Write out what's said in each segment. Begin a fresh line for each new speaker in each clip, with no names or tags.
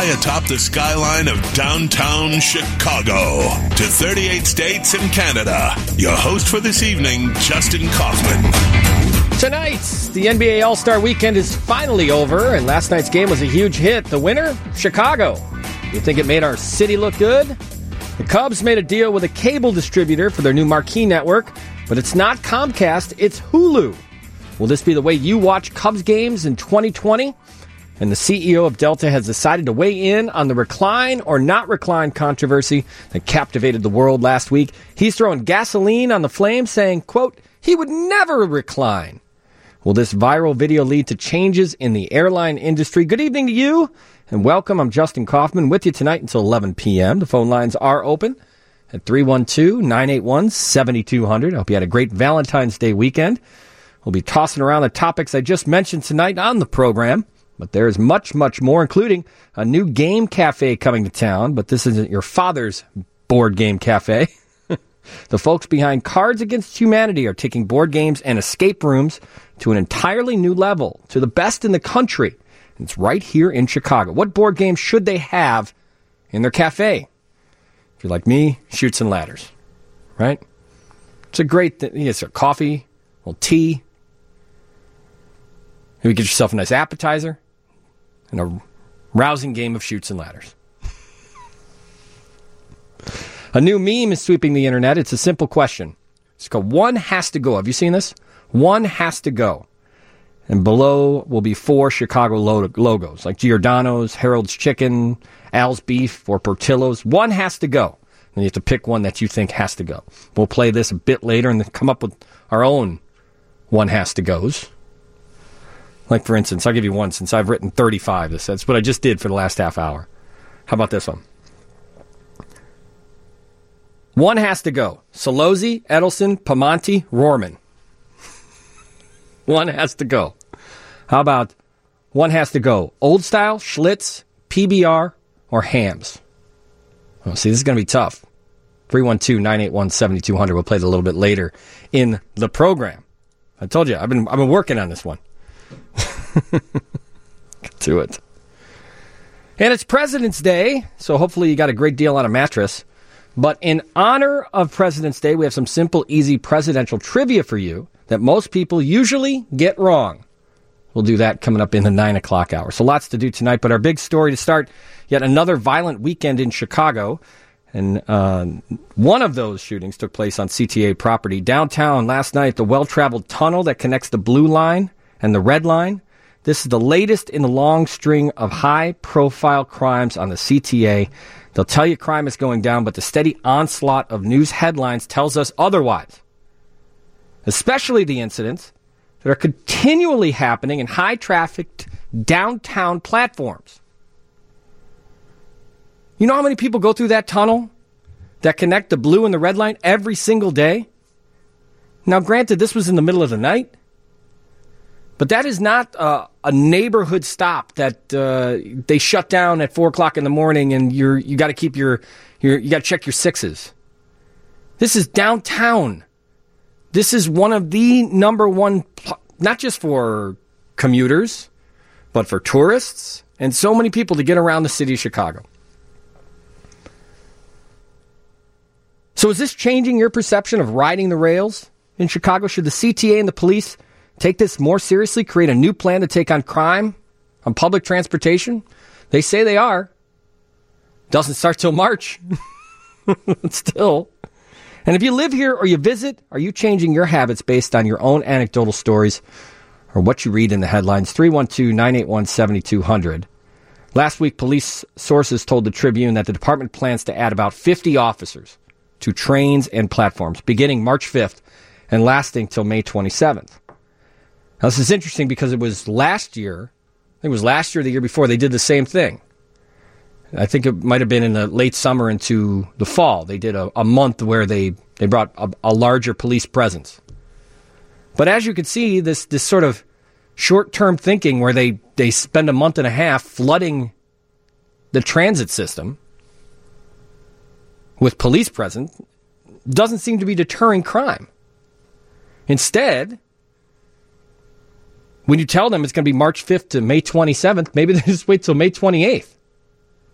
atop the skyline of downtown Chicago to 38 states and Canada. Your host for this evening, Justin Kaufman.
Tonight, the NBA All-Star Weekend is finally over, and last night's game was a huge hit. The winner? Chicago. You think it made our city look good? The Cubs made a deal with a cable distributor for their new marquee network, but it's not Comcast, it's Hulu. Will this be the way you watch Cubs games in 2020? And the CEO of Delta has decided to weigh in on the recline or not recline controversy that captivated the world last week. He's throwing gasoline on the flames, saying, quote, he would never recline. Will this viral video lead to changes in the airline industry? Good evening to you, and welcome. I'm Justin Kaufman with you tonight until 11 p.m. The phone lines are open at 312-981-7200. I hope you had a great Valentine's Day weekend. We'll be tossing around the topics I just mentioned tonight on the program, but there is much, much more, including a new game cafe coming to town, but this isn't your father's board game cafe. The folks behind Cards Against Humanity are taking board games and escape rooms to an entirely new level, to the best in the country. And it's right here in Chicago. What board games should they have in their cafe? If you're like me, Chutes and Ladders, right? It's a great thing. It's a coffee, a little tea. Maybe get yourself a nice appetizer and a rousing game of Chutes and Ladders. A new meme is sweeping the internet. It's a simple question. It's called One Has to Go. Have you seen this? One has to go. And below will be 4 Chicago logos, like Giordano's, Harold's Chicken, Al's Beef, or Portillo's. One has to go. And you have to pick one that you think has to go. We'll play this a bit later and then come up with our own One Has to Go's. Like, for instance, I'll give you one since I've written 35. That's what I just did for the last half hour. How about this one? One has to go. Solozzi, Edelson, Pamonti, Rohrman. One has to go. How about one has to go? Old Style, Schlitz, PBR, or Hams? Oh, see, this is going to be tough. 312-981-7200. We'll play it a little bit later in the program. I told you, I've been working on this one. Get to it. And it's President's Day, so hopefully you got a great deal on a mattress. But in honor of President's Day, we have some simple, easy presidential trivia for you that most people usually get wrong. We'll do that coming up in the 9 o'clock hour. So lots to do tonight, but our big story to start, yet another violent weekend in Chicago. And one of those shootings took place on CTA property. Downtown last night, the well-traveled tunnel that connects the Blue Line and the Red Line. This is the latest in the long string of high-profile crimes on the CTA. They'll tell you crime is going down, but the steady onslaught of news headlines tells us otherwise. Especially the incidents that are continually happening in high-trafficked downtown platforms. You know how many people go through that tunnel that connect the Blue and the Red Line every single day? Now, granted, this was in the middle of the night, but that is not a neighborhood stop that they shut down at 4 o'clock in the morning, and you got to keep you got to check your sixes. This is downtown. This is one of the number one, not just for commuters, but for tourists and so many people to get around the city of Chicago. So is this changing your perception of riding the rails in Chicago? Should the CTA and the police take this more seriously, create a new plan to take on crime on public transportation? They say they are. Doesn't start till March. Still. And if you live here or you visit, are you changing your habits based on your own anecdotal stories or what you read in the headlines? 312-981-7200. Last week, police sources told the Tribune that the department plans to add about 50 officers to trains and platforms beginning March 5th and lasting till May 27th. Now, this is interesting because it was last year, I think it was last year or the year before, they did the same thing. I think it might have been in the late summer into the fall. They did a month where they brought a larger police presence. But as you can see, this sort of short-term thinking where they spend a month and a half flooding the transit system with police presence doesn't seem to be deterring crime. Instead, when you tell them it's going to be March 5th to May 27th, maybe they just wait till May 28th.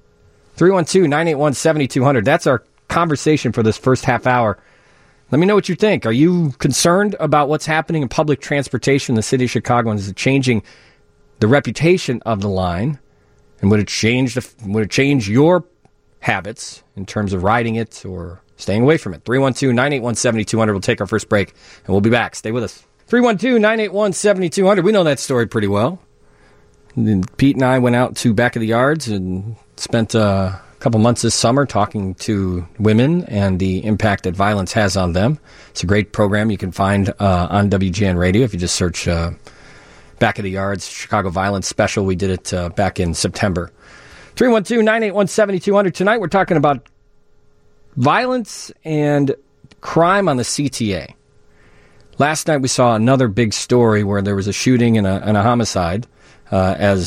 312-981-7200. That's our conversation for this first half hour. Let me know what you think. Are you concerned about what's happening in public transportation in the city of Chicago, and is it changing the reputation of the line? And would it change your habits in terms of riding it or staying away from it? 312-981-7200. We'll take our first break, and we'll be back. Stay with us. 312-981-7200. We know that story pretty well. And Pete and I went out to Back of the Yards and spent a couple months this summer talking to women and the impact that violence has on them. It's a great program you can find on WGN Radio if you just search Back of the Yards, Chicago Violence Special. We did it back in September. 312-981-7200. Tonight we're talking about violence and crime on the CTA. Last night we saw another big story where there was a shooting and a homicide. I'm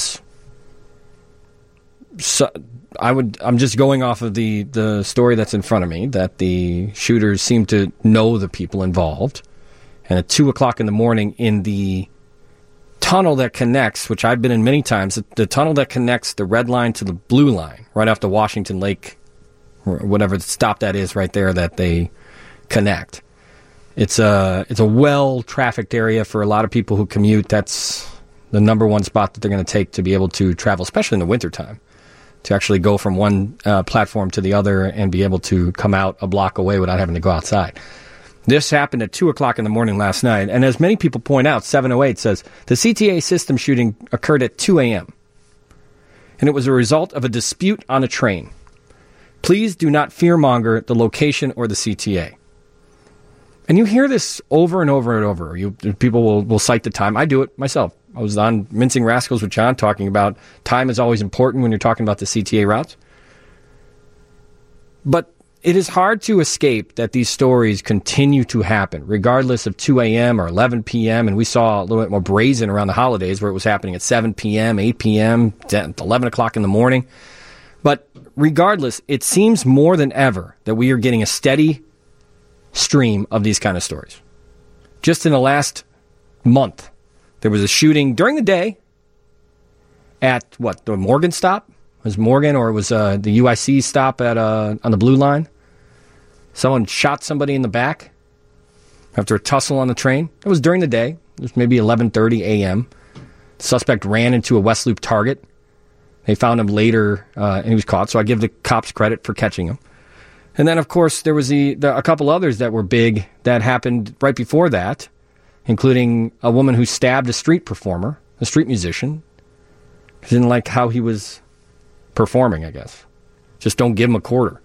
just going off of the story that's in front of me, that the shooters seem to know the people involved. And at 2 o'clock in the morning in the tunnel that connects, which I've been in many times, the tunnel that connects the red line to the blue line, right off the Washington Lake, or whatever the stop that is right there that they connect. It's a well-trafficked area for a lot of people who commute. That's the number one spot that they're going to take to be able to travel, especially in the wintertime, to actually go from one platform to the other and be able to come out a block away without having to go outside. This happened at 2 o'clock in the morning last night, and as many people point out, 708 says, the CTA system shooting occurred at 2 a.m., and it was a result of a dispute on a train. Please do not fearmonger the location or the CTA. And you hear this over and over and over. People will cite the time. I do it myself. I was on Mincing Rascals with John talking about time is always important when you're talking about the CTA routes. But it is hard to escape that these stories continue to happen, regardless of 2 a.m. or 11 p.m. And we saw a little bit more brazen around the holidays where it was happening at 7 p.m., 8 p.m., 10, 11 o'clock in the morning. But regardless, it seems more than ever that we are getting a steady stream of these kind of stories. Just in the last month, there was a shooting during the day at, the Morgan stop? It was Morgan, or it was the UIC stop at on the Blue Line? Someone shot somebody in the back after a tussle on the train. It was during the day. It was maybe 11:30 a.m. The suspect ran into a West Loop Target. They found him later, and he was caught, so I give the cops credit for catching him. And then, of course, there was a couple others that were big that happened right before that, including a woman who stabbed a street performer, a street musician. She didn't like how he was performing, I guess. Just don't give him a quarter.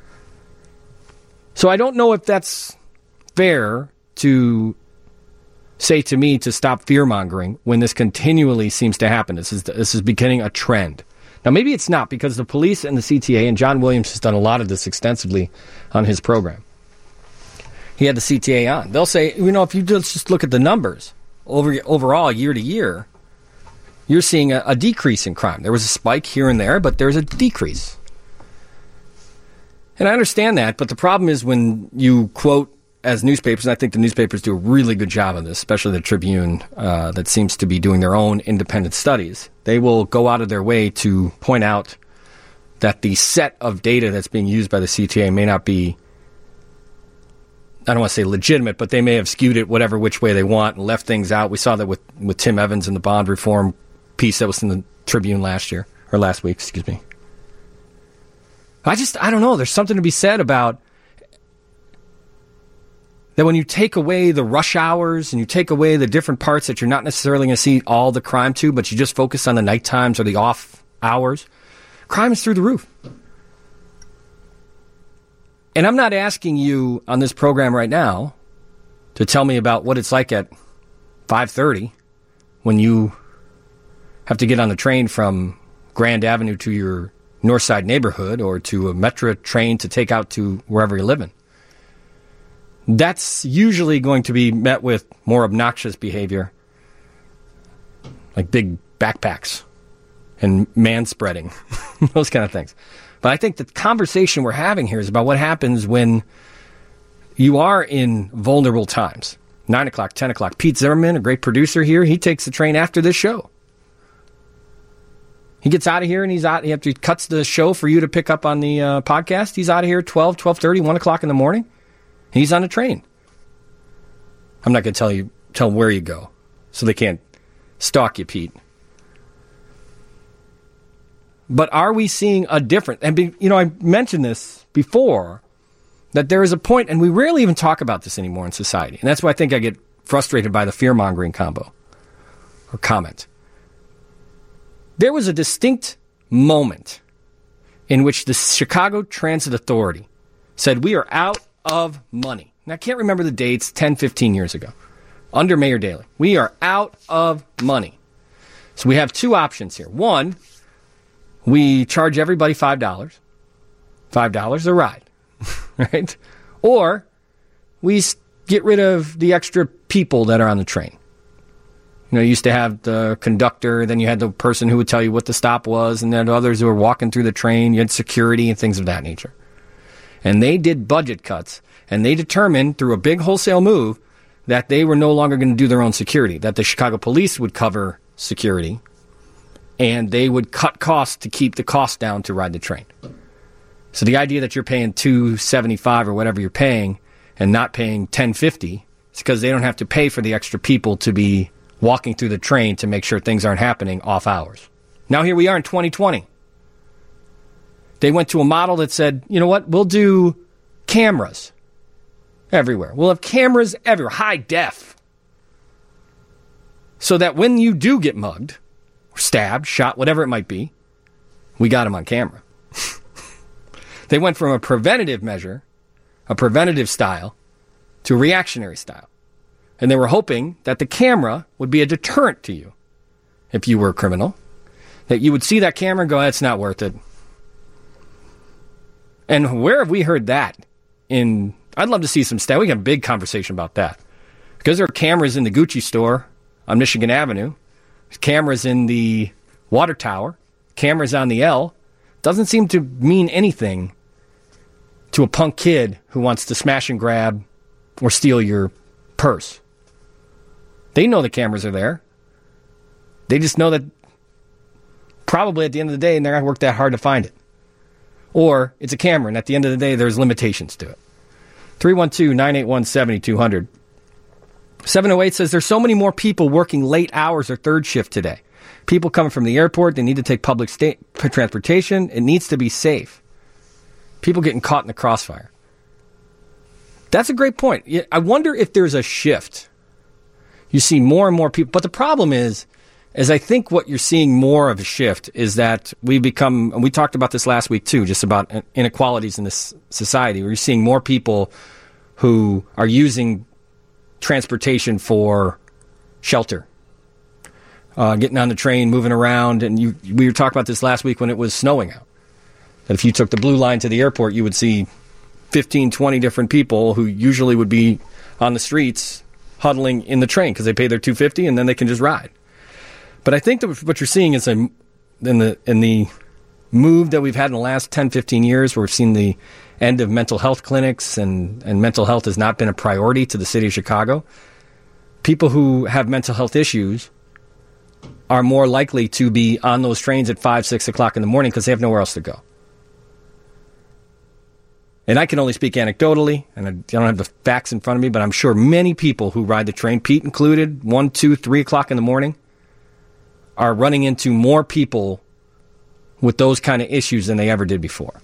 So I don't know if that's fair to say to me to stop fear-mongering when this continually seems to happen. This is becoming a trend. Now, maybe it's not, because the police and the CTA, and John Williams has done a lot of this extensively on his program. He had the CTA on. They'll say, if you just look at the numbers overall year to year, you're seeing a decrease in crime. There was a spike here and there, but there's a decrease. And I understand that, but the problem is when you quote as newspapers, and I think the newspapers do a really good job of this, especially the Tribune, that seems to be doing their own independent studies. They will go out of their way to point out that the set of data that's being used by the CTA may not be, I don't want to say legitimate, but they may have skewed it whatever which way they want and left things out. We saw that with Tim Evans and the bond reform piece that was in the Tribune last week, excuse me. I don't know. There's something to be said about that when you take away the rush hours and you take away the different parts that you're not necessarily going to see all the crime to, but you just focus on the night times or the off hours, crime is through the roof. And I'm not asking you on this program right now to tell me about what it's like at 5:30 when you have to get on the train from Grand Avenue to your North Side neighborhood or to a Metro train to take out to wherever you're living. That's usually going to be met with more obnoxious behavior, like big backpacks and manspreading, those kind of things. But I think the conversation we're having here is about what happens when you are in vulnerable times. 9 o'clock, 10 o'clock. Pete Zimmerman, a great producer here, he takes the train after this show. He gets out of here and he's out. He cuts the show for you to pick up on the podcast. He's out of here 12, 12:30, 1 o'clock in the morning. He's on a train. I'm not going to tell where you go so they can't stalk you, Pete. But are we seeing a difference? And, I mentioned this before, that there is a point, and we rarely even talk about this anymore in society. And that's why I think I get frustrated by the fear-mongering combo or comment. There was a distinct moment in which the Chicago Transit Authority said, we are out of money. And I can't remember the dates, 10, 15 years ago, under Mayor Daley. We are out of money. So we have two options here. One, we charge everybody $5. $5 a ride, right? Or we get rid of the extra people that are on the train. You used to have the conductor, then you had the person who would tell you what the stop was, and then others who were walking through the train. You had security and things of that nature. And they did budget cuts, and they determined through a big wholesale move that they were no longer going to do their own security, that the Chicago police would cover security, and they would cut costs to keep the cost down to ride the train. So the idea that you're paying $275 or whatever you're paying and not paying $10.50 is because they don't have to pay for the extra people to be walking through the train to make sure things aren't happening off hours. Now here we are in 2020. They went to a model that said, you know what, we'll do cameras everywhere. We'll have cameras everywhere, high def. So that when you do get mugged, or stabbed, shot, whatever it might be, we got them on camera. They went from a preventative measure, a preventative style, to a reactionary style. And they were hoping that the camera would be a deterrent to you if you were a criminal. That you would see that camera and go, it's not worth it. And where have we heard that? I'd love to see some stats. We got a big conversation about that. Because there are cameras in the Gucci store on Michigan Avenue. There's cameras in the water tower. Cameras on the L. Doesn't seem to mean anything to a punk kid who wants to smash and grab or steal your purse. They know the cameras are there. They just know that probably at the end of the day, they're not going to work that hard to find it. Or it's a camera, and at the end of the day, there's limitations to it. 312-981-7200. 708 says there's so many more people working late hours or third shift today. People coming from the airport, they need to take public transportation. It needs to be safe. People getting caught in the crossfire. That's a great point. I wonder if there's a shift. You see more and more people. But the problem is I think what you're seeing more of a shift is that we become, and we talked about this last week too, just about inequalities in this society. We're seeing more people who are using transportation for shelter. Getting on the train, moving around. And we were talking about this last week when it was snowing out. That if you took the blue line to the airport, you would see 15, 20 different people who usually would be on the streets huddling in the train because they pay their $250 and then they can just ride. But I think that what you're seeing is in the move that we've had in the last 10, 15 years where we've seen the end of mental health clinics and mental health has not been a priority to the city of Chicago. People who have mental health issues are more likely to be on those trains at 5, 6 o'clock in the morning because they have nowhere else to go. And I can only speak anecdotally, and I don't have the facts in front of me, but I'm sure many people who ride the train, Pete included, 1, 2, 3 o'clock in the morning, are running into more people with those kind of issues than they ever did before.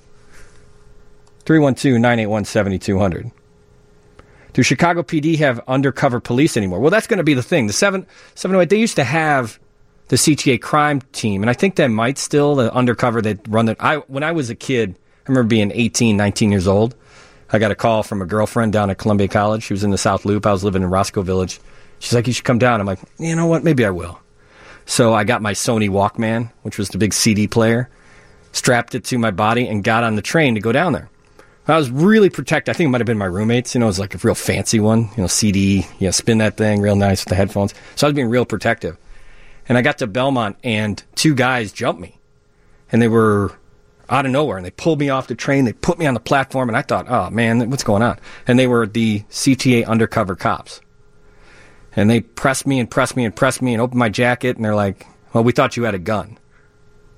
312-981-7200. Do Chicago PD have undercover police anymore? Well, that's going to be the thing. The 708, they used to have the CTA crime team, and I think they might still, the undercover, they'd run the... When I was a kid, I remember being 18, 19 years old. I got a call from a girlfriend down at Columbia College. She was in the South Loop. I was living in Roscoe Village. She's like, you should come down. I'm like, you know what? Maybe I will. So I got my Sony Walkman, which was the big CD player, strapped it to my body, and got on the train to go down there. I was really protected. I think it might have been my roommates. It was like a real fancy one. CD, spin that thing real nice with the headphones. So I was being real protective. And I got to Belmont, and 2 guys jumped me. And they were out of nowhere, and they pulled me off the train. They put me on the platform, and I thought, oh, man, what's going on? And they were the CTA undercover cops. And they pressed me and pressed me and pressed me and opened my jacket, and they're like, well, we thought you had a gun.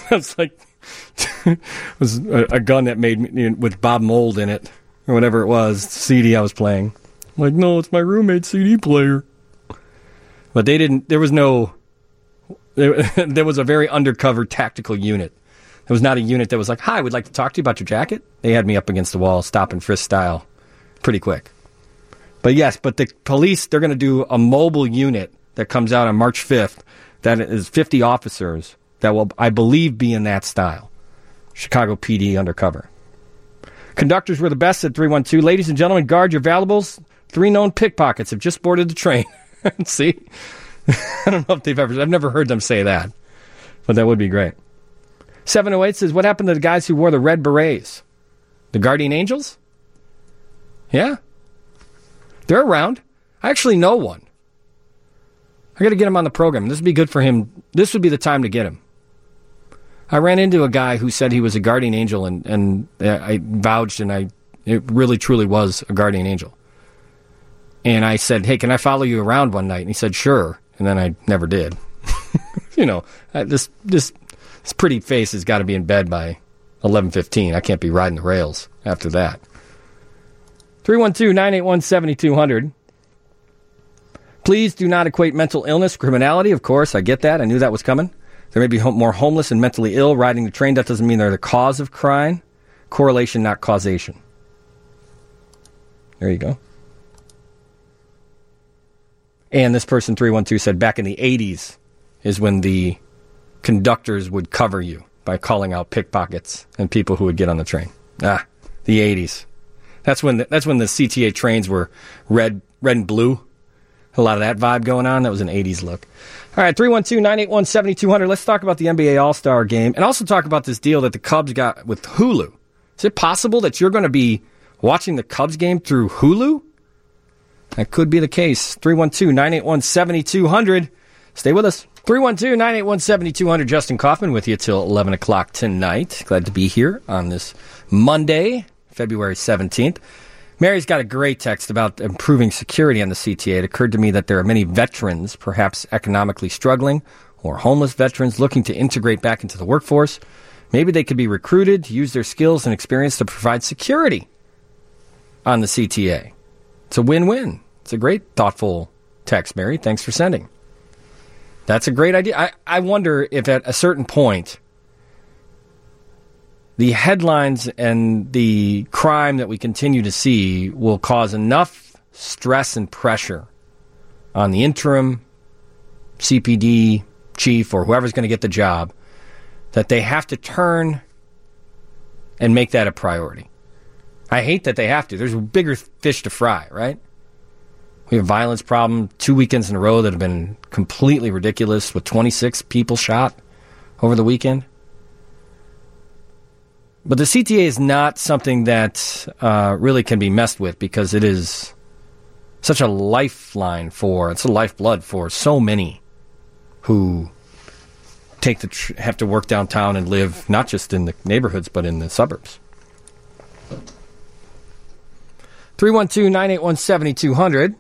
It's like it was a gun that made me with Bob Mould in it or whatever it was. CD I was playing. I'm like, no, it's my roommate's CD player. But they didn't. There was no. There was a very undercover tactical unit. There was not a unit that was like, "Hi, we'd like to talk to you about your jacket." They had me up against the wall, stop and frisk style, pretty quick. But yes, but the police, they're going to do a mobile unit that comes out on March 5th. That is 50 officers that will, I believe, be in that style. Chicago PD undercover. Conductors were the best at 312. Ladies and gentlemen, guard your valuables. 3 known pickpockets have just boarded the train. See? I don't know if I've never heard them say that. But that would be great. 708 says, what happened to the guys who wore the red berets? The Guardian Angels? Yeah. They're around. I actually know one. I got to get him on the program. This would be good for him. This would be the time to get him. I ran into a guy who said he was a guardian angel, and I vouched, and it really truly was a guardian angel. And I said, hey, can I follow you around one night? And he said, sure. And then I never did. This pretty face has got to be in bed by 11:15. I can't be riding the rails after that. 312-981-7200. Please do not equate mental illness, criminality. Of course, I get that. I knew that was coming. There may be more homeless and mentally ill riding the train. That doesn't mean they're the cause of crime. Correlation, not causation. There you go. And this person, 312, said back in the 80s is when the conductors would cover you by calling out pickpockets and people who would get on the train. The 80s. That's when the CTA trains were red and blue. A lot of that vibe going on. That was an 80s look. All right, 312-981-7200. Let's talk about the NBA All-Star Game and also talk about this deal that the Cubs got with Hulu. Is it possible that you're going to be watching the Cubs game through Hulu? That could be the case. 312-981-7200. Stay with us. 312-981-7200. Justin Kaufman with you till 11 o'clock tonight. Glad to be here on this Monday, February 17th. Mary's got a great text about improving security on the CTA. It occurred to me that there are many veterans, perhaps economically struggling, or homeless veterans looking to integrate back into the workforce. Maybe they could be recruited to use their skills and experience to provide security on the CTA. It's a win-win. It's a great, thoughtful text, Mary. Thanks for sending. That's a great idea. I wonder if at a certain point, the headlines and the crime that we continue to see will cause enough stress and pressure on the interim CPD chief or whoever's going to get the job that they have to turn and make that a priority. I hate that they have to. There's bigger fish to fry, right? We have a violence problem 2 weekends in a row that have been completely ridiculous with 26 people shot over the weekend. But the CTA is not something that really can be messed with because it is such a lifeline it's a lifeblood for so many who have to work downtown and live not just in the neighborhoods but in the suburbs. 312-981-7200.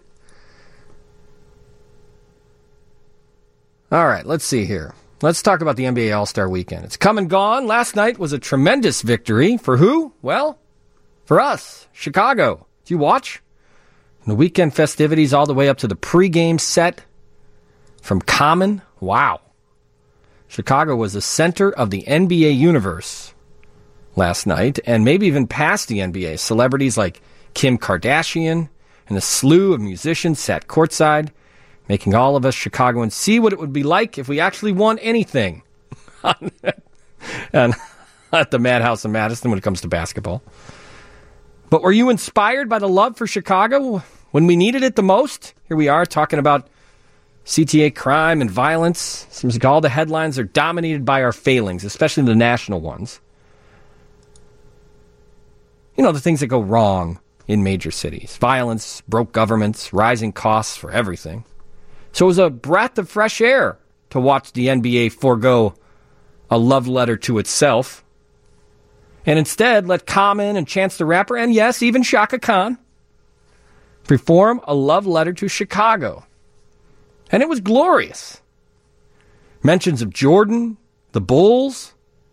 All right, let's see here. Let's talk about the NBA All-Star Weekend. It's come and gone. Last night was a tremendous victory. For who? Well, for us, Chicago. Did you watch? And the weekend festivities all the way up to the pregame set from Common. Wow. Chicago was the center of the NBA universe last night, and maybe even past the NBA. Celebrities like Kim Kardashian and a slew of musicians sat courtside, making all of us Chicagoans see what it would be like if we actually won anything and at the Madhouse in Madison when it comes to basketball. But were you inspired by the love for Chicago when we needed it the most? Here we are talking about CTA crime and violence. Seems like all the headlines are dominated by our failings, especially the national ones. You know, the things that go wrong in major cities. Violence, broke governments, rising costs for everything. So it was a breath of fresh air to watch the NBA forego a love letter to itself and instead let Common and Chance the Rapper, and yes, even Shaka Khan, perform a love letter to Chicago. And it was glorious. Mentions of Jordan, the Bulls,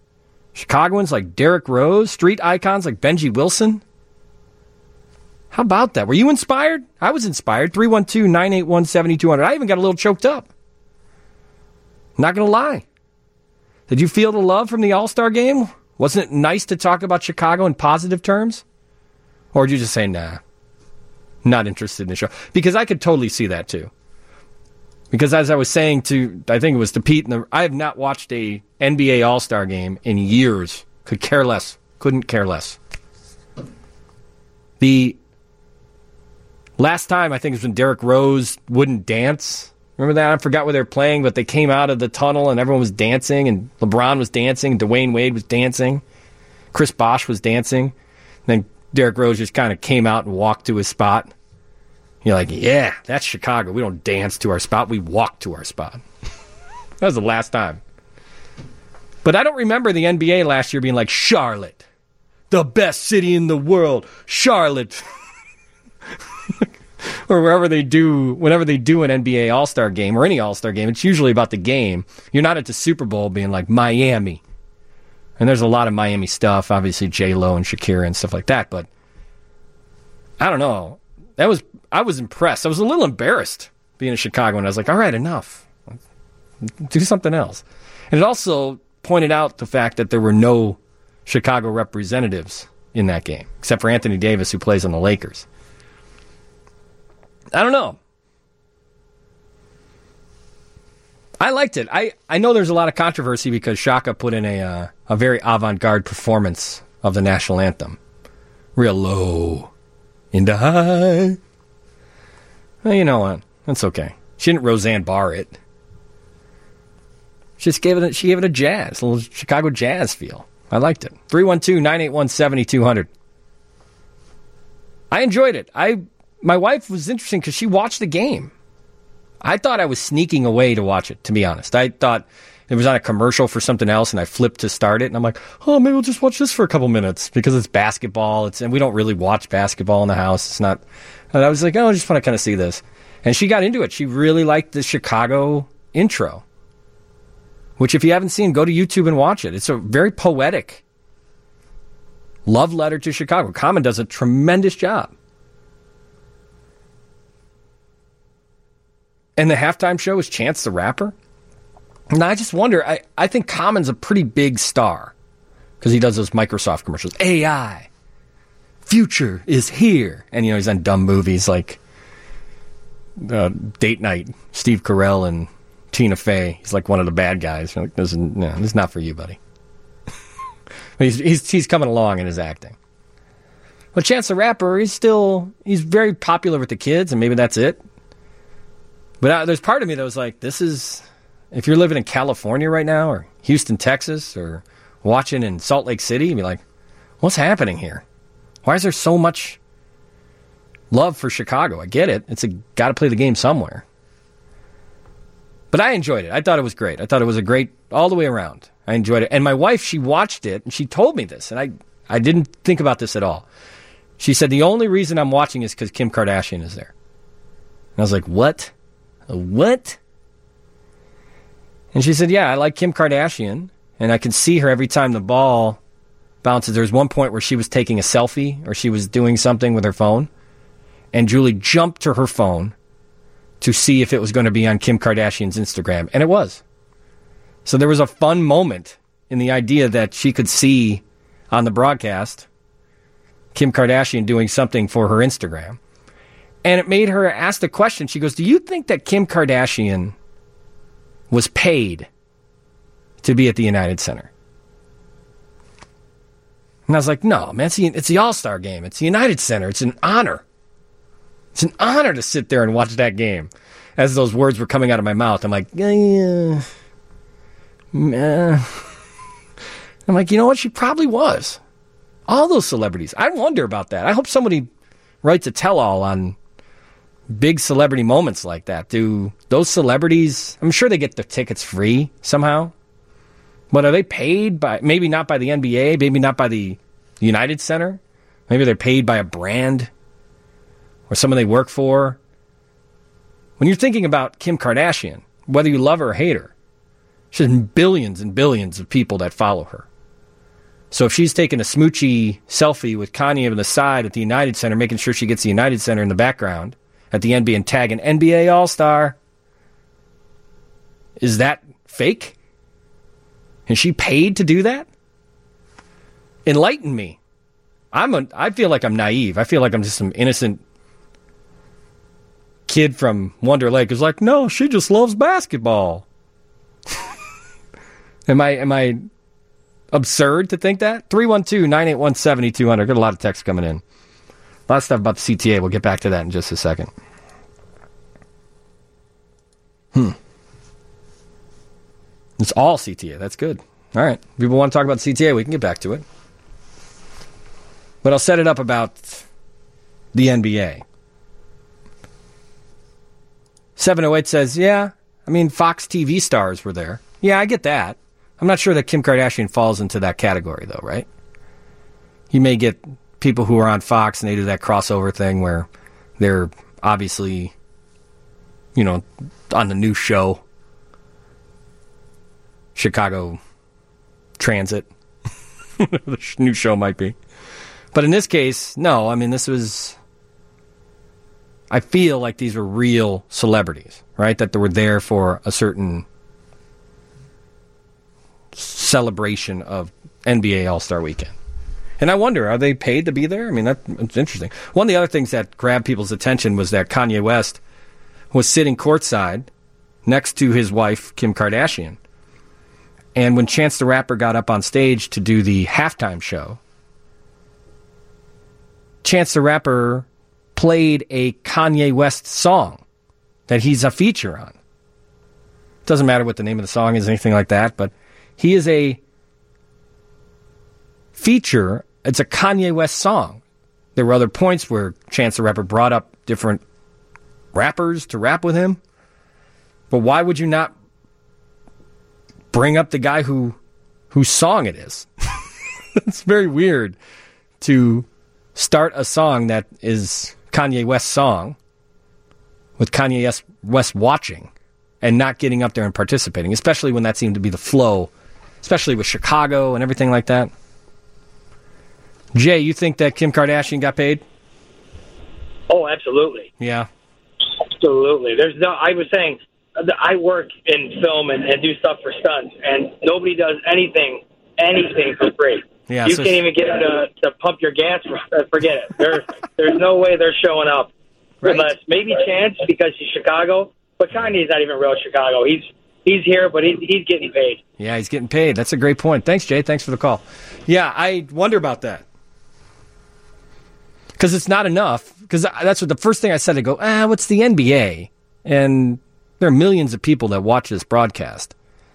Chicagoans like Derrick Rose, street icons like Benji Wilson. How about that? Were you inspired? I was inspired. 312-981-7200. I even got a little choked up. Not going to lie. Did you feel the love from the All-Star game? Wasn't it nice to talk about Chicago in positive terms? Or did you just say, nah, not interested in the show? Because I could totally see that too. Because as I was saying I think it was to Pete, I have not watched a NBA All-Star game in years. Could care less. Couldn't care less. The last time, I think, was when Derrick Rose wouldn't dance. Remember that? I forgot where they were playing, but they came out of the tunnel and everyone was dancing, and LeBron was dancing, and Dwayne Wade was dancing. Chris Bosh was dancing. And then Derrick Rose just kind of came out and walked to his spot. You're like, yeah, that's Chicago. We don't dance to our spot. We walk to our spot. That was the last time. But I don't remember the NBA last year being like, Charlotte, the best city in the world, Charlotte. Or whenever they do an NBA All-Star game or any All-Star game, it's usually about the game. You're not at the Super Bowl being like, Miami. And there's a lot of Miami stuff, obviously J-Lo and Shakira and stuff like that, but I don't know. I was impressed. I was a little embarrassed being in Chicago, and I was like, all right, enough. Do something else. And it also pointed out the fact that there were no Chicago representatives in that game, except for Anthony Davis, who plays on the Lakers. I don't know. I liked it. I know there's a lot of controversy because Shaka put in a very avant-garde performance of the national anthem. Real low into high. Well, you know what? That's okay. She didn't Roseanne Barr it. She gave it a jazz, a little Chicago jazz feel. I liked it. 312-981-7200. I enjoyed it. My wife was interesting because she watched the game. I thought I was sneaking away to watch it, to be honest. I thought it was on a commercial for something else, and I flipped to start it, and I'm like, oh, maybe we'll just watch this for a couple minutes because it's basketball. And we don't really watch basketball in the house. It's not. And I was like, oh, I just want to kind of see this. And she got into it. She really liked the Chicago intro, which if you haven't seen, go to YouTube and watch it. It's a very poetic love letter to Chicago. Common does a tremendous job. And the halftime show was Chance the Rapper. And I just wonder, I think Common's a pretty big star because he does those Microsoft commercials. AI, future is here. And, he's on dumb movies like Date Night, Steve Carell and Tina Fey. He's like one of the bad guys. You're like, this is not for you, buddy. he's coming along in his acting. But Chance the Rapper, he's very popular with the kids, and maybe that's it. But there's part of me that was like, if you're living in California right now, or Houston, Texas, or watching in Salt Lake City, you'd be like, what's happening here? Why is there so much love for Chicago? I get it. It's got to play the game somewhere. But I enjoyed it. I thought it was great. I thought it was a great, all the way around. I enjoyed it. And my wife, she watched it, and she told me this, and I didn't think about this at all. She said, the only reason I'm watching is because Kim Kardashian is there. And I was like, what? What? And she said, yeah, I like Kim Kardashian, and I can see her every time the ball bounces. There was one point where she was taking a selfie, or she was doing something with her phone, and Julie jumped to her phone to see if it was going to be on Kim Kardashian's Instagram, and it was. So there was a fun moment in the idea that she could see on the broadcast Kim Kardashian doing something for her Instagram. And it made her ask the question. She goes, do you think that Kim Kardashian was paid to be at the United Center? And I was like, no, man, it's the All-Star game. It's the United Center. It's an honor. It's an honor to sit there and watch that game. As those words were coming out of my mouth, I'm like, I'm like, you know what? She probably was. All those celebrities. I wonder about that. I hope somebody writes a tell-all on big celebrity moments like that. Do those celebrities, I'm sure they get their tickets free somehow, but are they paid by, maybe not by the NBA, maybe not by the United Center, maybe they're paid by a brand or someone they work for? When you're thinking about Kim Kardashian, whether you love her or hate her, she has billions and billions of people that follow her. So if she's taking a smoochy selfie with Kanye on the side at the United Center, making sure she gets the United Center in the background at the NBA and tagging NBA All-Star, is that fake? Is she paid to do that? Enlighten me. I feel like I'm naive. I feel like I'm just some innocent kid from Wonder Lake who's like, no, she just loves basketball. Am I absurd to think that? 312-981-7200. Got a lot of texts coming in. A lot of stuff about the CTA. We'll get back to that in just a second. It's all CTA. That's good. All right. If people want to talk about CTA, we can get back to it. But I'll set it up about the NBA. 708 says, yeah, I mean, Fox TV stars were there. Yeah, I get that. I'm not sure that Kim Kardashian falls into that category, though, right? You may get people who are on Fox and they do that crossover thing where they're obviously, on the new show, Chicago Transit, the new show might be. But in this case, no, I mean, I feel like these were real celebrities, right? That they were there for a certain celebration of NBA All-Star Weekend. And I wonder, are they paid to be there? I mean, that's interesting. One of the other things that grabbed people's attention was that Kanye West was sitting courtside next to his wife, Kim Kardashian. And when Chance the Rapper got up on stage to do the halftime show, Chance the Rapper played a Kanye West song that he's a feature on. Doesn't matter what the name of the song is, anything like that, but he is a feature. It's a Kanye West song. There were other points where Chance the Rapper brought up different rappers to rap with him. But why would you not bring up the guy whose song it is? It's very weird to start a song that is Kanye West's song with Kanye West watching and not getting up there and participating, especially when that seemed to be the flow, especially with Chicago and everything like that. Jay, you think that Kim Kardashian got paid?
Oh, absolutely.
Yeah.
Absolutely. I was saying, I work in film and do stuff for stunts, and nobody does anything for free.
Yeah,
you can't even get them to pump your gas. Forget it. There's no way they're showing up.
Right.
Unless maybe Chance because he's Chicago, but Kanye's not even real Chicago. He's here, but he's getting paid.
Yeah, he's getting paid. That's a great point. Thanks, Jay. Thanks for the call. Yeah, I wonder about that. Because it's not enough. Because that's what the first thing I said. I go, what's the NBA? And there are millions of people that watch this broadcast.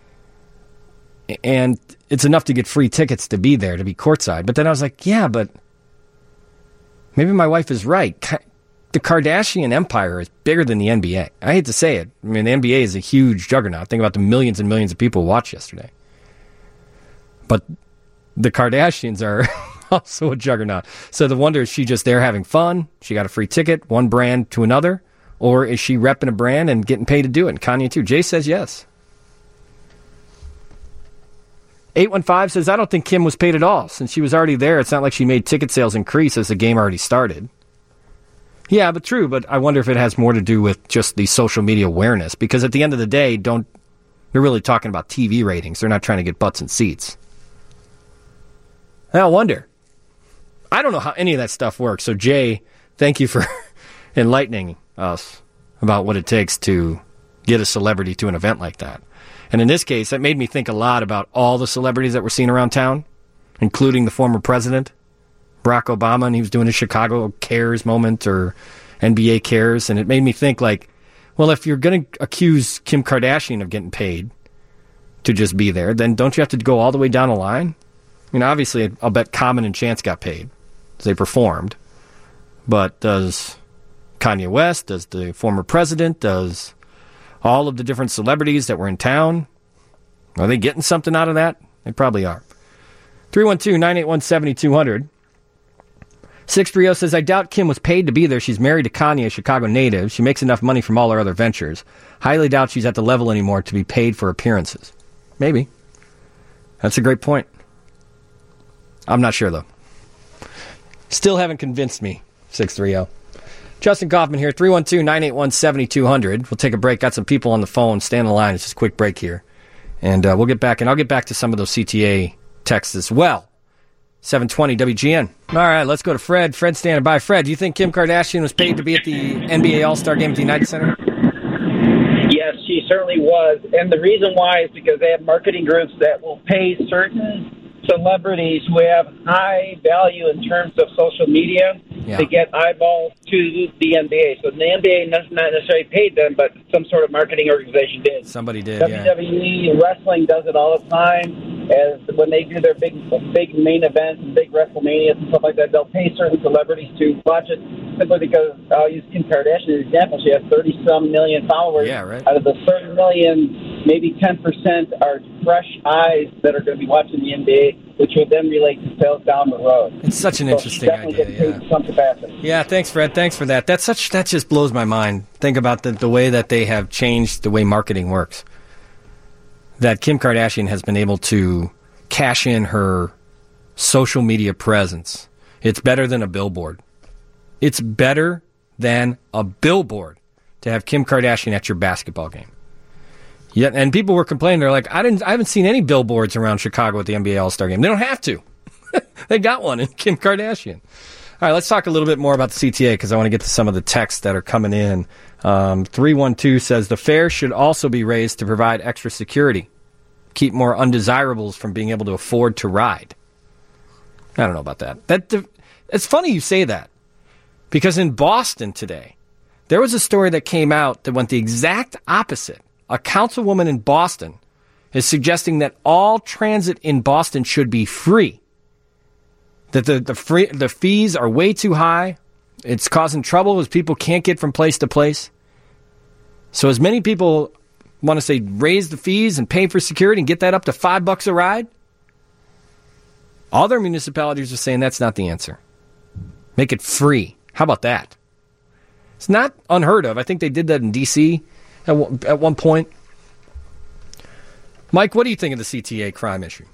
And it's enough to get free tickets to be there, to be courtside. But then I was like, yeah, but maybe my wife is right. The Kardashian empire is bigger than the NBA. I hate to say it. I mean, the NBA is a huge juggernaut. Think about the millions and millions of people who watched yesterday. But the Kardashians are also a juggernaut. So the wonder, is she just there having fun? She got a free ticket, one brand to another? Or is she repping a brand and getting paid to do it? And Kanye too. Jay says yes. 815 says, I don't think Kim was paid at all. Since she was already there, it's not like she made ticket sales increase as the game already started. Yeah, but true. But I wonder if it has more to do with just the social media awareness. Because at the end of the day, they're really talking about TV ratings. They're not trying to get butts in seats. I wonder. I don't know how any of that stuff works. So, Jay, thank you for enlightening us about what it takes to get a celebrity to an event like that. And in this case, that made me think a lot about all the celebrities that were seen around town, including the former president, Barack Obama, and he was doing a Chicago Cares moment or NBA Cares. And it made me think, like, well, if you're going to accuse Kim Kardashian of getting paid to just be there, then don't you have to go all the way down the line? I mean, obviously, I'll bet Common and Chance got paid. They performed. But does Kanye West, does the former president, does all of the different celebrities that were in town, are they getting something out of that? They probably are. 312-981-7200. 630 says, I doubt Kim was paid to be there. She's married to Kanye, a Chicago native. She makes enough money from all her other ventures. Highly doubt she's at the level anymore to be paid for appearances. Maybe. That's a great point. I'm not sure, though. Still haven't convinced me, 630. Justin Kaufman here, 312-981-7200. We'll take a break. Got some people on the phone. Stay on the line. It's just a quick break here. And we'll get back, and I'll get back to some of those CTA texts as well. 720 WGN. All right, let's go to Fred. Fred standing by. Fred, do you think Kim Kardashian was paid to be at the NBA All-Star Game at the United Center?
Yes, she certainly was. And the reason why is because they have marketing groups that will pay certain celebrities who have high value in terms of social media to get eyeballs to the NBA. So the NBA not necessarily paid them, but some sort of marketing organization did.
Somebody did,
WWE wrestling does it all the time. As when they do their big main events and big WrestleManias and stuff like that, they'll pay certain celebrities to watch it simply because I'll use Kim Kardashian as an example. She has 30-some million followers.
Yeah, right.
Out of the 30 million, maybe 10% are fresh eyes that are going to be watching the NBA, which would then relate to sales down the road.
It's such an interesting idea.
Yeah. Some capacity.
Yeah, thanks, Fred. Thanks for that. That just blows my mind. Think about the way that they have changed the way marketing works. That Kim Kardashian has been able to cash in her social media presence. It's better than a billboard. It's better than a billboard to have Kim Kardashian at your basketball game. Yeah, and people were complaining. They're like, I haven't seen any billboards around Chicago at the NBA All-Star Game. They don't have to. They got one in Kim Kardashian. All right, let's talk a little bit more about the CTA because I want to get to some of the texts that are coming in. 312 says the fare should also be raised to provide extra security. Keep more undesirables from being able to afford to ride. I don't know about that. It's funny you say that because in Boston today, there was a story that came out that went the exact opposite. A councilwoman in Boston is suggesting that all transit in Boston should be free. That the fees are way too high. It's causing trouble as people can't get from place to place. So as many people want to say raise the fees and pay for security and get that up to $5 a ride, all their municipalities are saying that's not the answer. Make it free. How about that? It's not unheard of. I think they did that in D.C. at one point. Mike, what do you think of the CTA crime issue?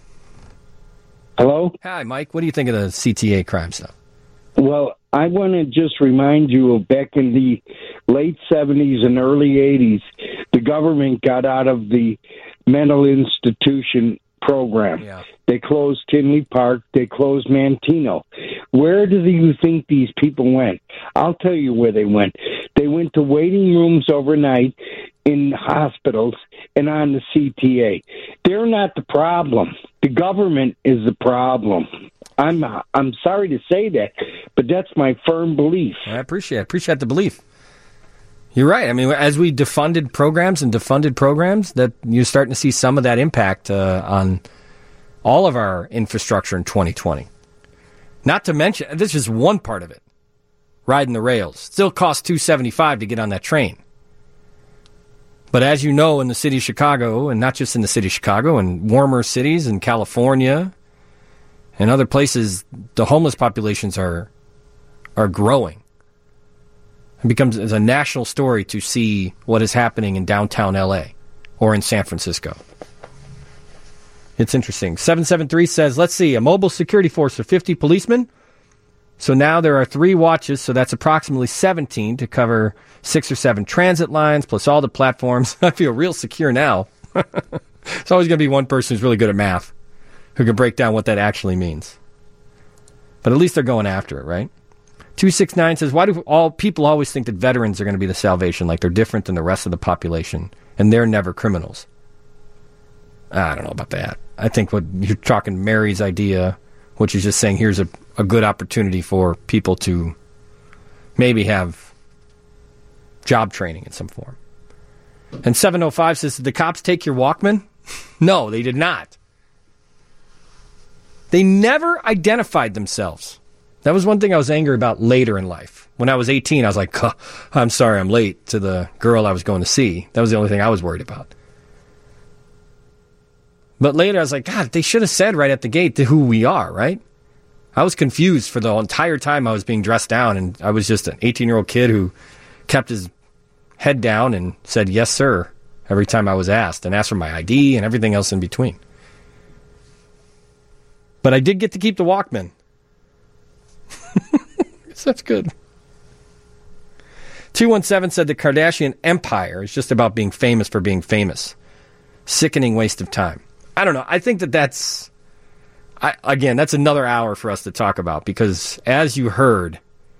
Hello?
Hi, Mike. What do you think of the CTA crime stuff?
Well, I want to just remind you of back in the late 70s and early 80s, the government got out of the mental institution program.
Yeah.
They closed Tinley Park. They closed Mantino. Where do you think these people went? I'll tell you where they went. They went to waiting rooms overnight in hospitals and on the CTA. They're not the problem. The government is the problem. I'm sorry to say that, but that's my firm belief.
I appreciate the belief. You're right. I mean, as we defunded programs, that you're starting to see some of that impact on all of our infrastructure in 2020. Not to mention, this is one part of it. Riding the rails. Still costs $275 to get on that train. But as you know, in the city of Chicago, and not just in the city of Chicago, and warmer cities in California and other places, the homeless populations are growing. It becomes a national story to see what is happening in downtown L.A. or in San Francisco. It's interesting. 773 says, let's see, a mobile security force of 50 policemen. So now there are 3 watches, so that's approximately 17 to cover 6 or 7 transit lines, plus all the platforms. I feel real secure now. It's always going to be one person who's really good at math who can break down what that actually means. But at least they're going after it, right? 269 says, why do all people always think that veterans are going to be the salvation, like they're different than the rest of the population, and they're never criminals? I don't know about that. I think what you're talking Mary's idea, which is just saying here's a good opportunity for people to maybe have job training in some form. And 705 says, did the cops take your Walkman? No, they did not. They never identified themselves. That was one thing I was angry about later in life. When I was 18, I was like, I'm sorry I'm late to the girl I was going to see. That was the only thing I was worried about. But later I was like, God, they should have said right at the gate who we are, right? I was confused for the entire time I was being dressed down, and I was just an 18-year-old kid who kept his head down and said, yes, sir, every time I was asked, and asked for my ID and everything else in between. But I did get to keep the Walkman. So that's good. 217 said the Kardashian empire is just about being famous for being famous. Sickening waste of time. I don't know. I think that's another hour for us to talk about because, as you heard,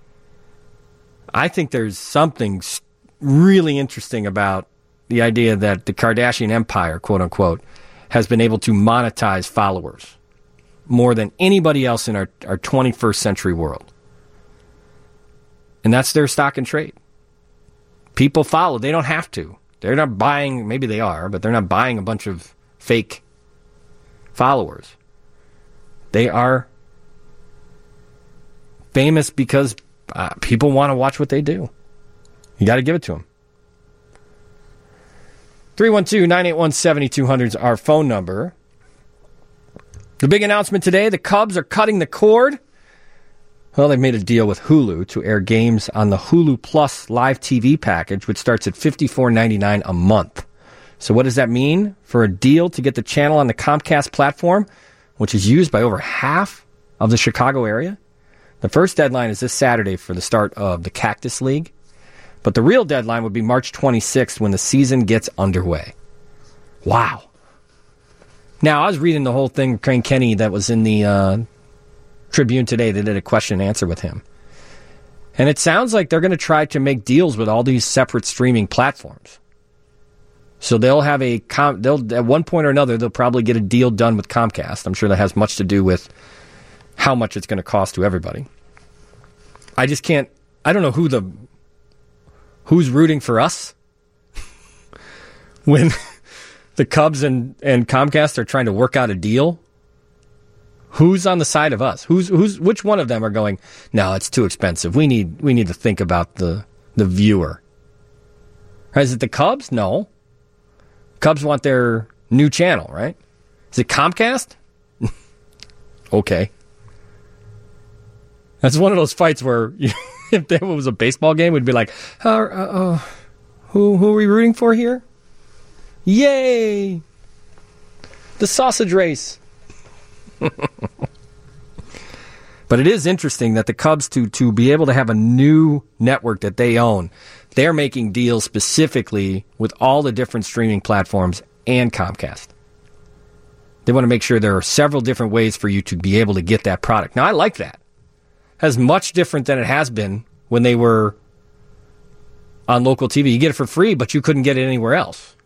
I think there's something really interesting about the idea that the Kardashian empire, quote unquote, has been able to monetize followers more than anybody else in our 21st century world. And that's their stock and trade. People follow. They don't have to. They're not buying, maybe they are, but they're not buying a bunch of fake followers. They are famous because people want to watch what they do. You got to give it to them. 312-981-7200 is our phone number. The big announcement today, the Cubs are cutting the cord. Well, they've made a deal with Hulu to air games on the Hulu Plus live TV package, which starts at $54.99 a month. So what does that mean? For a deal to get the channel on the Comcast platform, which is used by over half of the Chicago area, the first deadline is this Saturday for the start of the Cactus League. But the real deadline would be March 26th when the season gets underway. Wow. Now, I was reading the whole thing, Crane Kenny, that was in the Tribune today. They did a question and answer with him. And it sounds like they're going to try to make deals with all these separate streaming platforms. So they'll have at one point or another, they'll probably get a deal done with Comcast. I'm sure that has much to do with how much it's going to cost to everybody. I don't know who's rooting for us when the Cubs and Comcast are trying to work out a deal. Who's on the side of us? Which one of them are going, no, it's too expensive. We need to think about the viewer. Is it the Cubs? No. Cubs want their new channel, right? Is it Comcast? Okay. That's one of those fights where if there was a baseball game, we'd be like, who are we rooting for here? Yay! The sausage race. But it is interesting that the Cubs, to be able to have a new network that they own, they're making deals specifically with all the different streaming platforms and Comcast. They want to make sure there are several different ways for you to be able to get that product. Now, I like that. That's much different than it has been when they were on local TV. You get it for free, but you couldn't get it anywhere else.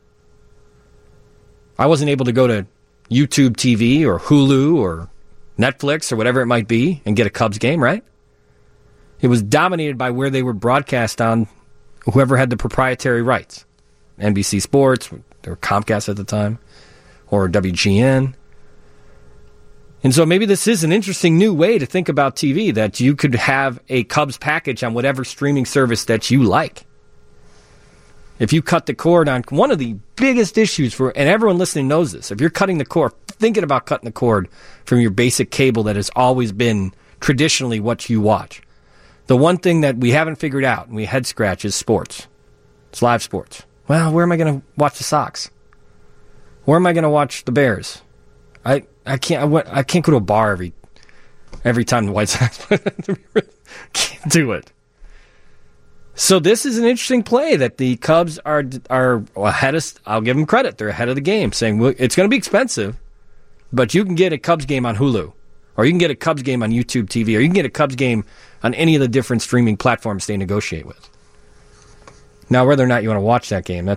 I wasn't able to go to YouTube TV or Hulu or Netflix or whatever it might be and get a Cubs game, right? It was dominated by where they were broadcast on, whoever had the proprietary rights. NBC Sports, or Comcast at the time, or WGN. And so maybe this is an interesting new way to think about TV, that you could have a Cubs package on whatever streaming service that you like. If you cut the cord on one of the biggest issues and everyone listening knows this, if you're cutting the cord, thinking about cutting the cord from your basic cable that has always been traditionally what you watch, the one thing that we haven't figured out and we head scratch is sports. It's live sports. Well, where am I going to watch the Sox? Where am I going to watch the Bears? I can't go to a bar every time the White Sox play. Can't do it. So this is an interesting play that the Cubs are ahead of. I'll give them credit; they're ahead of the game, saying, well, it's going to be expensive, but you can get a Cubs game on Hulu, or you can get a Cubs game on YouTube TV, or you can get a Cubs game on any of the different streaming platforms they negotiate with. Now, whether or not you want to watch that game,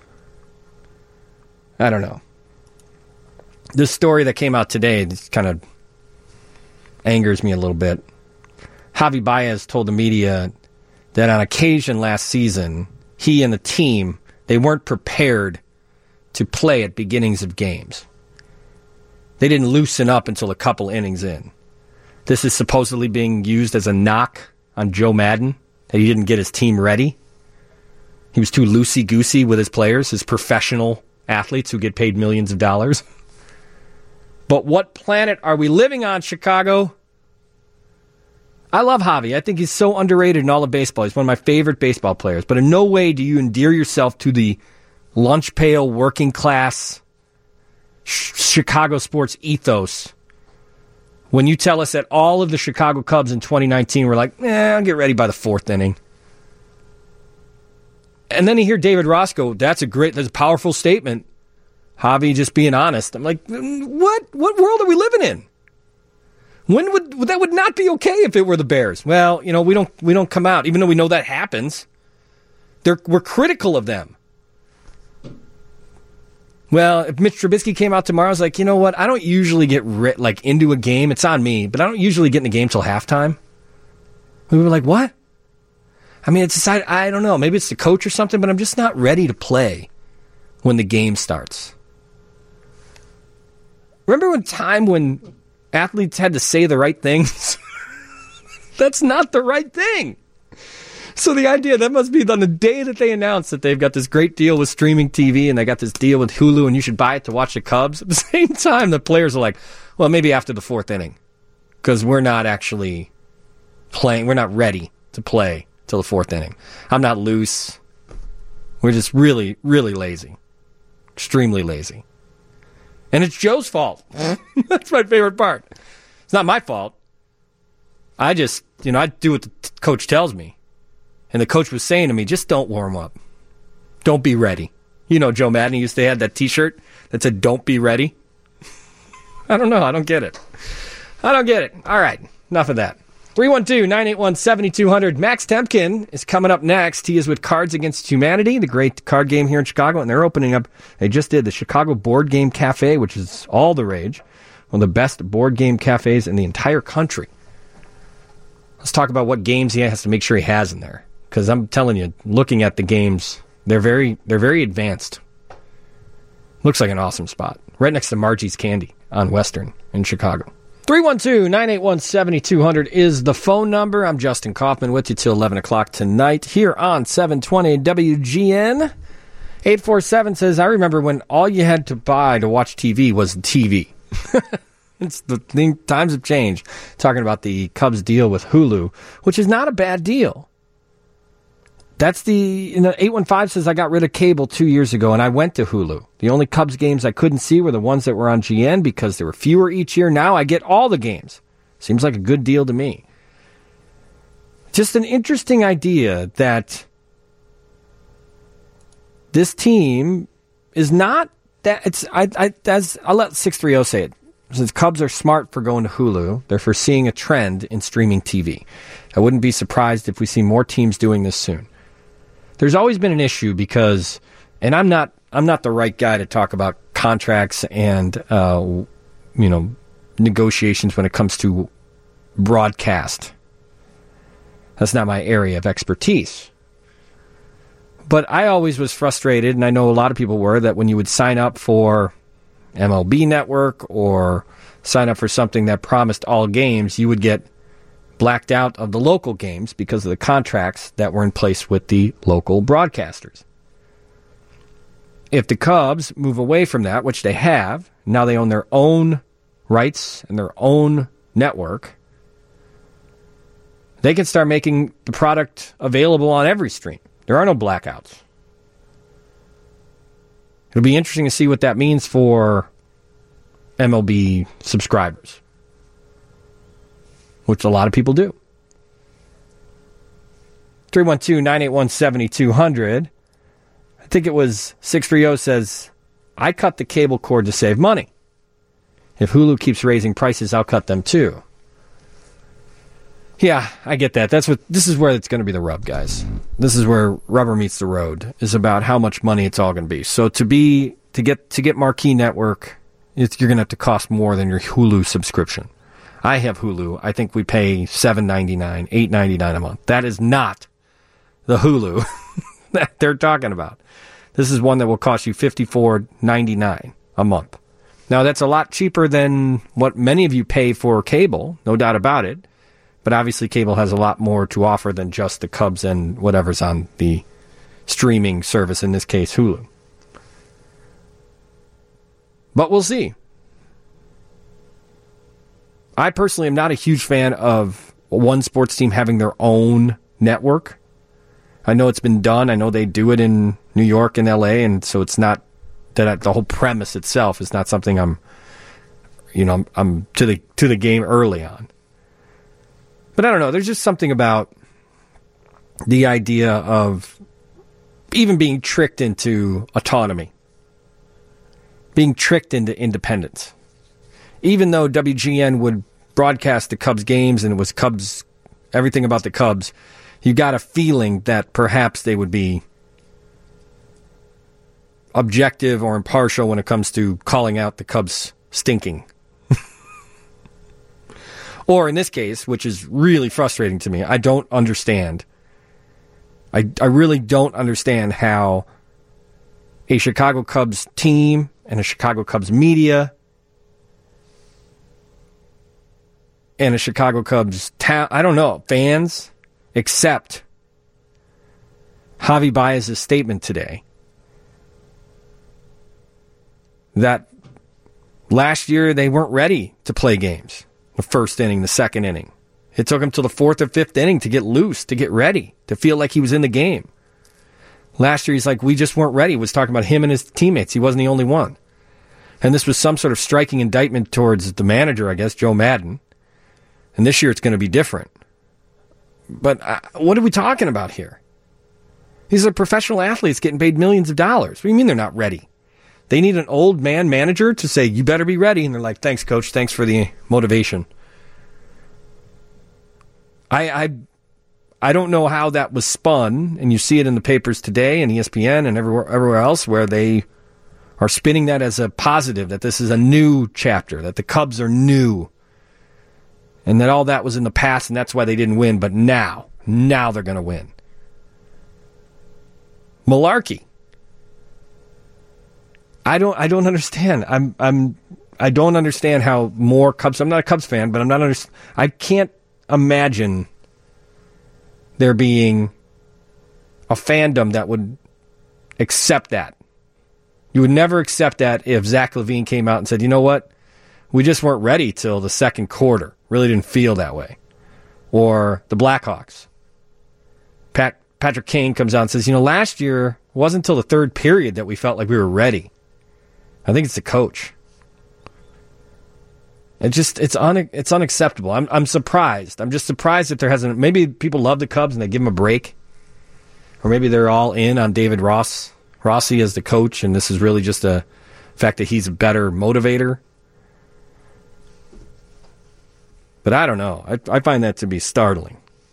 I don't know. This story that came out today kind of angers me a little bit. Javi Baez told the media that on occasion last season, he and the team, they weren't prepared to play at beginnings of games. They didn't loosen up until a couple innings in. This is supposedly being used as a knock on Joe Madden, that he didn't get his team ready. He was too loosey-goosey with his players, his professional athletes who get paid millions of dollars. But what planet are we living on, Chicago? I love Javi. I think he's so underrated in all of baseball. He's one of my favorite baseball players. But in no way do you endear yourself to the lunch pail, working class, Chicago sports ethos When you tell us that all of the Chicago Cubs in 2019 were like, I'll get ready by the 4th inning. And then you hear David Ross go, that's a powerful statement. Javi just being honest. I'm like, what world are we living in? That would not be okay if it were the Bears. Well, we don't come out, even though we know that happens. We're critical of them. Well, if Mitch Trubisky came out tomorrow, I was like, you know what? I don't usually get into a game. It's on me, but I don't usually get in the game till halftime. We were like, what? I mean, I don't know. Maybe it's the coach or something, but I'm just not ready to play when the game starts. Remember when athletes had to say the right things? That's not the right thing. So the idea, that must be on the day that they announced that they've got this great deal with streaming TV and they got this deal with Hulu and you should buy it to watch the Cubs. At the same time, the players are like, well, maybe after the 4th inning because we're not actually playing. We're not ready to play till the 4th inning. I'm not loose. We're just really, really lazy. Extremely lazy. And it's Joe's fault. That's my favorite part. It's not my fault. I just, I do what the coach tells me. And the coach was saying to me, just don't warm up. Don't be ready. Joe Madden used to have that T-shirt that said, don't be ready. I don't know. I don't get it. All right. Enough of that. 312-981-7200. Max Temkin is coming up next. He is with Cards Against Humanity, the great card game here in Chicago. And they're opening up, they just did the Chicago Board Game Cafe, which is all the rage. One of the best board game cafes in the entire country. Let's talk about what games he has to make sure he has in there. Because I'm telling you, looking at the games, they're very advanced. Looks like an awesome spot. Right next to Margie's Candy on Western in Chicago. 312-981-7200 is the phone number. I'm Justin Kaufman with you till 11 o'clock tonight here on 720 WGN. 847 says, I remember when all you had to buy to watch TV was the TV. It's the thing, times have changed. Talking about the Cubs deal with Hulu, which is not a bad deal. That's 815 says, I got rid of cable 2 years ago and I went to Hulu. The only Cubs games I couldn't see were the ones that were on GN because there were fewer each year. Now I get all the games. Seems like a good deal to me. Just an interesting idea that this team is not that I'll let 630 say it. Since Cubs are smart for going to Hulu, they're foreseeing a trend in streaming TV. I wouldn't be surprised if we see more teams doing this soon. There's always been an issue because, and I'm not the right guy to talk about contracts and negotiations when it comes to broadcast. That's not my area of expertise. But I always was frustrated, and I know a lot of people were, that when you would sign up for MLB Network or sign up for something that promised all games, you would get blacked out of the local games because of the contracts that were in place with the local broadcasters. If the Cubs move away from that, which they have, now they own their own rights and their own network, they can start making the product available on every stream. There are no blackouts. It'll be interesting to see what that means for MLB subscribers, which a lot of people do. 312-981-7200. I think it was 630 says, I cut the cable cord to save money. If Hulu keeps raising prices, I'll cut them too. Yeah, I get that. This is where it's going to be the rub, guys. This is where rubber meets the road, is about how much money it's all going to be. So to get Marquee Network, you're going to have to cost more than your Hulu subscription. I have Hulu. I think we pay $7.99, $8.99 a month. That is not the Hulu that they're talking about. This is one that will cost you $54.99 a month. Now, that's a lot cheaper than what many of you pay for cable, no doubt about it. But obviously, cable has a lot more to offer than just the Cubs and whatever's on the streaming service, in this case, Hulu. But we'll see. I personally am not a huge fan of one sports team having their own network. I know it's been done. I know they do it in New York and LA, and so it's not that the whole premise itself is not something I'm I'm to the game early on. But I don't know. There's just something about the idea of even being tricked into autonomy, being tricked into independence. Even though WGN would broadcast the Cubs games and it was Cubs, everything about the Cubs, you got a feeling that perhaps they would be objective or impartial when it comes to calling out the Cubs stinking. Or in this case, which is really frustrating to me, I don't understand. I really don't understand how a Chicago Cubs team and a Chicago Cubs media and a Chicago Cubs fans accept Javi Baez's statement today that last year they weren't ready to play games. The first inning, the second inning. It took him till the fourth or fifth inning to get loose, to get ready, to feel like he was in the game. Last year, he's like, we just weren't ready. He was talking about him and his teammates. He wasn't the only one. And this was some sort of striking indictment towards the manager, I guess, Joe Madden. And this year, it's going to be different. But what are we talking about here? These are professional athletes getting paid millions of dollars. What do you mean they're not ready? They need an old man manager to say, you better be ready. And they're like, thanks, coach. Thanks for the motivation. I don't know how that was spun, and you see it in the papers today and ESPN and everywhere else where they are spinning that as a positive, that this is a new chapter, that the Cubs are new, and that all that was in the past and that's why they didn't win. But now they're going to win. Malarkey. I don't understand. I don't understand how more Cubs. I'm not a Cubs fan, but I can't imagine there being a fandom that would accept that. You would never accept that if Zach LaVine came out and said, you know what? We just weren't ready till the second quarter. Really didn't feel that way. Or the Blackhawks. Patrick Kane comes out and says, last year it wasn't until the third period that we felt like we were ready. I think it's the coach. It's unacceptable. I'm surprised. I'm just surprised that there hasn't. Maybe people love the Cubs and they give them a break, or maybe they're all in on David Rossi as the coach, and this is really just a fact that he's a better motivator. But I don't know. I find that to be startling.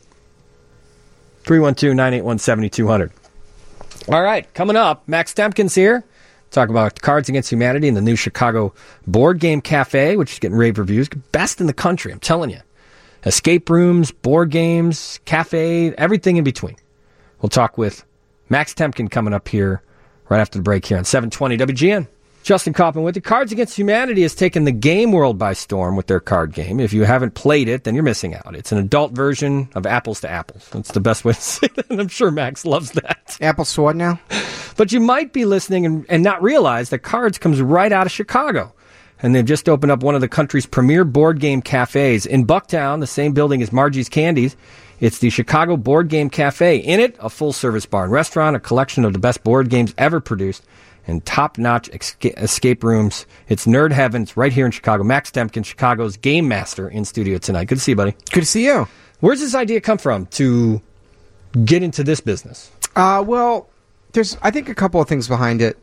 312-981-7200. All right, coming up, Max Temkin's here. Talk about Cards Against Humanity and the new Chicago Board Game Cafe, which is getting rave reviews. Best in the country, I'm telling you. Escape rooms, board games, cafe, everything in between. We'll talk with Max Temkin coming up here right after the break here on 720 WGN. Justin Kaufman with you. Cards Against Humanity has taken the game world by storm with their card game. If you haven't played it, then you're missing out. It's an adult version of Apples to Apples. That's the best way to say that, and I'm sure Max loves that.
Apples to what now?
But you might be listening and not realize that Cards comes right out of Chicago. And they've just opened up one of the country's premier board game cafes in Bucktown, the same building as Margie's Candies. It's the Chicago Board Game Cafe. In it, a full-service bar and restaurant, a collection of the best board games ever produced, and top-notch escape rooms. It's nerd heaven. It's right here in Chicago. Max Temkin, Chicago's game master, in studio tonight. Good to see you, buddy.
Good to see you.
Where's this idea come from to get into this business?
Well, there's, I think, a couple of things behind it.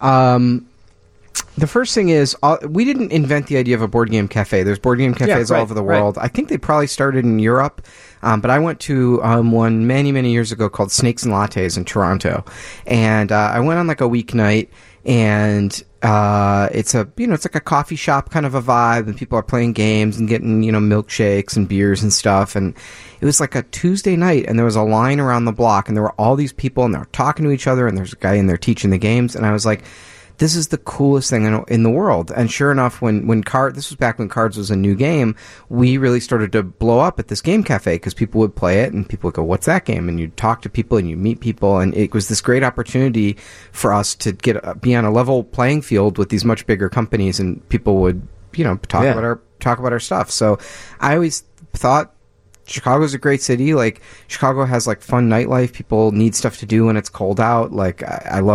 The first thing is, we didn't invent the idea of a board game cafe. There's board game cafes all over the world. Right. I think they probably started in Europe, but I went to one many, many years ago called Snakes and Lattes in Toronto. And I went on like a weeknight, and it's like a coffee shop kind of a vibe, and people are playing games and getting, milkshakes and beers and stuff. And it was like a Tuesday night, and there was a line around the block, and there were all these people, and they were talking to each other, and there's a guy in there teaching the games, and I was like, this is the coolest thing in the world. And sure enough, this was back when Cards was a new game, we really started to blow up at this game cafe because people would play it and people would go, what's that game? And you'd talk to people and you meet people, and it was this great opportunity for us to be on a level playing field with these much bigger companies, and people would, talk about our stuff. So I always thought Chicago's a great city. Like, Chicago has like fun nightlife. People need stuff to do when it's cold out. Like, I love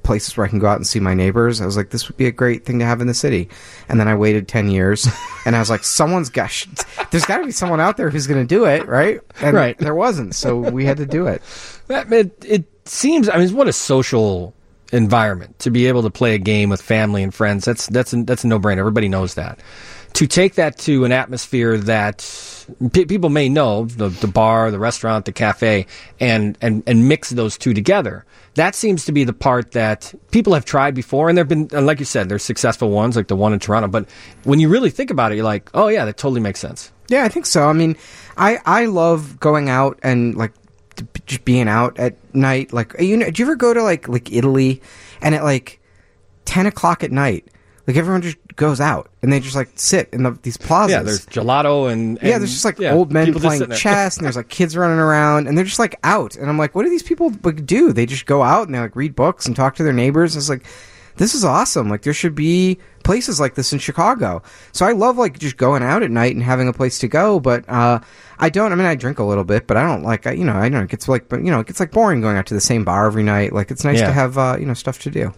places where I can go out and see my neighbors. I was like, this would be a great thing to have in the city. And then I waited 10 years, and I was like, there's got to be someone out there who's going to do it, right? And there wasn't, so we had to do it.
It seems, I mean, what a social environment to be able to play a game with family and friends. That's a no-brainer. Everybody knows that. To take that to an atmosphere that people may know, the bar, the restaurant, the cafe, and mix those two together. That seems to be the part that people have tried before, and there've been, like you said, there's successful ones, like the one in Toronto. But when you really think about it, you're like, oh yeah, that totally makes sense.
Yeah, I think so. I mean, I love going out and like just being out at night. Like, do you ever go to like Italy, and at like 10 o'clock at night, like everyone just goes out and they just like sit in these plazas.
Yeah, there's gelato and
there's just like old men playing chess, and there's like kids running around, and they're just like out. And I'm like, what do these people like do? They just go out and they like read books and talk to their neighbors. And it's like, this is awesome. Like, there should be places like this in Chicago. So I love like just going out at night and having a place to go. But I drink a little bit, but I don't like, I know it gets like, but it gets like boring going out to the same bar every night. Like, it's nice to have stuff to do.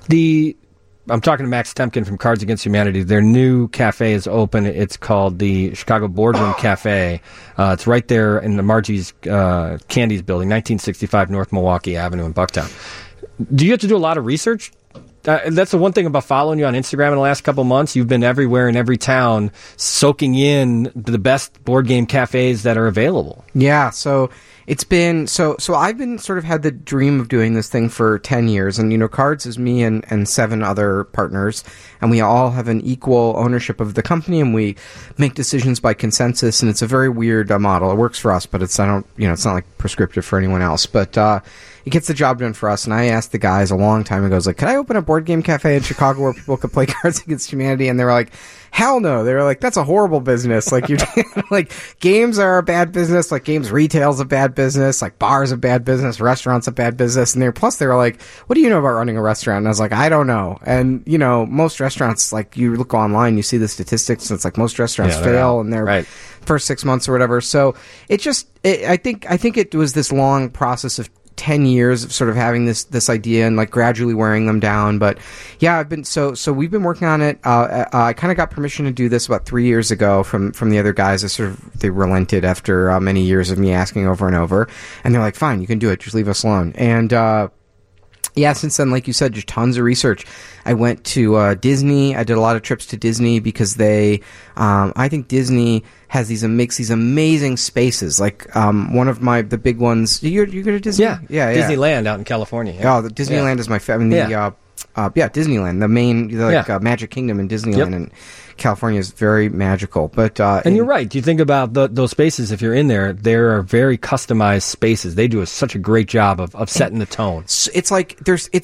I'm talking to Max Temkin from Cards Against Humanity. Their new cafe is open. It's called the Chicago Boardroom Cafe. It's right there in the Margie's Candies building, 1965 North Milwaukee Avenue in Bucktown. Do you have to do a lot of research? That's the one thing about following you on Instagram in the last couple of months. You've been everywhere in every town, soaking in the best board game cafes that are available.
Yeah, so it's been so I've been sort of had the dream of doing this thing for 10 years, and Cards is me and 7 other partners, and we all have an equal ownership of the company, and we make decisions by consensus, and it's a very weird model. It works for us, but it's not like prescriptive for anyone else, but it gets the job done for us. And I asked the guys a long time ago, I was like, could I open a board game cafe in Chicago where people could play Cards Against Humanity? And they were like, hell no. They were like, that's a horrible business. Like, like, games are a bad business. Like, games retail's a bad business. Like, bars a bad business. Restaurants a bad business. And they were like, what do you know about running a restaurant? And I was like, I don't know. And, most restaurants, like, you look online, you see the statistics, and it's like most restaurants fail in their first 6 months or whatever. So I think it was this long process of 10 years of sort of having this idea and like gradually wearing them down. But yeah, I've been so we've been working on it. I kind of got permission to do this about 3 years ago from the other guys. They relented after many years of me asking over and over, and they're like, fine, you can do it, just leave us alone. And since then, like you said, just tons of research. I went to Disney. I did a lot of trips to Disney because I think Disney has these amazing spaces. Like one of the big ones. You go to Disney?
Yeah. Disneyland out in California.
Yeah. Oh, the Disneyland is my favorite. Disneyland, the main Magic Kingdom in Disneyland in California is very magical. But
and you're right. You think about those spaces. If you're in there are very customized spaces. They do such a great job of setting the tone.
It's like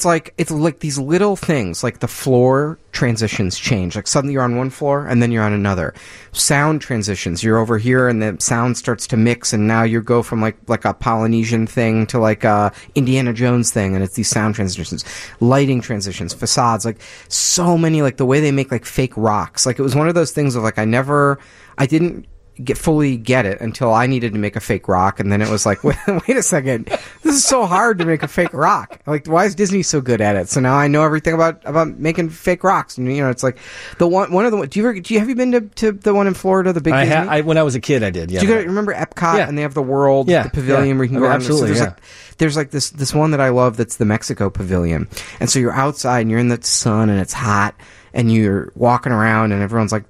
these little things, like the floor transitions change. Like suddenly you're on one floor and then you're on another. Sound transitions. You're over here and the sound starts to mix, and now you go from like a Polynesian thing to like a Indiana Jones thing, and it's these sound transitions, lighting transitions, facades, like so many, like the way they make like fake rocks. Like it was one of those things of like I didn't fully get it until I needed to make a fake rock, and then it was like, wait a second, this is so hard to make a fake rock. Like, why is Disney so good at it? So now I know everything about making fake rocks. And it's like have you been to the one in Florida, the big Disney?
When I was a kid, I did. Yeah.
Do you remember Epcot? Yeah. And they have the world, the pavilion where you can go.
Absolutely.
So there's like this one that I love that's the Mexico Pavilion, and so you're outside and you're in the sun and it's hot, and you're walking around and everyone's like,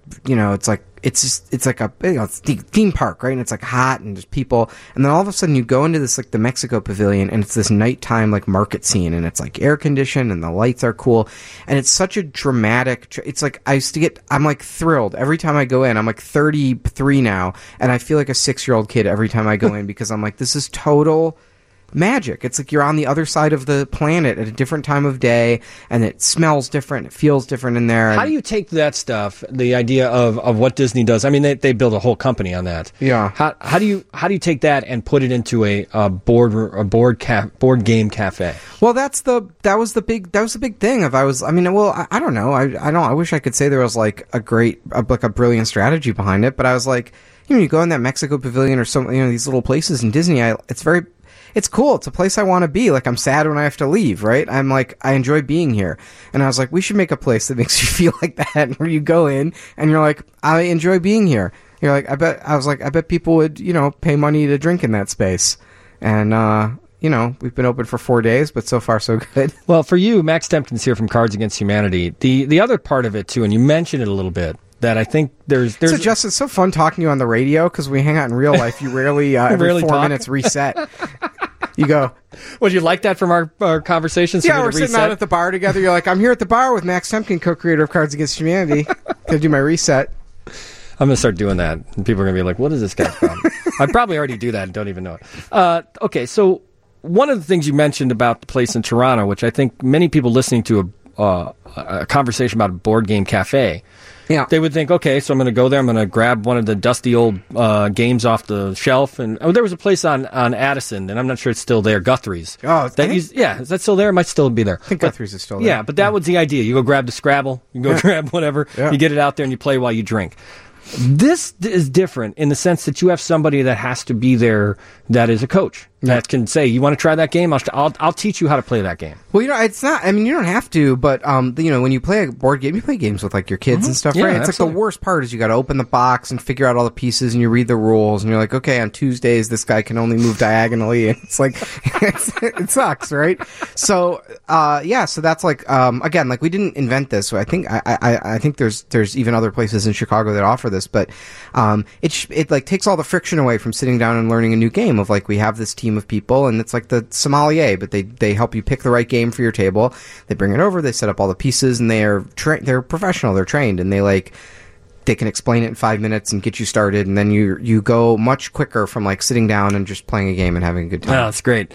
it's like a it's theme park, right? And it's like hot and there's people, and then all of a sudden you go into this like the Mexico Pavilion, and it's this nighttime like market scene, and it's like air conditioned and the lights are cool, and it's such a dramatic. It's like I'm like thrilled every time I go in. I'm like 33 now, and I feel like a 6-year-old kid every time I go in because I'm like, this is total magic. It's like you're on the other side of the planet at a different time of day, and it smells different, it feels different in there.
How do you take that stuff, the idea of what Disney does? I mean, they build a whole company on that.
Yeah.
How do you take that and put it into a board game cafe?
Well, that was the big thing. I don't know. I wish I could say there was like a brilliant strategy behind it, but I was like, you go in that Mexico Pavilion or some, these little places in Disney, it's cool. It's a place I want to be. Like, I'm sad when I have to leave, right? I'm like, I enjoy being here. And I was like, we should make a place that makes you feel like that, where you go in and you're like, I enjoy being here. You're like, I bet people would, pay money to drink in that space. And, we've been open for 4 days, but so far so good.
Well, for you, Max Temkins here from Cards Against Humanity. The other part of it too, and you mentioned it a little bit, that I think there's.
So, Justin, it's so fun talking to you on the radio because we hang out in real life. You rarely every 4 minutes reset. You go.
Would you like that from our conversations?
Yeah, we're sitting out at the bar together. You're like, I'm here at the bar with Max Temkin, co-creator of Cards Against Humanity. Gonna do my reset.
I'm going to start doing that, and people are going to be like, what is this guy's problem? I probably already do that and don't even know it. Okay, so one of the things you mentioned about the place in Toronto, which I think many people listening to a conversation about a board game cafe, they would think, okay, so I'm going to go there, I'm going to grab one of the dusty old games off the shelf. And there was a place on Addison, and I'm not sure it's still there, Guthrie's.
Oh,
is that still there? It might still be there.
I think Guthrie's is still there.
Yeah, but that was the idea. You go grab the Scrabble, you go grab whatever, you get it out there and you play while you drink. This is different in the sense that you have somebody that has to be there that is a coach that can say, you want to try that game? I'll teach you how to play that game.
Well, it's not, I mean, you don't have to, but, when you play a board game, you play games with, like, your kids and stuff, right? It's
absolutely.
like the worst part is you got to open the box and figure out all the pieces and you read the rules and you're like, okay, on Tuesdays, this guy can only move diagonally. And it's like, it sucks, right? So, so that's like, again, like, we didn't invent this. So I think there's even other places in Chicago that offer this, but, it like takes all the friction away from sitting down and learning a new game of, like, we have this team of people and it's like the sommelier, but they help you pick the right game for your table. They bring it over, they set up all the pieces, and they're professional, they're trained, and they can explain it in 5 minutes and get you started, and then you go much quicker from, like, sitting down and just playing a game and having a good time.
Oh, that's great.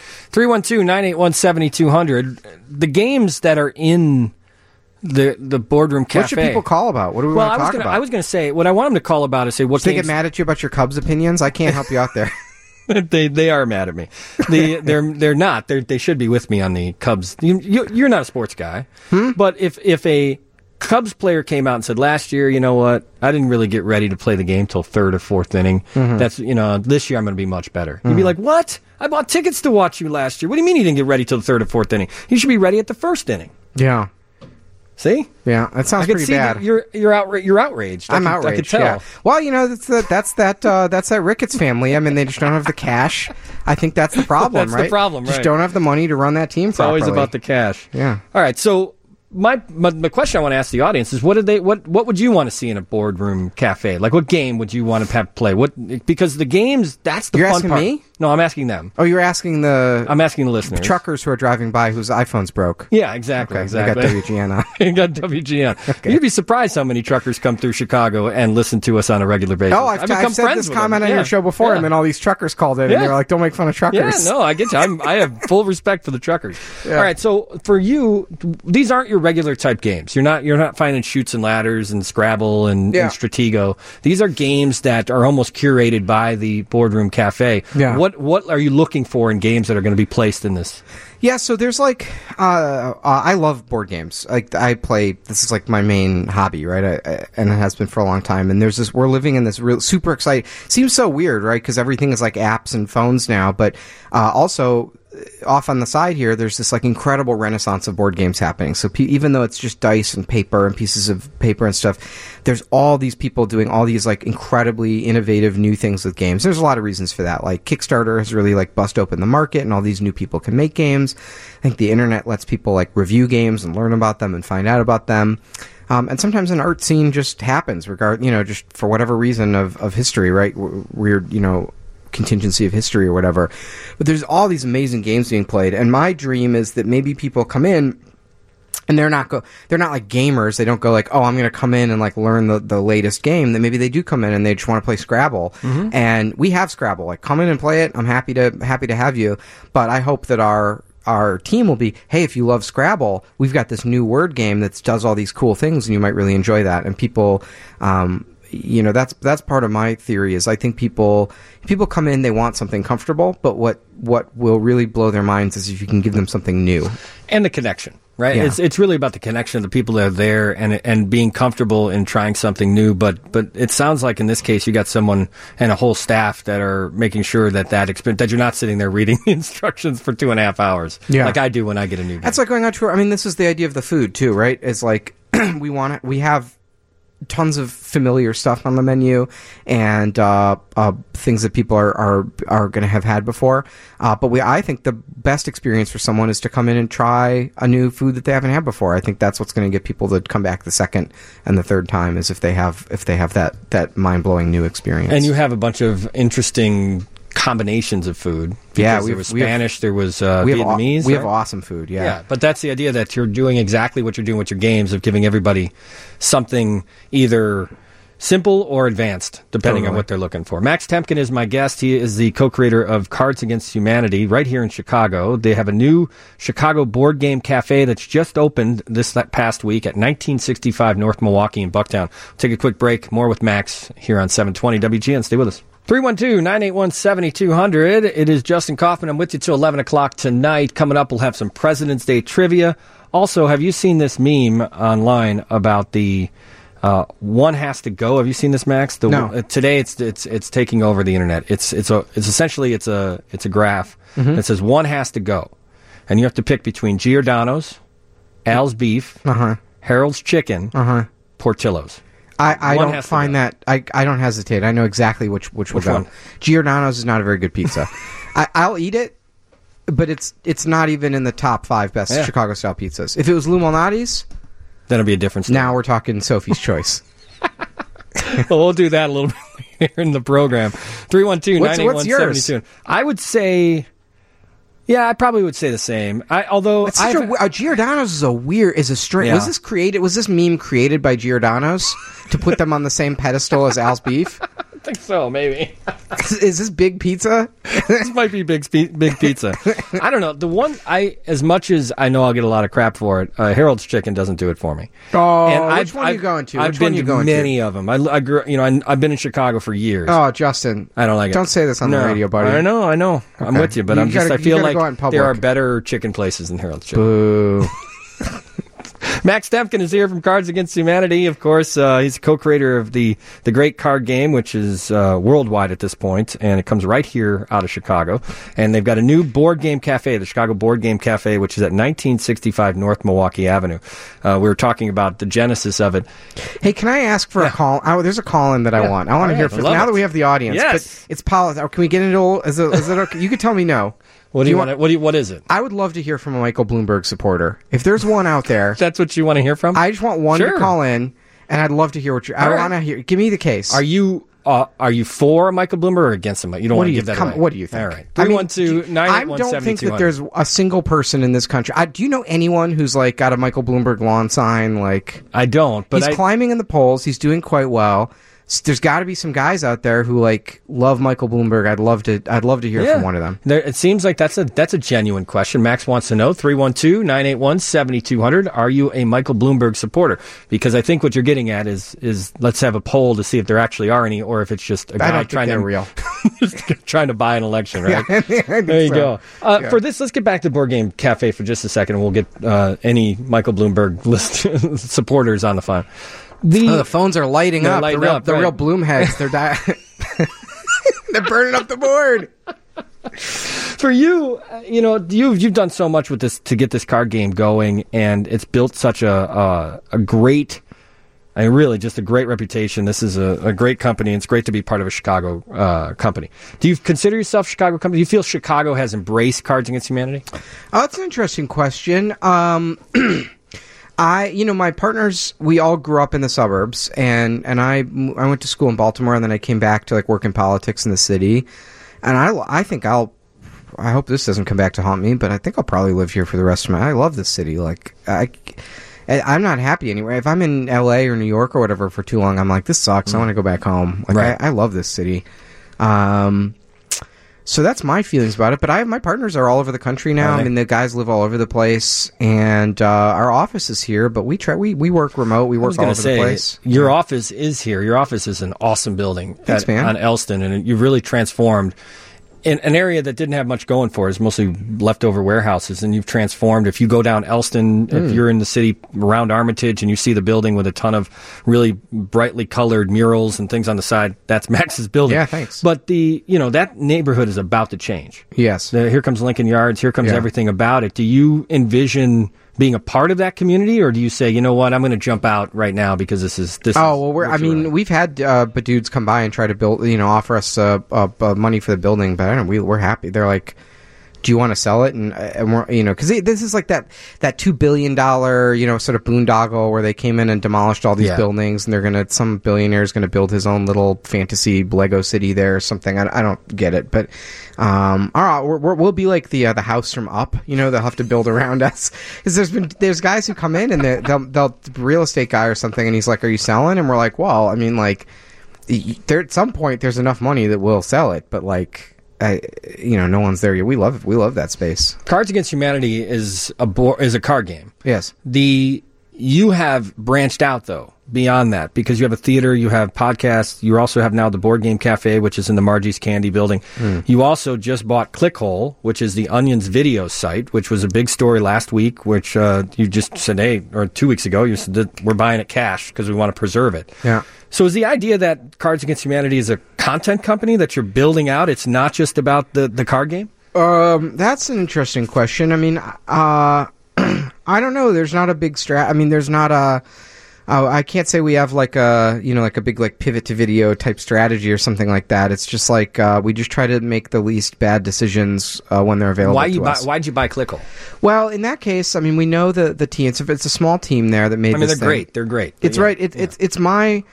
312-981-7200. The games that are in the boardroom cafe.
What should people call about? What do we want to talk about?
I was going to say, what I want them to call about is say, what games...
They get mad at you about your Cubs opinions? I can't help you out there.
They are mad at me. They're not. They should be with me on the Cubs. You're not a sports guy, but if a Cubs player came out and said, last year, you know what, I didn't really get ready to play the game till third or fourth inning. That's this year I'm going to be much better. You'd be like, what? I bought tickets to watch you last year. What do you mean you didn't get ready till the third or fourth inning? You should be ready at the first inning.
Yeah.
See?
Yeah, that sounds pretty bad.
You're outraged.
I'm outraged. I could tell. Yeah. Well, that's that Ricketts family. I mean, they just don't have the cash. I think that's the problem,
that's
right?
The problem, right?
Just don't have the money to run that team properly.
It's always about the cash.
Yeah.
All right. So my question I want to ask the audience is, what would you want to see in a boardroom cafe? Like, what game would you want to have play? Because the games, that's the fun part. You're asking me? No, I'm asking them.
Oh, you're asking
I'm asking the listeners.
Truckers who are driving by whose iPhones broke.
Yeah, exactly.
Okay,
exactly.
They got WGN on.
You got WGN. Okay. You'd be surprised how many truckers come through Chicago and listen to us on a regular basis.
Oh, I've said this comment on your show before, and then all these truckers called in, and they're like, don't make fun of truckers.
Yeah, no, I get you. I have full respect for the truckers. Yeah. All right, so for you, these aren't your regular type games. You're not finding Chutes and Ladders and Scrabble and Stratego. These are games that are almost curated by the Boardroom Cafe. Yeah. What are you looking for in games that are going to be placed in this?
Yeah, so there's like, I love board games. Like, I play, this is like my main hobby, right? And it has been for a long time. And we're living in this real super exciting, seems so weird, right? Because everything is like apps and phones now, but also off on the side here, there's this like incredible renaissance of board games happening. So even though it's just dice and paper and pieces of paper and stuff, there's all these people doing all these like incredibly innovative new things with games. There's a lot of reasons for that. Like Kickstarter has really like bust open the market, and all these new people can make games. I think the internet lets people like review games and learn about them and find out about them. And sometimes an art scene just happens, just for whatever reason of history, right? Weird, contingency of history or whatever. But there's all these amazing games being played, and my dream is that maybe people come in and they're not like gamers. They don't go like, oh, I'm going to come in and like learn the latest game. That maybe they do come in and they just want to play Scrabble. Mm-hmm. And we have Scrabble. Like, come in and play it. I'm happy to have you. But I hope that our team will be, hey, if you love Scrabble, we've got this new word game that does all these cool things, and you might really enjoy that. And people, that's part of my theory is I think people come in, they want something comfortable, but what will really blow their minds is if you can give them something new.
And the connection, right?
Yeah.
It's really about the connection of the people that are there and being comfortable in trying something new. But it sounds like in this case you got someone and a whole staff that are making sure that experience, that you're not sitting there reading the instructions for 2.5 hours, like I do when I get a new game.
That's like going out to. I mean, this is the idea of the food too, right? It's like we have tons of familiar stuff on the menu and things that people are going to have had before. But I think the best experience for someone is to come in and try a new food that they haven't had before. I think that's what's going to get people to come back the second and the third time, is if they have that mind-blowing new experience.
And you have a bunch of interesting combinations of food. There was Spanish, there was Vietnamese.
We have awesome food,
yeah. But that's the idea, that you're doing exactly what you're doing with your games, of giving everybody something either simple or advanced, depending on what they're looking for. Max Temkin is my guest. He is the co-creator of Cards Against Humanity right here in Chicago. They have a new Chicago board game cafe that's just opened this past week at 1965 North Milwaukee in Bucktown. We'll take a quick break. More with Max here on 720 WGN. Stay with us. 312-981-7200. It is Justin Kaufman. I'm with you till 11 o'clock tonight. Coming up, we'll have some President's Day trivia. Also, have you seen this meme online about the one has to go? Have you seen this, Max?
No.
Today, it's taking over the internet. It's essentially a graph that says one has to go, and you have to pick between Giordano's, Al's Beef, Harold's Chicken, Portillo's.
I don't find that. I don't hesitate. I know exactly which will go.
One?
Giordano's is not a very good pizza. I'll eat it, but it's not even in the top 5 best Chicago style pizzas. If it was Lou Malnati's,
then it'd be a different story.
Now we're talking Sophie's Choice.
Well, we'll do that a little bit later in the program. 312-981-7200. I would say. Yeah, I probably would say the same.
Giordano's is a strange.
Yeah.
Was this meme created by Giordano's to put them on the same pedestal as Al's Beef?
I think so, maybe.
Is this big pizza?
This might be big pizza. I don't know. The one as much as I know I'll get a lot of crap for it, Harold's Chicken doesn't do it for me.
Oh, and which one are you going to?
I've been to many of them. I grew. I've been in Chicago for years.
Oh, Justin,
I don't like it.
Don't say this on the radio, buddy.
I know. Okay. I'm with you, but I feel like there are better chicken places than Harold's Chicken.
Boo.
Max Temkin is here from Cards Against Humanity. Of course, he's a co-creator of the great card game, which is worldwide at this point, and it comes right here out of Chicago. And they've got a new board game cafe, the Chicago Board Game Cafe, which is at 1965 North Milwaukee Avenue. We were talking about the genesis of it.
Hey, can I ask for a call? There's a call-in that I want. I want to hear from now that we have the audience.
Yes.
But it's politics. Can we get into is it okay? You could tell me no.
What is it?
I would love to hear from a Michael Bloomberg supporter. If there's one out there.
That's what you want to hear from?
I just want one to call in, and I'd love to hear what I want to hear. Give me the case.
Are you for Michael Bloomberg or against him? You don't want to give that away.
What do you think?
All right. 312-981-7200.
I don't think that there's a single person in this country. Do you know anyone who's got a Michael Bloomberg lawn sign?
I don't, but
he's climbing in the polls. He's doing quite well. There's got to be some guys out there who love Michael Bloomberg. I'd love to hear from one of them.
It seems like that's a genuine question. Max wants to know 312-981-7200. Are you a Michael Bloomberg supporter? Because I think what you're getting at is let's have a poll to see if there actually are any, or if it's just a guy trying to buy an election, right?
Yeah,
there you go. For this, let's get back to Board Game Cafe for just a second, and we'll get any Michael Bloomberg list supporters on the phone.
The phones are lighting up. The real Bloomheads. They're they're burning up the board.
For you, you've done so much with this to get this card game going, and it's built such a great, really just a great reputation. This is a great company, and it's great to be part of a Chicago company. Do you consider yourself a Chicago company? Do you feel Chicago has embraced Cards Against Humanity?
Oh, that's an interesting question. My partners, we all grew up in the suburbs, and I went to school in Baltimore, and then I came back to work in politics in the city, and I think I hope this doesn't come back to haunt me, but I think I'll probably live here for the rest of I love this city. I'm not happy anywhere. If I'm in LA or New York or whatever for too long, I'm like, this sucks. I want to go back home.
Right.
I love this city. So that's my feelings about it. But my partners are all over the country now. I mean, the guys live all over the place, and our office is here. But we work remote. We work all over the place.
Your office is here. Your office is an awesome building.
Thanks, man.
On Elston, and you've really transformed in an area that didn't have much going for it, is mostly leftover warehouses, and you've transformed. If you go down Elston, if you're in the city around Armitage and you see the building with a ton of really brightly colored murals and things on the side, that's Max's building.
Yeah, thanks.
But that neighborhood is about to change.
Yes.
Here comes Lincoln Yards. Here comes everything about it. Do you envision being a part of that community, or do you say, you know what, I'm going to jump out right now because this is.
We've had Badudes come by and try to build, offer us money for the building, but we're happy. They're like, do you want to sell it? And we're, because this is like that $2 billion, sort of boondoggle where they came in and demolished all these buildings, and some billionaire's going to build his own little fantasy Lego city there or something. I don't get it, but all right, we'll be like the house from Up. They'll have to build around us, because there's guys who come in and they'll real estate guy or something, and he's like, "Are you selling?" And we're like, "Well, I mean, like, there at some point there's enough money that we'll sell it, but like." No one's there yet. We love that space.
Cards Against Humanity is a card game.
Yes.
You have branched out though beyond that, because you have a theater, you have podcasts, you also have now the Board Game Cafe, which is in the Margie's Candy building. You also just bought Clickhole, which is the Onion's video site, which was a big story last week, which you just said, 2 weeks ago, you said that we're buying it cash because we want to preserve it.
Yeah.
So is the idea that Cards Against Humanity is a content company that you're building out? It's not just about the card game?
That's an interesting question. I mean, I don't know. There's not a big there's not a... I can't say we have like a big like pivot to video type strategy or something like that. It's just like we just try to make the least bad decisions when they're available to us.
Why'd you buy Clickhole?
Well, in that case, I mean, we know the team. It's a small team there that made.
They're great. They're great.
It's right. It's my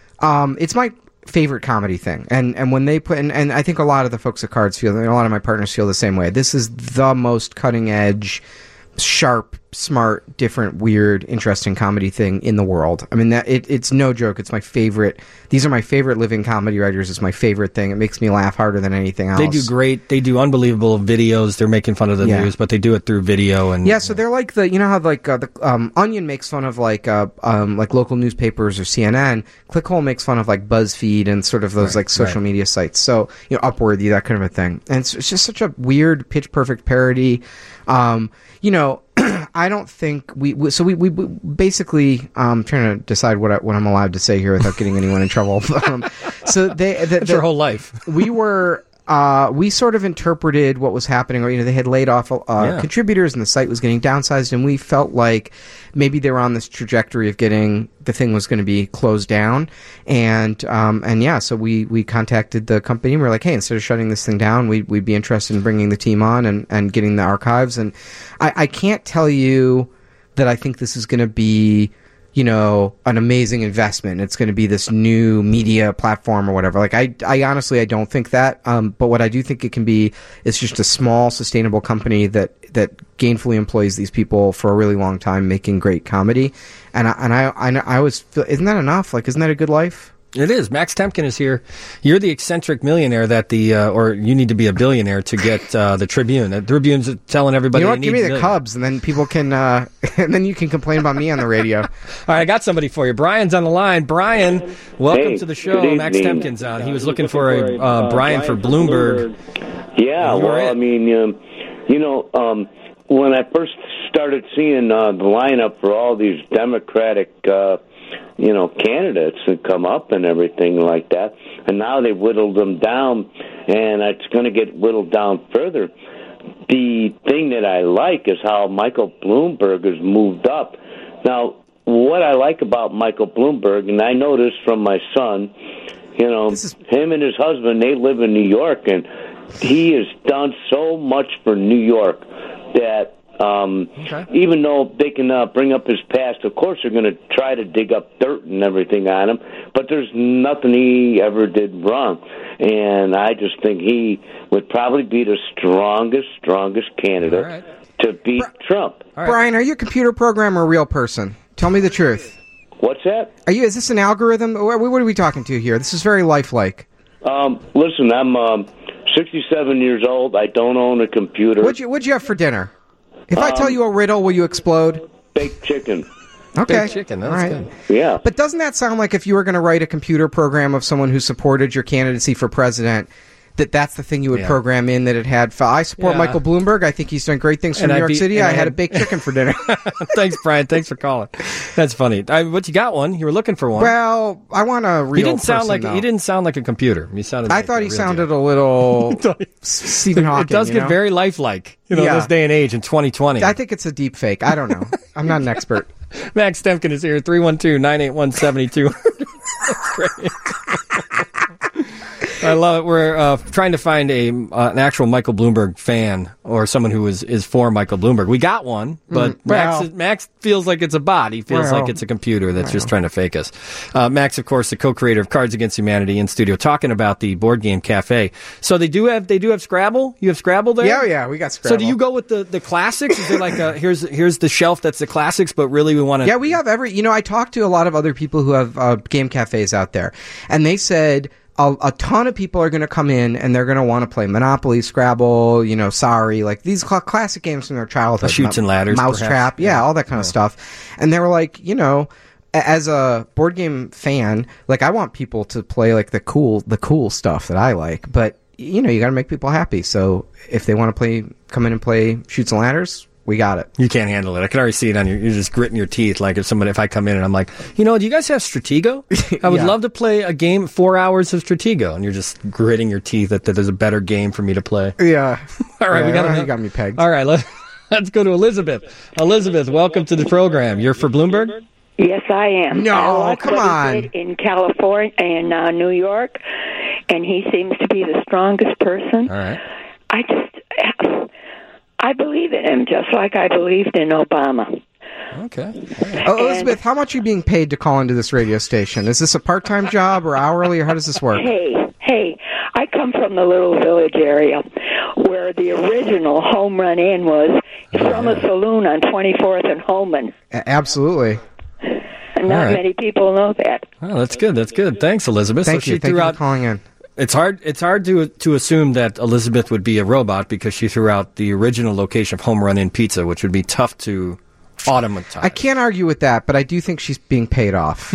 favorite comedy thing, and when they put and I think a lot of the folks at Cards feel, and a lot of my partners feel the same way. This is the most cutting edge, sharp, smart, different, weird, interesting comedy thing in the world. I mean, it's no joke. It's my favorite. These are my favorite living comedy writers. It's my favorite thing. It makes me laugh harder than anything else.
They do great. They do unbelievable videos. They're making fun of the news, but they do it through video. And
so they're like how like the Onion makes fun of like local newspapers or CNN. Clickhole makes fun of like BuzzFeed and sort of those social media sites. So Upworthy, that kind of a thing. And it's just such a weird, pitch perfect parody. I don't think we basically trying to decide what I'm allowed to say here without getting anyone in trouble. So that's
your whole life.
We sort of interpreted what was happening, or they had laid off contributors, and the site was getting downsized, and we felt like maybe they were on this trajectory of getting the thing was going to be closed down, so we contacted the company, and we were like, hey, instead of shutting this thing down, we'd be interested in bringing the team on and getting the archives. And I can't tell you that I think this is going to be an amazing investment. It's going to be this new media platform or whatever. Like, I honestly, I don't think that. But what I do think it can be is just a small, sustainable company that gainfully employs these people for a really long time, making great comedy. And I always feel, isn't that enough? Like, isn't that a good life?
It is. Max Temkin is here. You're the eccentric millionaire that or you need to be a billionaire to get the Tribune. The Tribune's telling everybody.
You know what? Give me the Cubs, and then people can, and then you can complain about me on the radio. All
right, I got somebody for you. Brian's on the line. Brian, welcome to the show. Max Temkin's on. He was looking for a Brian for Bloomberg.
Yeah, well, I mean, when I first started seeing the lineup for all these Democratic candidates that come up and everything like that. And now they've whittled them down, and it's going to get whittled down further. The thing that I like is how Michael Bloomberg has moved up. Now, what I like about Michael Bloomberg, and I know this from my son, him and his husband, they live in New York, and he has done so much for New York that even though they can bring up his past, of course they're going to try to dig up dirt and everything on him, but there's nothing he ever did wrong. And I just think he would probably be the strongest candidate to beat Trump.
Right. Brian, are you a computer programmer or a real person? Tell me the truth.
What's that?
Is this an algorithm? What are we talking to here? This is very lifelike.
Listen, I'm 67 years old. I don't own a computer.
What'd you have for dinner? If I tell you a riddle, will you explode?
Baked chicken.
Okay.
Baked chicken, that's good.
Yeah.
But doesn't that sound like if you were going to write a computer program of someone who supported your candidacy for president, that's the thing you would program in, that it had. I support Michael Bloomberg. I think he's done great things for New York City. I had a baked chicken for dinner.
Thanks, Brian. Thanks for calling. That's funny. But you got one. You were looking for one.
Well, I want a real.
He didn't sound like a computer. He sounded.
I thought he sounded a little Stephen Hawking.
It does get very lifelike. In this day and age in 2020.
I think it's a deep fake. I don't know. I'm not an expert.
Max Temkin is here. 312-981-7200. That's great. I love it. We're trying to find an actual Michael Bloomberg fan or someone who is for Michael Bloomberg. We got one, but Max feels like it's a bot. He feels like it's a computer that's just trying to fake us. Max, of course, the co-creator of Cards Against Humanity, in studio talking about the Board Game Cafe. So they do have Scrabble. You have Scrabble there?
Yeah, we got Scrabble.
So do you go with the classics? Is it like here's the shelf that's the classics, but really we want to?
Yeah, we have I talked to a lot of other people who have game cafes out there, and they said a ton of people are going to come in and they're going to want to play Monopoly, Scrabble, Sorry, like these classic games from their childhood.
Chutes and Ladders,
Mousetrap, all that kind of stuff. And they were like, as a board game fan, like I want people to play like the cool stuff that I like, but you got to make people happy. So if they want to come in and play Chutes and Ladders, we got it.
You can't handle it. I can already see it on you're just gritting your teeth. Like if I come in and I'm like, do you guys have Stratego? I would love to play a game, 4 hours of Stratego. And you're just gritting your teeth that there's a better game for me to play.
Yeah.
All right.
You got me pegged.
All right. Let's go to Elizabeth. Elizabeth, welcome to the program. You're for Bloomberg?
Yes, I am.
No, come on.
In California and New York, and he seems to be the strongest person.
All right.
I believe in him just like I believed in Obama.
Okay.
Right. Elizabeth, how much are you being paid to call into this radio station? Is this a part-time job or hourly, or how does this work?
Hey, I come from the little village area where the original Home Run Inn was from a saloon on 24th and Holman.
Absolutely.
And not many people know that.
Oh, that's good. That's good. Thanks, Elizabeth.
Thank you for calling in.
It's hard to assume that Elizabeth would be a robot because she threw out the original location of Home Run Inn Pizza, which would be tough to automatize.
I can't argue with that, but I do think she's being paid off.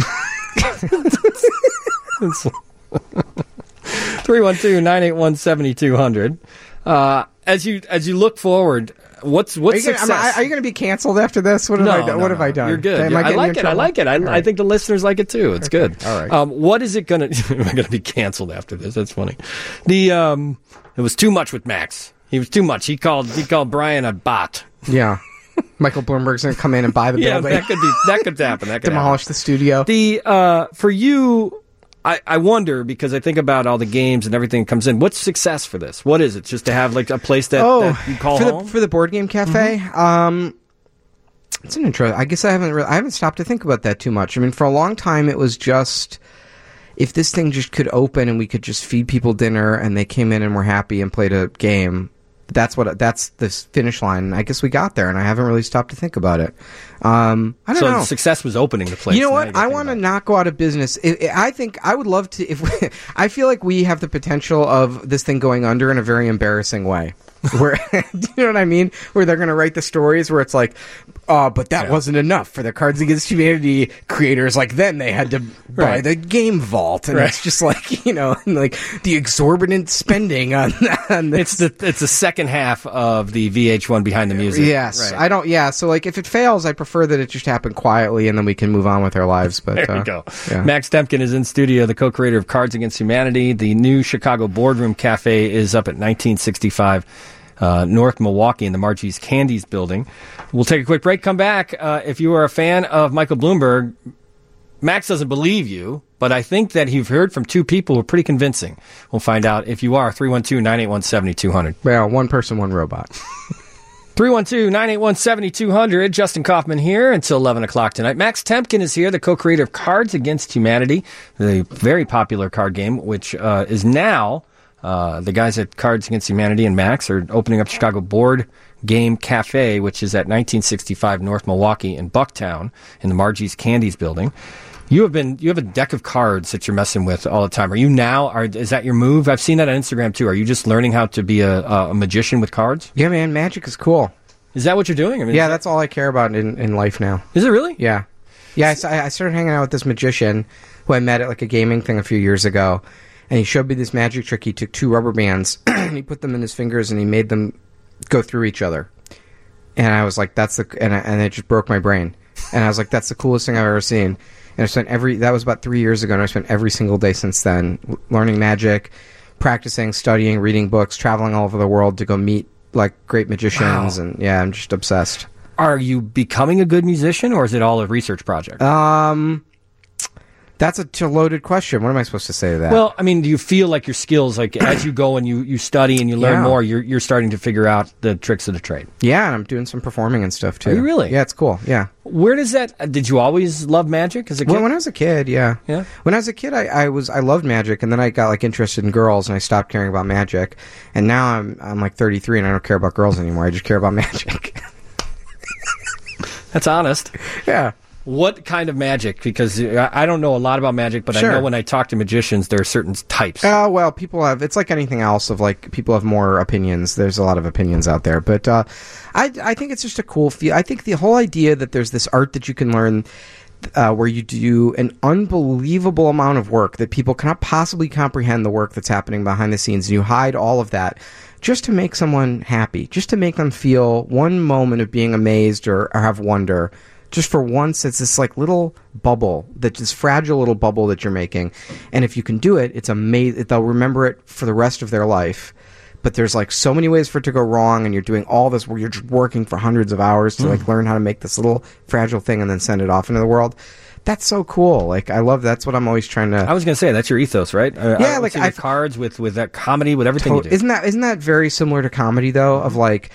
312-981-7200. As you look forward, what's success?
Are you going to be canceled after this? What have I done?
You're good. I like it. I think the listeners like it too. It's good.
All right.
What is it going to? Am I going to be canceled after this? That's funny. It was too much with Max. He was too much. He called Brian a bot.
Yeah. Michael Bloomberg's going to come in and buy the building.
That could happen. That could
demolish the studio.
For you. I wonder, because I think about all the games and everything that comes in. What's success for this? What is it? Just to have like a place that you call home?
For the Board Game Cafe? Mm-hmm. It's an intro. I guess I haven't stopped to think about that too much. I mean, for a long time it was just, if this thing just could open and we could just feed people dinner and they came in and were happy and played a game. That's the finish line. I guess we got there, and I haven't really stopped to think about it. I don't know.
So success was opening the place.
You know what? I want to not go out of business. I think I would love to. I feel like we have the potential of this thing going under in a very embarrassing way. Where, do you know what I mean? Where they're going to write the stories where it's like, but that wasn't enough for the Cards Against Humanity creators. Like, then they had to buy the game vault, and it's just like, like the exorbitant spending on this.
It's the second half of the VH1 Behind the Music.
Yes, I don't. Yeah, so like if it fails, I prefer that it just happen quietly, and then we can move on with our lives. But
there we go. Yeah. Max Temkin is in studio, the co-creator of Cards Against Humanity. The new Chicago Boardroom Cafe is up at 1965. North Milwaukee in the Margie's Candies building. We'll take a quick break, come back. If you are a fan of Michael Bloomberg, Max doesn't believe you, but I think that you've heard from two people who are pretty convincing. We'll find out if you are. 312-981-7200.
Well, one person, one robot.
312-981-7200. Justin Kaufman here until 11 o'clock tonight. Max Temkin is here, the co-creator of Cards Against Humanity, the very popular card game, which is now... the guys at Cards Against Humanity and Max are opening up Chicago Board Game Cafe, which is at 1965 North Milwaukee in Bucktown in the Margie's Candies building. You have a deck of cards that you're messing with all the time. Are you now? Is that your move? I've seen that on Instagram too. Are you just learning how to be a magician with cards?
Yeah, man, magic is cool.
Is that what you're doing? I mean,
that's all I care about in life now.
Is it really?
Yeah. I started hanging out with this magician who I met at like a gaming thing a few years ago. And he showed me this magic trick. He took 2 rubber bands and he put them in his fingers and he made them go through each other. And I was like, and it just broke my brain. And I was like, that's the coolest thing I've ever seen. And I spent that was about 3 years ago, and I spent every single day since then learning magic, practicing, studying, reading books, traveling all over the world to go meet like great magicians. Wow. And yeah, I'm just obsessed.
Are you becoming a good musician, or is it all a research project?
That's a loaded question. What am I supposed to say to that?
Well, I mean, do you feel like your skills, like as you go and you study and you learn more, you're starting to figure out the tricks of the trade?
Yeah, and I'm doing some performing and stuff too.
Are you really?
Yeah, it's cool. Yeah.
Where does that? Did you always love magic as a kid?
Well, when I was a kid, yeah.
Yeah.
When I was a kid, I loved magic, and then I got like interested in girls, and I stopped caring about magic. And now I'm like 33, and I don't care about girls anymore. I just care about magic.
That's honest.
Yeah.
What kind of magic? Because I don't know a lot about magic, but sure. I know when I talk to magicians, there are certain types.
Well, people have, it's like anything else of like, people have more opinions. There's a lot of opinions out there. But I think it's just a cool feel. I think the whole idea that there's this art that you can learn where you do an unbelievable amount of work that people cannot possibly comprehend the work that's happening behind the scenes, and you hide all of that just to make someone happy, just to make them feel one moment of being amazed or have wonder. Just for once, it's this like little bubble, this fragile little bubble that you're making. And if you can do it, it's amazing. They'll remember it for the rest of their life. But there's like so many ways for it to go wrong, and you're doing all this where you're just working for hundreds of hours to like learn how to make this little fragile thing and then send it off into the world. That's so cool. Like, I love that's what I'm always trying to.
I was going to say that's your ethos, right?
Yeah, like
with cards, with that comedy, with everything you do.
Isn't that very similar to comedy though? Of like,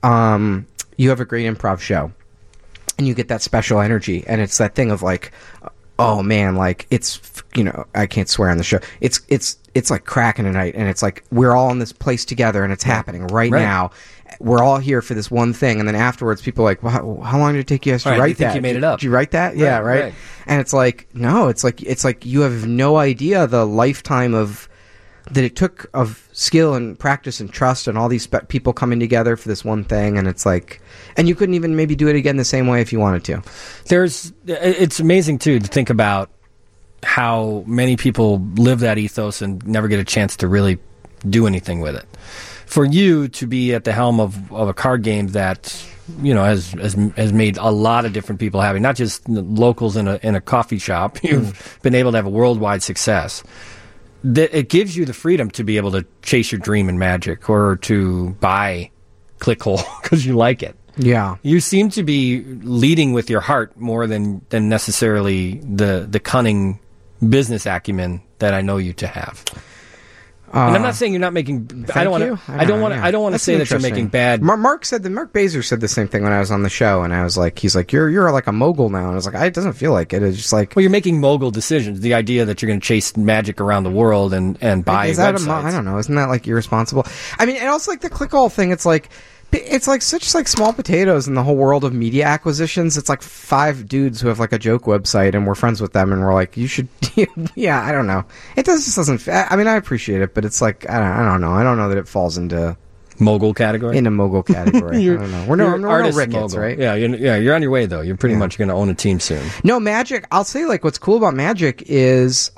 you have a great improv show. And you get that special energy, and it's that thing of like, oh man, like it's, I can't swear on the show. It's like cracking a night, and it's like we're all in this place together, and it's happening right now. We're all here for this one thing, and then afterwards, people are like, well, how long did it take you guys to write that?
You think you made it up?
Did you write that? Yeah, right. And it's like, no, it's like you have no idea the lifetime of that it took of skill and practice and trust and all these people coming together for this one thing, and it's like, and you couldn't even maybe do it again the same way if you wanted to.
It's amazing too to think about how many people live that ethos and never get a chance to really do anything with it. For you to be at the helm of a card game that has made a lot of different people happy, not just locals in a coffee shop. You've been able to have a worldwide success. It gives you the freedom to be able to chase your dream in Magic or to buy ClickHole because you like it.
Yeah.
You seem to be leading with your heart more than necessarily the cunning business acumen that I know you to have. And I'm not saying you're not making. I don't want to say that you're making bad.
Mark Baser said the same thing when I was on the show, and I was like, he's like, you're like a mogul now, and I was like, it doesn't feel like it. It's just like,
well, you're making mogul decisions. The idea that you're going to chase magic around the world and buy websites.
I don't know. Isn't that like irresponsible? I mean, and also like the ClickHole thing. It's like such like small potatoes in the whole world of media acquisitions. It's like 5 dudes who have like a joke website, and we're friends with them, and we're like, you should. Yeah, I don't know. It just doesn't. I mean, I appreciate it, but it's like I don't know. I don't know that it falls into
mogul category.
I don't know. We're no Ricketts, mogul. Right?
Yeah, you're on your way though. You're pretty much going to own a team soon.
No, Magic. I'll say like what's cool about Magic is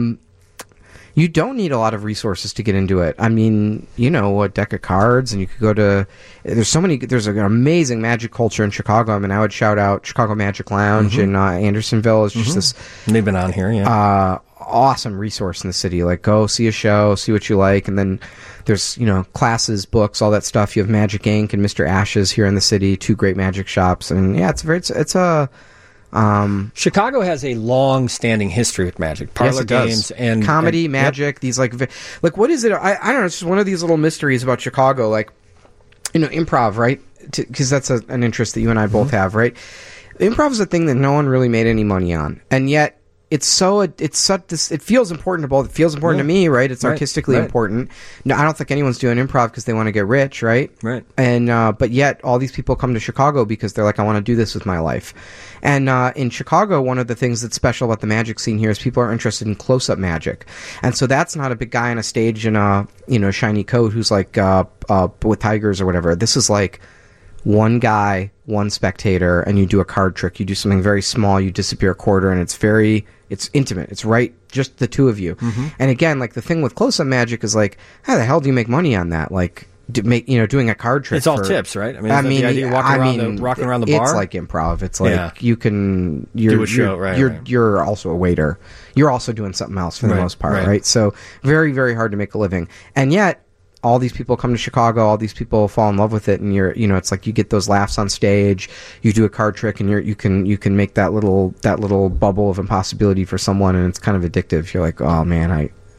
you don't need a lot of resources to get into it. I mean, a deck of cards, and you could go to. There's an amazing Magic culture in Chicago. I mean, I would shout out Chicago Magic Lounge in Andersonville. It's just this.
They've been on here, yeah.
Awesome resource in the city. Like, go see a show, see what you like, and then there's classes, books, all that stuff. You have Magic Inc. and Mr. Ashes here in the city, 2 great Magic shops, and yeah, it's a.
Chicago has a long-standing history with Magic, parlor games and
comedy, Magic. Yep. These like what is it? I don't know. It's just one of these little mysteries about Chicago, like improv, right? Because that's an interest that you and I both have, right? Improv is a thing that no one really made any money on, and yet it feels important to both. It feels important to me, right? It's artistically important. No, I don't think anyone's doing improv because they want to get rich, right?
Right.
And but yet all these people come to Chicago because they're like, I want to do this with my life. And in Chicago, one of the things that's special about the Magic scene here is people are interested in close-up Magic, and so that's not a big guy on a stage in a shiny coat who's like with tigers or whatever. This is like one guy, one spectator, and you do a card trick. You do something very small. You disappear a quarter, and it's intimate. It's right just the two of you. And again, like the thing with close-up magic is like, how the hell do you make money on that? Like, doing a card trick.
It's all tips, right? I mean, the idea walking around the bar.
It's like improv. It's like you can do
a show, right?
You're also a waiter. You're also doing something else for the most part, right? So very, very hard to make a living, and yet all these people come to Chicago. All these people fall in love with it, and it's like you get those laughs on stage. You do a card trick, and you can make that little bubble of impossibility for someone, and it's kind of addictive. You're like, oh man,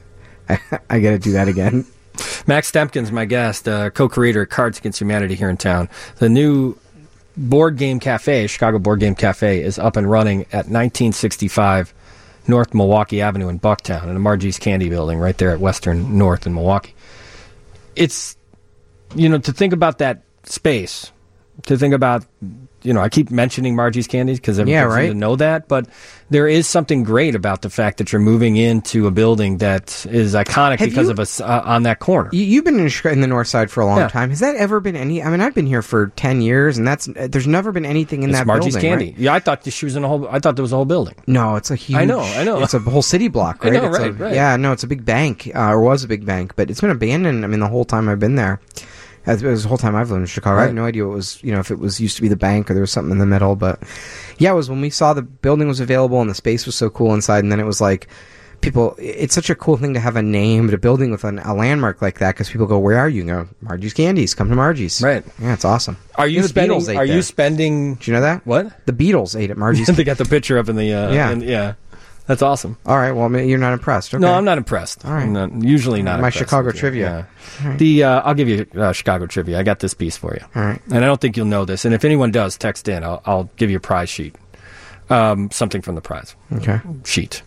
I got to do that again.
Max Temkin's my guest, co-creator of Cards Against Humanity here in town. The new Board Game Cafe, Chicago Board Game Cafe, is up and running at 1965 North Milwaukee Avenue in Bucktown, in the Margie's Candy Building right there at Western North in Milwaukee. It's, to think about that space, to think about, I keep mentioning Margie's Candies because everyone seems to know that, but there is something great about the fact that you're moving into a building that is iconic because of us on that corner.
You've been in the North Side for a long time. Has that ever been any? I mean, I've been here for 10 years, and there's never been anything in that
Margie's
building.
Candy.
Right?
Yeah, I thought she was in a whole. I thought there was a whole building.
No, it's a huge.
I know.
It's a whole city block, right?
I know, right.
Yeah, no, it's a big bank, or was a big bank, but it's been abandoned. I mean, the whole time I've been there. It was the whole time I've lived in Chicago. Right. I have no idea what was, if it was used to be the bank or there was something in the middle. But yeah, it was when we saw the building was available and the space was so cool inside. And then it was like, it's such a cool thing to have a name at a building with a landmark like that because people go, where are you? And go, Margie's Candies. Come to Margie's.
Right.
Yeah, it's awesome.
Are you spending? Do you
know that?
What?
The Beatles ate at Margie's.
They got the picture up in the. Yeah. That's awesome.
All right. Well, you're not impressed. Okay.
No, I'm not impressed.
All right.
I'm usually not.
My
impressed
Chicago trivia.
Yeah. Right. I'll give you Chicago trivia. I got this piece for you.
All right.
And I don't think you'll know this. And if anyone does, text in. I'll give you a prize sheet. Something from the prize.
Okay.
Sheet.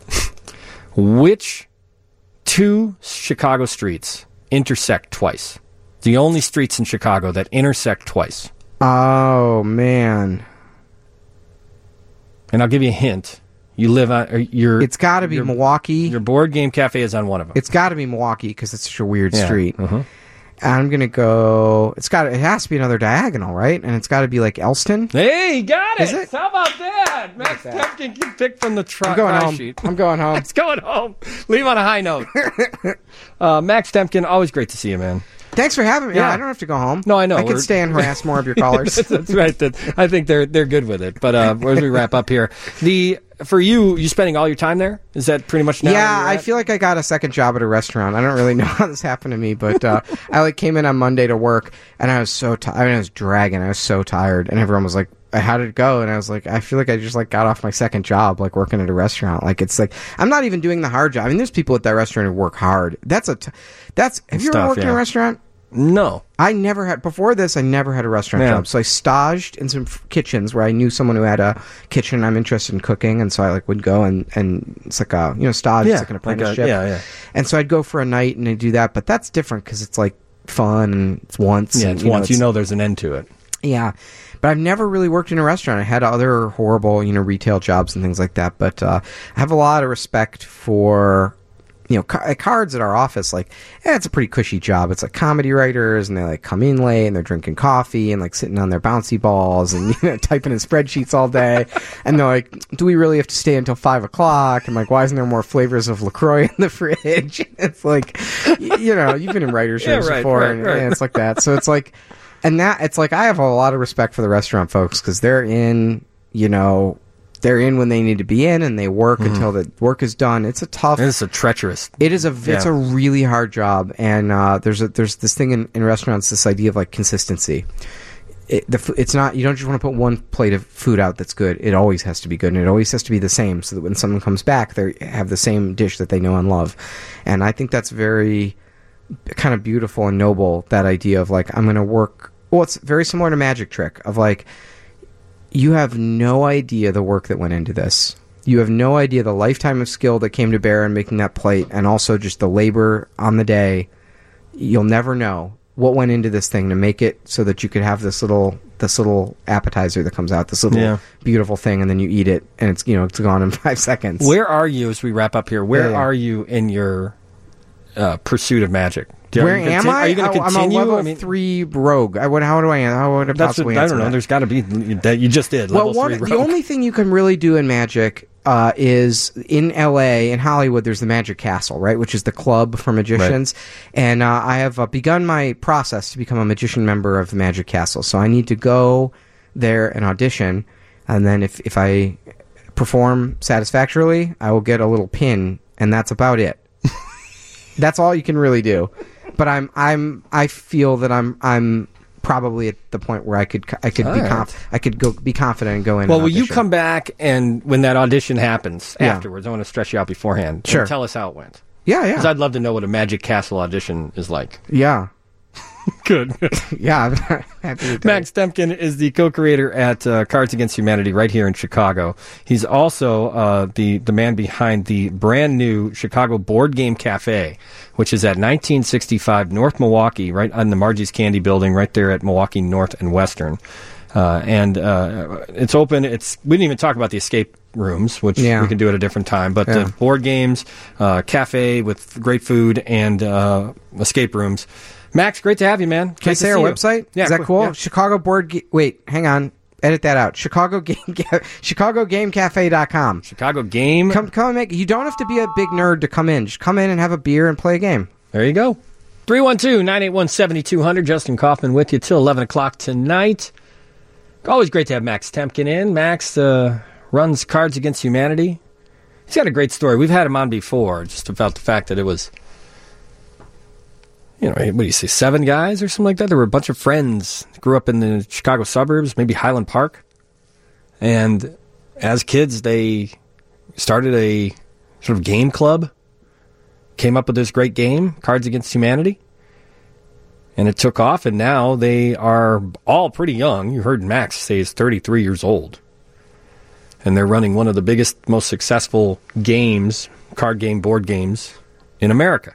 Which two Chicago streets intersect twice? The only streets in Chicago that intersect twice.
Oh man.
And I'll give you a hint. You live on
it's got to be Milwaukee.
Your Board Game Cafe is on one of them.
It's got to be Milwaukee because it's such a weird street. And I'm gonna go. It has to be another diagonal, right? And it's got to be like Elston.
Hey, you got it.
Is it?
How about that? Max Temkin can pick from the
I'm going home.
sheet.
I'm going home.
It's going home. Leave on a high note. Max Temkin, always great to see you, man.
Thanks for having me. Yeah, I don't have to go home.
No, I know.
I can stay and harass more of your callers.
That's right. I think they're good with it. But as we wrap up here, for you spending all your time there? Is that pretty much now?
Yeah, I feel like I got a second job at a restaurant. I don't really know how this happened to me, but I came in on Monday to work, and I was so tired. I mean, I was dragging. I was so tired, and everyone was like, how did it go? And I was like, I feel like I just got off my second job, working at a restaurant. It's like I'm not even doing the hard job. I mean, there's people at that restaurant who work hard. Have you ever worked in a restaurant?
No.
I never had a restaurant job. So I staged in some kitchens where I knew someone who had a kitchen. I'm interested in cooking, and so I would go and it's like a stage. It's like an apprenticeship. And so I'd go for a night and I'd do that, but that's different because it's fun and it's once.
Yeah, it's once. There's an end to it.
Yeah. But I've never really worked in a restaurant. I had other horrible, retail jobs and things like that. But I have a lot of respect for, cards at our office. It's a pretty cushy job. It's comedy writers, and they come in late and they're drinking coffee and sitting on their bouncy balls and typing in spreadsheets all day. And they're like, do we really have to stay until 5 o'clock? I'm like, why isn't there more flavors of LaCroix in the fridge? It's you've been in writers' rooms before, and it's like that. So it's I have a lot of respect for the restaurant folks because they're in when they need to be in, and they work until the work is done. It's a treacherous. It's a really hard job, and there's this thing in restaurants, this idea of consistency. It's not, you don't just want to put one plate of food out that's good. It always has to be good, and it always has to be the same, so that when someone comes back, they have the same dish that they know and love. And I think that's very kind of beautiful and noble, that idea of I'm going to work. Well, it's very similar to Magic Trick of you have no idea the work that went into this. You have no idea the lifetime of skill that came to bear in making that plate, and also just the labor on the day. You'll never know what went into this thing to make it so that you could have this little appetizer that comes out, this little beautiful thing, and then you eat it, and it's it's gone in 5 seconds.
Where are you, as we wrap up here? Where are you in your pursuit of magic?
Where am I?
Are you going to continue?
I'm a level 3 rogue. How would I possibly answer
I don't know.
that?
There's got to be that you just did.
The only thing you can really do in Magic is in L.A., in Hollywood, there's the Magic Castle, right, which is the club for magicians. Right. And I have begun my process to become a magician member of the Magic Castle. So I need to go there and audition, and then if I perform satisfactorily, I will get a little pin, and that's about it. That's all you can really do. But I feel that I'm probably at the point where I could be confident and go in.
Well, will you come back and when that audition happens afterwards? I want to stress you out beforehand.
Sure.
And tell us how it went.
Yeah.
Because I'd love to know what a Magic Castle audition is like.
Yeah.
Good.
Yeah, I'm happy to
Max Temkin is the co-creator at Cards Against Humanity right here in Chicago. He's also the man behind the brand new Chicago Board Game Cafe, which is at 1965 North Milwaukee, right on the Margie's Candy Building, right there at Milwaukee North and Western. And it's open. We didn't even talk about the escape rooms, which we can do at a different time. But the board games, cafe with great food, and escape rooms. Max, great to have you, man.
Can I say our website?
Yeah,
is that cool?
Yeah.
Chicago Board. Wait, hang on. Edit that out. ChicagoGameCafe.com.
Chicago Game.
Come and make. You don't have to be a big nerd to come in. Just come in and have a beer and play a game.
There you go. 312-981-7200. Justin Kaufman with you till 11 o'clock tonight. Always great to have Max Temkin in. Max runs Cards Against Humanity. He's got a great story. We've had him on before, just about the fact that it was, what do you say, 7 guys or something like that? There were a bunch of friends, grew up in the Chicago suburbs, maybe Highland Park. And as kids, they started a sort of game club, came up with this great game, Cards Against Humanity. And it took off, and now they are all pretty young. You heard Max say he's 33 years old. And they're running one of the biggest, most successful games, card game, board games, in America.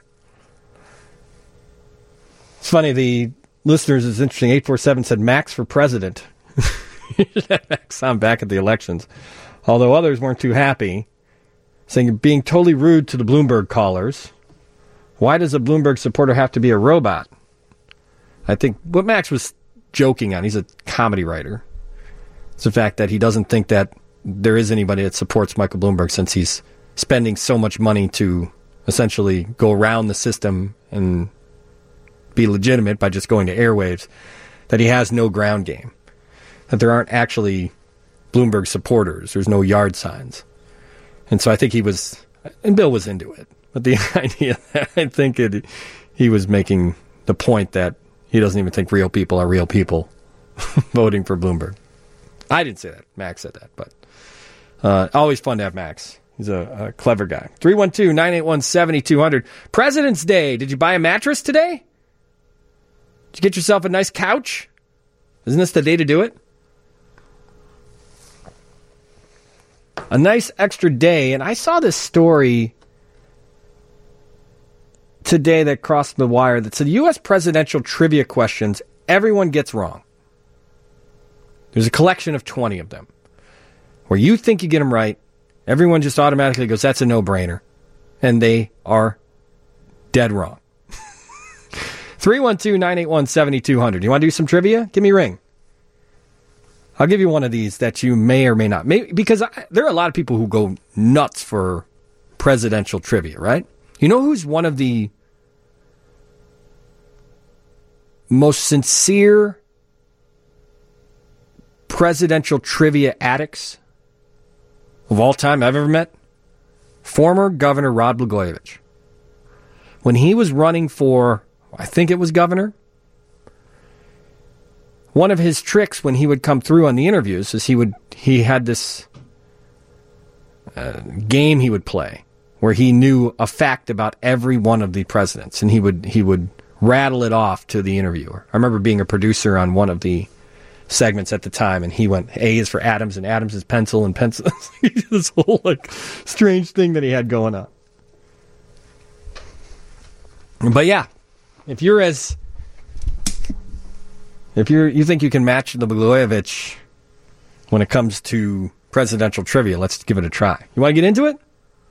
It's funny, the listeners, is interesting. 847 said Max for president. Max on back at the elections. Although others weren't too happy, saying you're being totally rude to the Bloomberg callers. Why does a Bloomberg supporter have to be a robot? I think what Max was joking on, he's a comedy writer, it's the fact that he doesn't think that there is anybody that supports Michael Bloomberg since he's spending so much money to essentially go around the system and be legitimate by just going to airwaves, that he has no ground game, that there aren't actually Bloomberg supporters, there's no yard signs. And so I think he was, and Bill was into it, but the idea that I think he was making the point that he doesn't even think real people are real people voting for Bloomberg. I didn't say that. Max said that. But always fun to have Max. He's a clever guy. 312-981-7200. President's Day. Did you buy a mattress today? Did you get yourself a nice couch? Isn't this the day to do it? A nice extra day. And I saw this story today that crossed the wire that said U.S. presidential trivia questions everyone gets wrong. There's a collection of 20 of them where you think you get them right, everyone just automatically goes, that's a no-brainer, and they are dead wrong. 312-981-7200. You want to do some trivia? Give me a ring. I'll give you one of these that you may or may not. Because there are a lot of people who go nuts for presidential trivia, right? You know who's one of the most sincere presidential trivia addicts of all time I've ever met? Former Governor Rod Blagojevich. When he was running for, I think it was governor, one of his tricks when he would come through on the interviews is he had this game he would play where he knew a fact about every one of the presidents, and he would rattle it off to the interviewer. I remember being a producer on one of the segments at the time, and he went, A is for Adams, and Adams is pencil, and pencil. This whole strange thing that he had going on. But yeah, if you think you can match the Blagojevich when it comes to presidential trivia, let's give it a try. You want to get into it?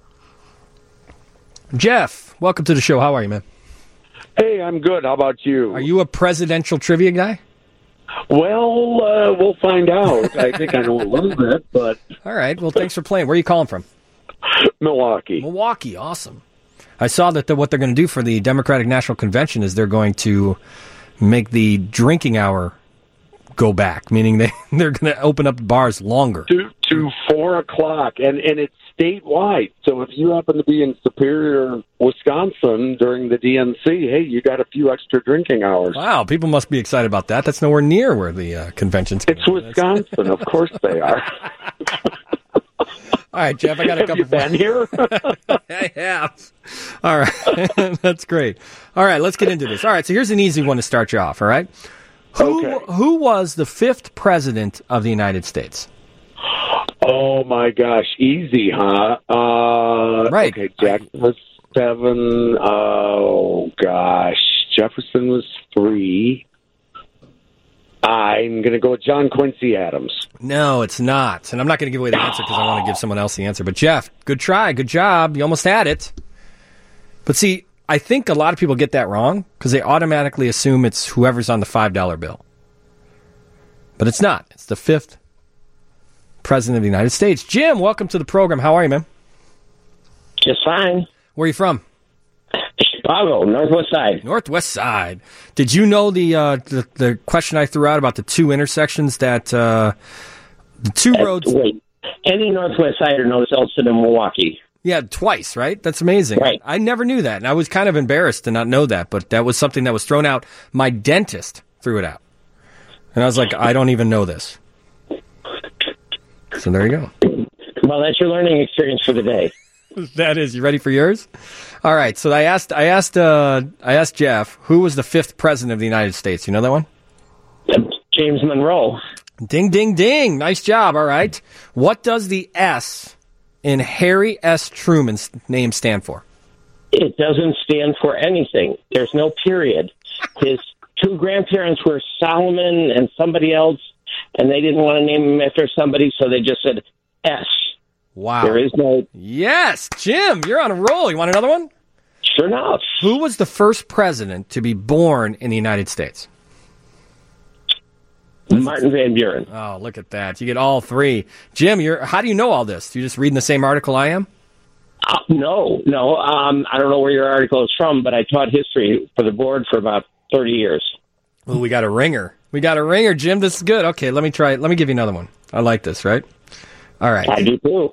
Jeff, welcome to the show. How are you, man?
Hey, I'm good. How about you?
Are you a presidential trivia guy?
Well, we'll find out. I think I know a little bit, but...
All right. Well, thanks for playing. Where are you calling from?
Milwaukee.
Milwaukee. Awesome. I saw that what they're going to do for the Democratic National Convention is they're going to make the drinking hour go back, meaning they're going to open up bars longer.
To 4 o'clock, and it's statewide. So if you happen to be in Superior, Wisconsin during the DNC, hey, you got a few extra drinking hours.
Wow, people must be excited about that. That's nowhere near where the convention's going.
It's Wisconsin, of course they are.
All right, Jeff, I got a couple.
Have you been here?
I have. All right, that's great. All right, let's get into this. All right, so here's an easy one to start you off. All right, who was the 5th president of the United States?
Oh my gosh, easy, huh?
Right.
Okay, Jackson was 7. Oh gosh, Jefferson was 3. I'm going to go with John Quincy Adams.
No, it's not. And I'm not going to give away the answer because I want to give someone else the answer. But, Jeff, good try. Good job. You almost had it. But, see, I think a lot of people get that wrong because they automatically assume it's whoever's on the $5 bill. But it's not. It's the 5th president of the United States. Jim, welcome to the program. How are you, man?
Just fine.
Where are you from?
Chicago, Northwest Side.
Northwest Side. Did you know the question I threw out about the 2 intersections that the 2 roads?
Wait, any Northwest Sider knows Elston and Milwaukee.
Yeah, twice, right? That's amazing.
Right.
I never knew that, and I was kind of embarrassed to not know that, but that was something that was thrown out. My dentist threw it out. And I was like, I don't even know this. So there you go.
Well, that's your learning experience for the day.
That is. You ready for yours? All right. So I asked Jeff, who was the 5th president of the United States? You know that one?
James Monroe.
Ding, ding, ding. Nice job. All right. What does the S in Harry S. Truman's name stand for?
It doesn't stand for anything. There's no period. His 2 grandparents were Solomon and somebody else, and they didn't want to name him after somebody, so they just said S.
Wow.
There is no...
Yes, Jim, you're on a roll. You want another one?
Sure enough.
Who was the first president to be born in the United States?
Martin Van Buren.
Oh, look at that. You get all 3. Jim, how do you know all this? Do you just read in the same article I am?
No. I don't know where your article is from, but I taught history for the board for about 30 years.
Oh, we got a ringer. Jim. This is good. Okay, let me try it. Let me give you another one. I like this, right? All right.
I do too.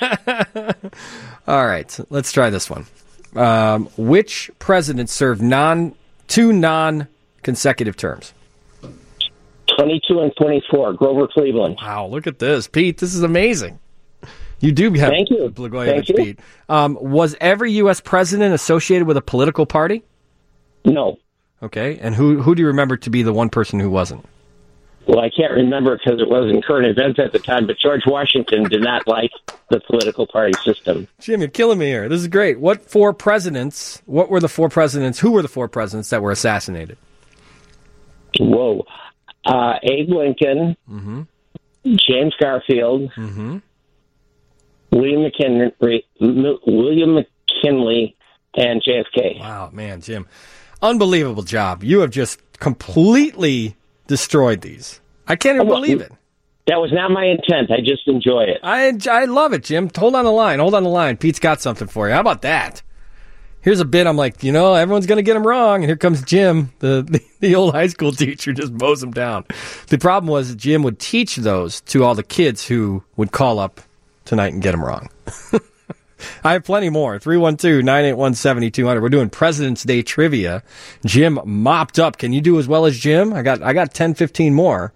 All right. Let's try this one. Which president served 2 non-consecutive terms?
22 and 24. Grover Cleveland.
Wow, look at this. Pete, this is amazing. You do have
Thank you.
Blagojevich, Pete. Was every U.S. president associated with a political party?
No.
Okay. And who do you remember to be the one person who wasn't?
Well, I can't remember because it wasn't current events at the time, but George Washington did not like the political party system.
Jim, you're killing me here. This is great. Who were the 4 presidents that were assassinated?
Whoa. Abe Lincoln, James Garfield, William McKinley, and JFK.
Wow, man, Jim. Unbelievable job. You have just completely destroyed these. I can't even believe it.
That was not my intent. I just enjoy it.
I love it, Jim. Hold on the line. Pete's got something for you. How about that? Here's a bit. I'm like, everyone's going to get him wrong. And here comes Jim, the old high school teacher, just mows him down. The problem was Jim would teach those to all the kids who would call up tonight and get him wrong. I have plenty more. 312-981-7200. We're doing President's Day trivia. Jim mopped up. Can you do as well as Jim? I got 10, 15 more.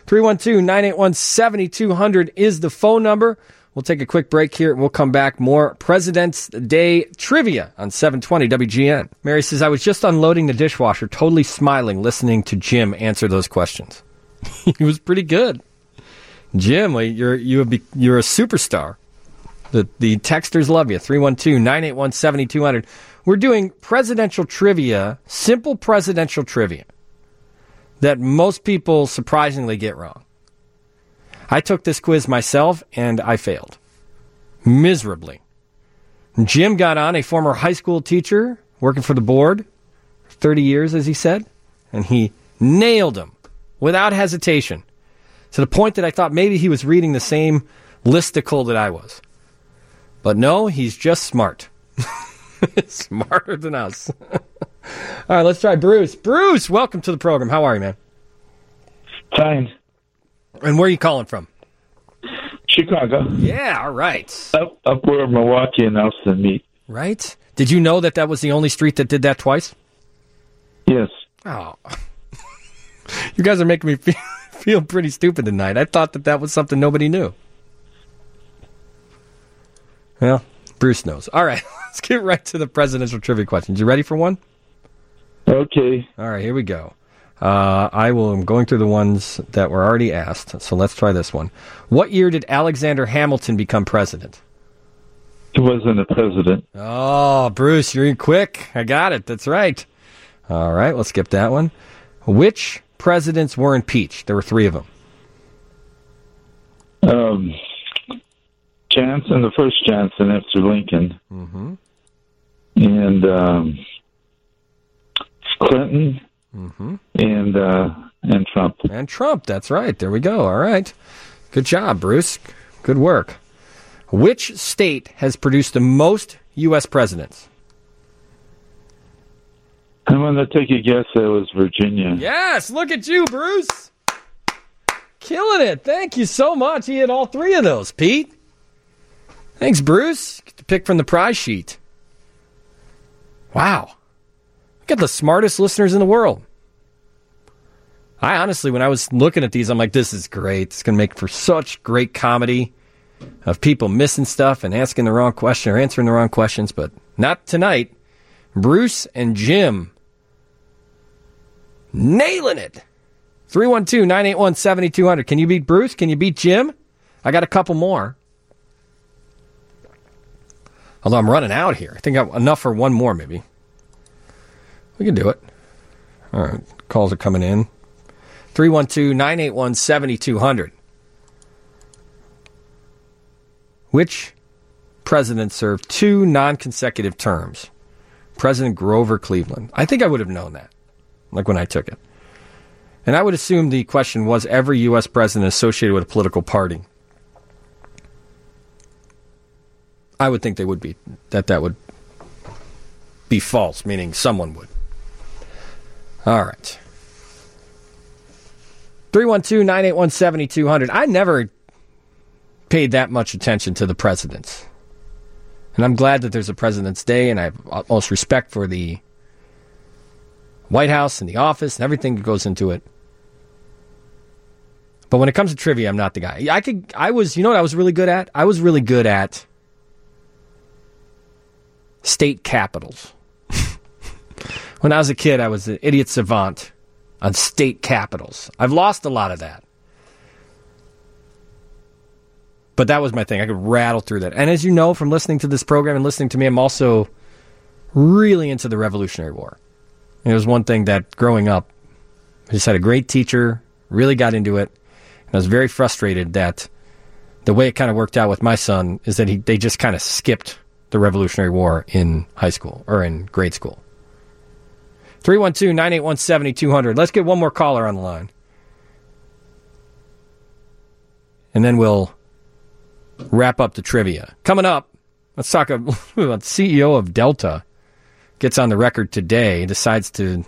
312-981-7200 is the phone number. We'll take a quick break here, and we'll come back. More President's Day trivia on 720 WGN. Mary says, I was just unloading the dishwasher, totally smiling, listening to Jim answer those questions. He was pretty good. Jim, you're a superstar. The texters love you. 312-981-7200. We're doing presidential trivia, simple presidential trivia that most people surprisingly get wrong. I took this quiz myself, and I failed. Miserably. Jim got on, a former high school teacher, working for the board, 30 years, as he said, and he nailed them. without hesitation, to the point that I thought maybe he was reading the same listicle that I was. But no, he's just smart. Smarter than us. All right, let's try Bruce. Bruce, welcome to the program. How are you, man?
Fine.
And where are you calling from?
Chicago.
Yeah, all right.
Up where Milwaukee and Elston meet.
Right? Did you know that was the only street that did that twice?
Yes.
Oh. You guys are making me feel pretty stupid tonight. I thought that was something nobody knew. Well, Bruce knows. All right, let's get right to the presidential trivia questions. You ready for one?
Okay.
All right, here we go. I'm going through the ones that were already asked, so let's try this one. What year did Alexander Hamilton become president?
He wasn't a president.
Oh, Bruce, you're in quick. I got it. That's right. All right, let's skip that one. Which presidents were impeached? There were 3 of them.
Johnson, the first Johnson after Lincoln.
Mm-hmm.
And Clinton.
Mm-hmm.
And Trump.
And Trump, that's right. There we go. All right. Good job, Bruce. Good work. Which state has produced the most U.S. presidents?
I'm going to take a guess that was Virginia.
Yes, look at you, Bruce. Killing it. Thank you so much. He had all 3 of those, Pete. Thanks, Bruce. Get to pick from the prize sheet. Wow. Got the smartest listeners in the world. I honestly, when I was looking at these, I'm like, this is great. It's going to make for such great comedy of people missing stuff and asking the wrong question or answering the wrong questions, but not tonight. Bruce and Jim nailing it. 312-981-7200. Can you beat Bruce? Can you beat Jim? I got a couple more. Although I'm running out here. I think I have enough for one more, maybe. We can do it. All right. Calls are coming in. 312-981-7200. Which president served 2 non-consecutive terms? President Grover Cleveland. I think I would have known that, like when I took it. And I would assume the question was every U.S. president associated with a political party. I would think they would be, that would be false, meaning someone would. All right. 312-981-7200. I never paid that much attention to the presidents. And I'm glad that there's a President's Day, and I have utmost respect for the White House and the office and everything that goes into it. But when it comes to trivia, I'm not the guy. I was, you know what I was really good at? I was really good at state capitals. When I was a kid, I was an idiot savant on state capitals. I've lost a lot of that. But that was my thing. I could rattle through that. And as you know from listening to this program and listening to me, I'm also really into the Revolutionary War. And it was one thing that growing up, I just had a great teacher, really got into it. And I was very frustrated that the way it kind of worked out with my son is that they just kind of skipped the Revolutionary War in high school or in grade school. 312-981-7200. Let's get one more caller on the line. And then we'll wrap up the trivia. Coming up, let's talk about the CEO of Delta. Gets on the record today, decides to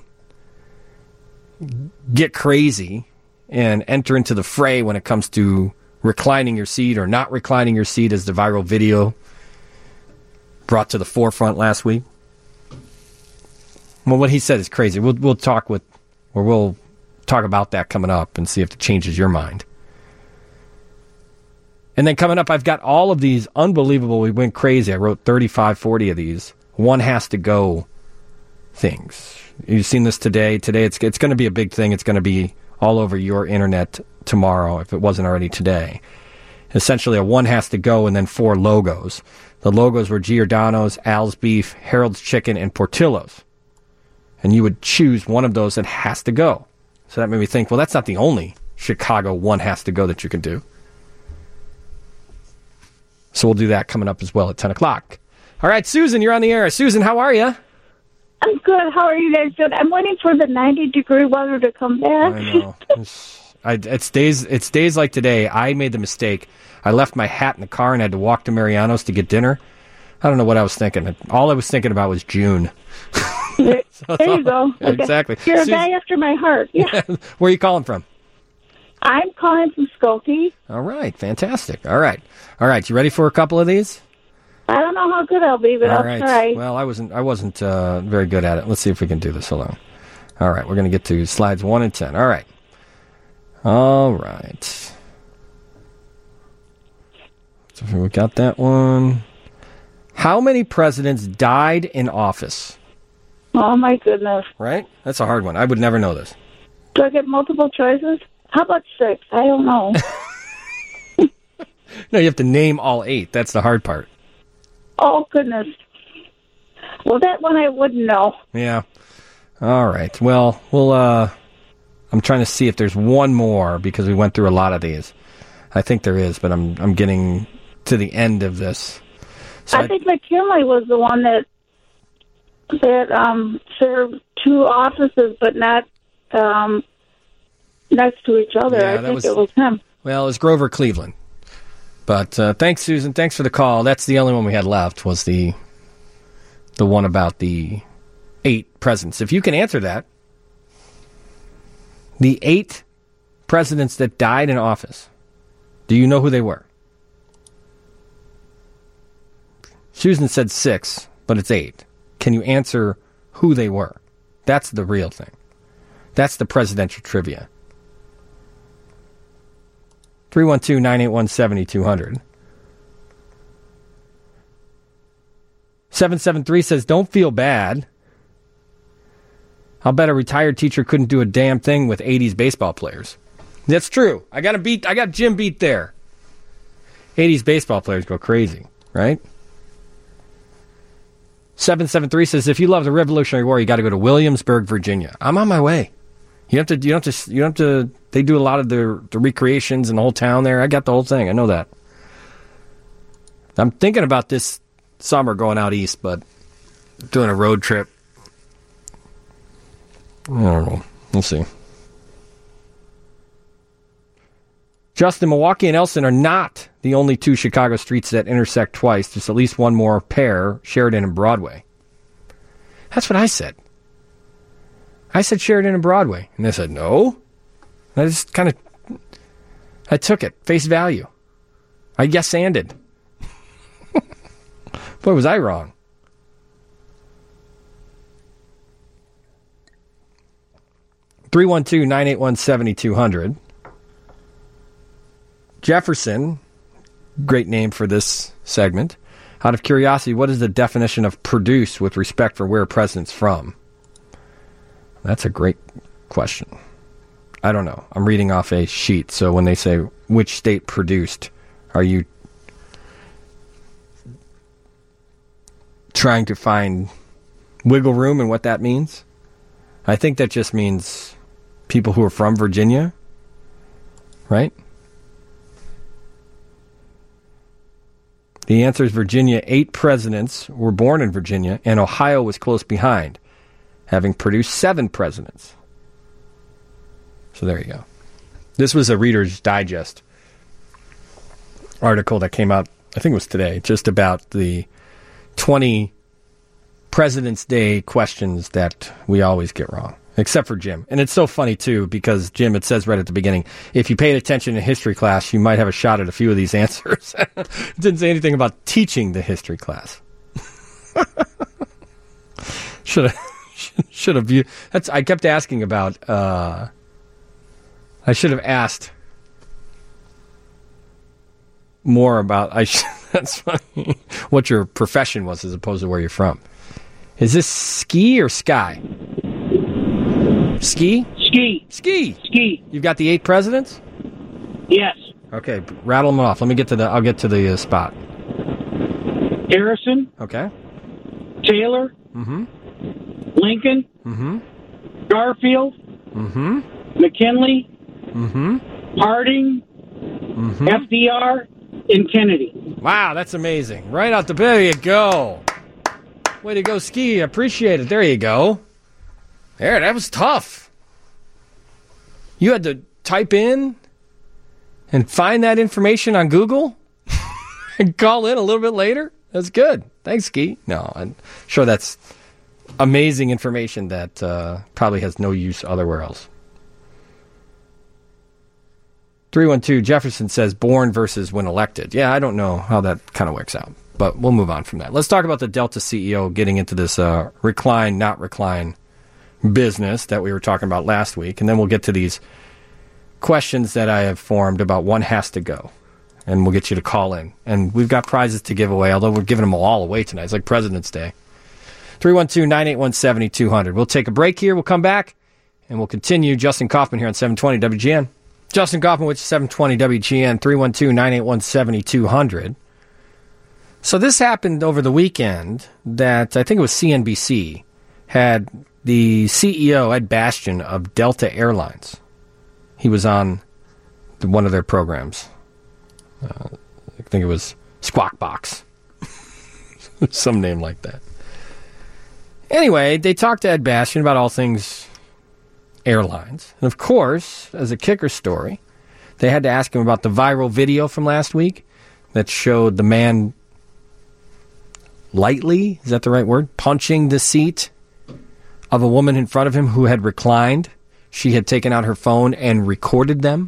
get crazy and enter into the fray when it comes to reclining your seat or not reclining your seat, as the viral video brought to the forefront last week. Well, what he said is crazy. We'll talk about that coming up and see if it changes your mind. And then coming up, I've got all of these unbelievable, we went crazy. I wrote 35, 40 of these. One has to go things. You've seen this today. Today it's going to be a big thing. It's going to be all over your internet tomorrow, if it wasn't already today. Essentially, a one has to go and then 4 logos. The logos were Giordano's, Al's Beef, Harold's Chicken, and Portillo's. And you would choose one of those that has to go. So that made me think, well, that's not the only Chicago one has to go that you can do. So we'll do that coming up as well at 10 o'clock. All right, Susan, you're on the air. Susan, how are you?
I'm good. How are you guys doing? I'm waiting for the 90-degree weather to come back.
I know. It's days like today. I made the mistake. I left my hat in the car and had to walk to Mariano's to get dinner. I don't know what I was thinking. All I was thinking about was June.
There you go.
Yeah, exactly.
You're a guy after my heart. Yeah.
Where are you calling from?
I'm calling from Skokie.
All right. Fantastic. All right. You ready for a couple of these?
I don't know how good I'll be, but I'll try.
Well, I wasn't very good at it. Let's see if we can do this alone. All right. We're going to get to slides 1 and 10. All right. So we got that one. How many presidents died in office?
Oh, my goodness.
Right? That's a hard one. I would never know this.
Do I get multiple choices? How about 6? I don't know.
No, you have to name all 8. That's the hard part.
Oh, goodness. Well, that one I wouldn't know.
Yeah. All right. Well, I'm trying to see if there's one more because we went through a lot of these. I think there is, but I'm getting to the end of this. So
I think McKinley was the one that served 2 offices, but not next to each other.
Yeah,
I think it was him.
Well, it was Grover Cleveland. But thanks, Susan. Thanks for the call. That's the only one we had left was the one about the 8 presidents. If you can answer that, the 8 presidents that died in office, do you know who they were? Susan said 6, but it's 8. Can you answer who they were? That's the real thing. That's the presidential trivia. 312-981-7200. 773 says, don't feel bad. I'll bet a retired teacher couldn't do a damn thing with 80s baseball players. That's true. I got Jim beat there. 80s baseball players go crazy, right? 773 says, if you love the Revolutionary War, you got to go to Williamsburg, Virginia. I'm on my way. You have to. They do a lot of the recreations in the whole town there. I got the whole thing. I know that. I'm thinking about this summer going out east, but doing a road trip. I don't know. We'll see. Justin, Milwaukee and Elson are not the only 2 Chicago streets that intersect twice. There's at least one more pair, Sheridan and Broadway. That's what I said. I said Sheridan and Broadway. And they said, no. I just I took it, face value. I yes-anded. Boy, was I wrong. (312-981-7200). Jefferson, great name for this segment. Out of curiosity, what is the definition of produce with respect for where a president's from? That's a great question. I don't know. I'm reading off a sheet, so when they say which state produced, are you trying to find wiggle room in what that means? I think that just means people who are from Virginia, right? The answer is Virginia. 8 presidents were born in Virginia, and Ohio was close behind, having produced 7 presidents. So there you go. This was a Reader's Digest article that came out, I think it was today, just about the 20 President's Day questions that we always get wrong, except for Jim. And it's so funny, too, because, Jim, it says right at the beginning, if you paid attention in history class, you might have a shot at a few of these answers. It didn't say anything about teaching the history class. Should have. I kept asking about. I should have asked more about. That's funny. What your profession was, as opposed to where you're from. Is this ski or sky? Ski.
Ski.
You've got the 8 presidents.
Yes.
Okay, rattle them off. I'll get to the spot.
Harrison.
Okay.
Taylor.
Mm-hmm.
Lincoln.
Mm-hmm.
Garfield.
Mm-hmm.
McKinley.
Mm-hmm.
Harding.
Mm-hmm.
FDR. And Kennedy.
Wow, that's amazing. Right out the there you go. Way to go, Ski. Appreciate it. There you go. There, that was tough. You had to type in and find that information on Google and call in a little bit later? That's good. Thanks, Ski. No, I'm sure that's amazing information that probably has no use elsewhere else. 312 Jefferson says born versus when elected. Yeah, I don't know how that kind of works out, but we'll move on from that. Let's talk about the Delta CEO getting into this recline, not recline business that we were talking about last week, and then we'll get to these questions that I have formed about one has to go, and we'll get you to call in. And we've got prizes to give away, although we're giving them all away tonight. It's like President's Day. 312-981-7200. We'll take a break here. We'll come back, and we'll continue. Justin Kaufman here on 720 WGN. Justin Kaufman with 720 WGN, 312-981-7200. So this happened over the weekend that I think it was CNBC had the CEO, Ed Bastian, of Delta Airlines. He was on one of their programs. I think it was Squawk Box. Some name like that. Anyway, they talked to Ed Bastian about all things airlines. And of course, as a kicker story, they had to ask him about the viral video from last week that showed the man lightly, is that the right word, punching the seat of a woman in front of him who had reclined. She had taken out her phone and recorded them.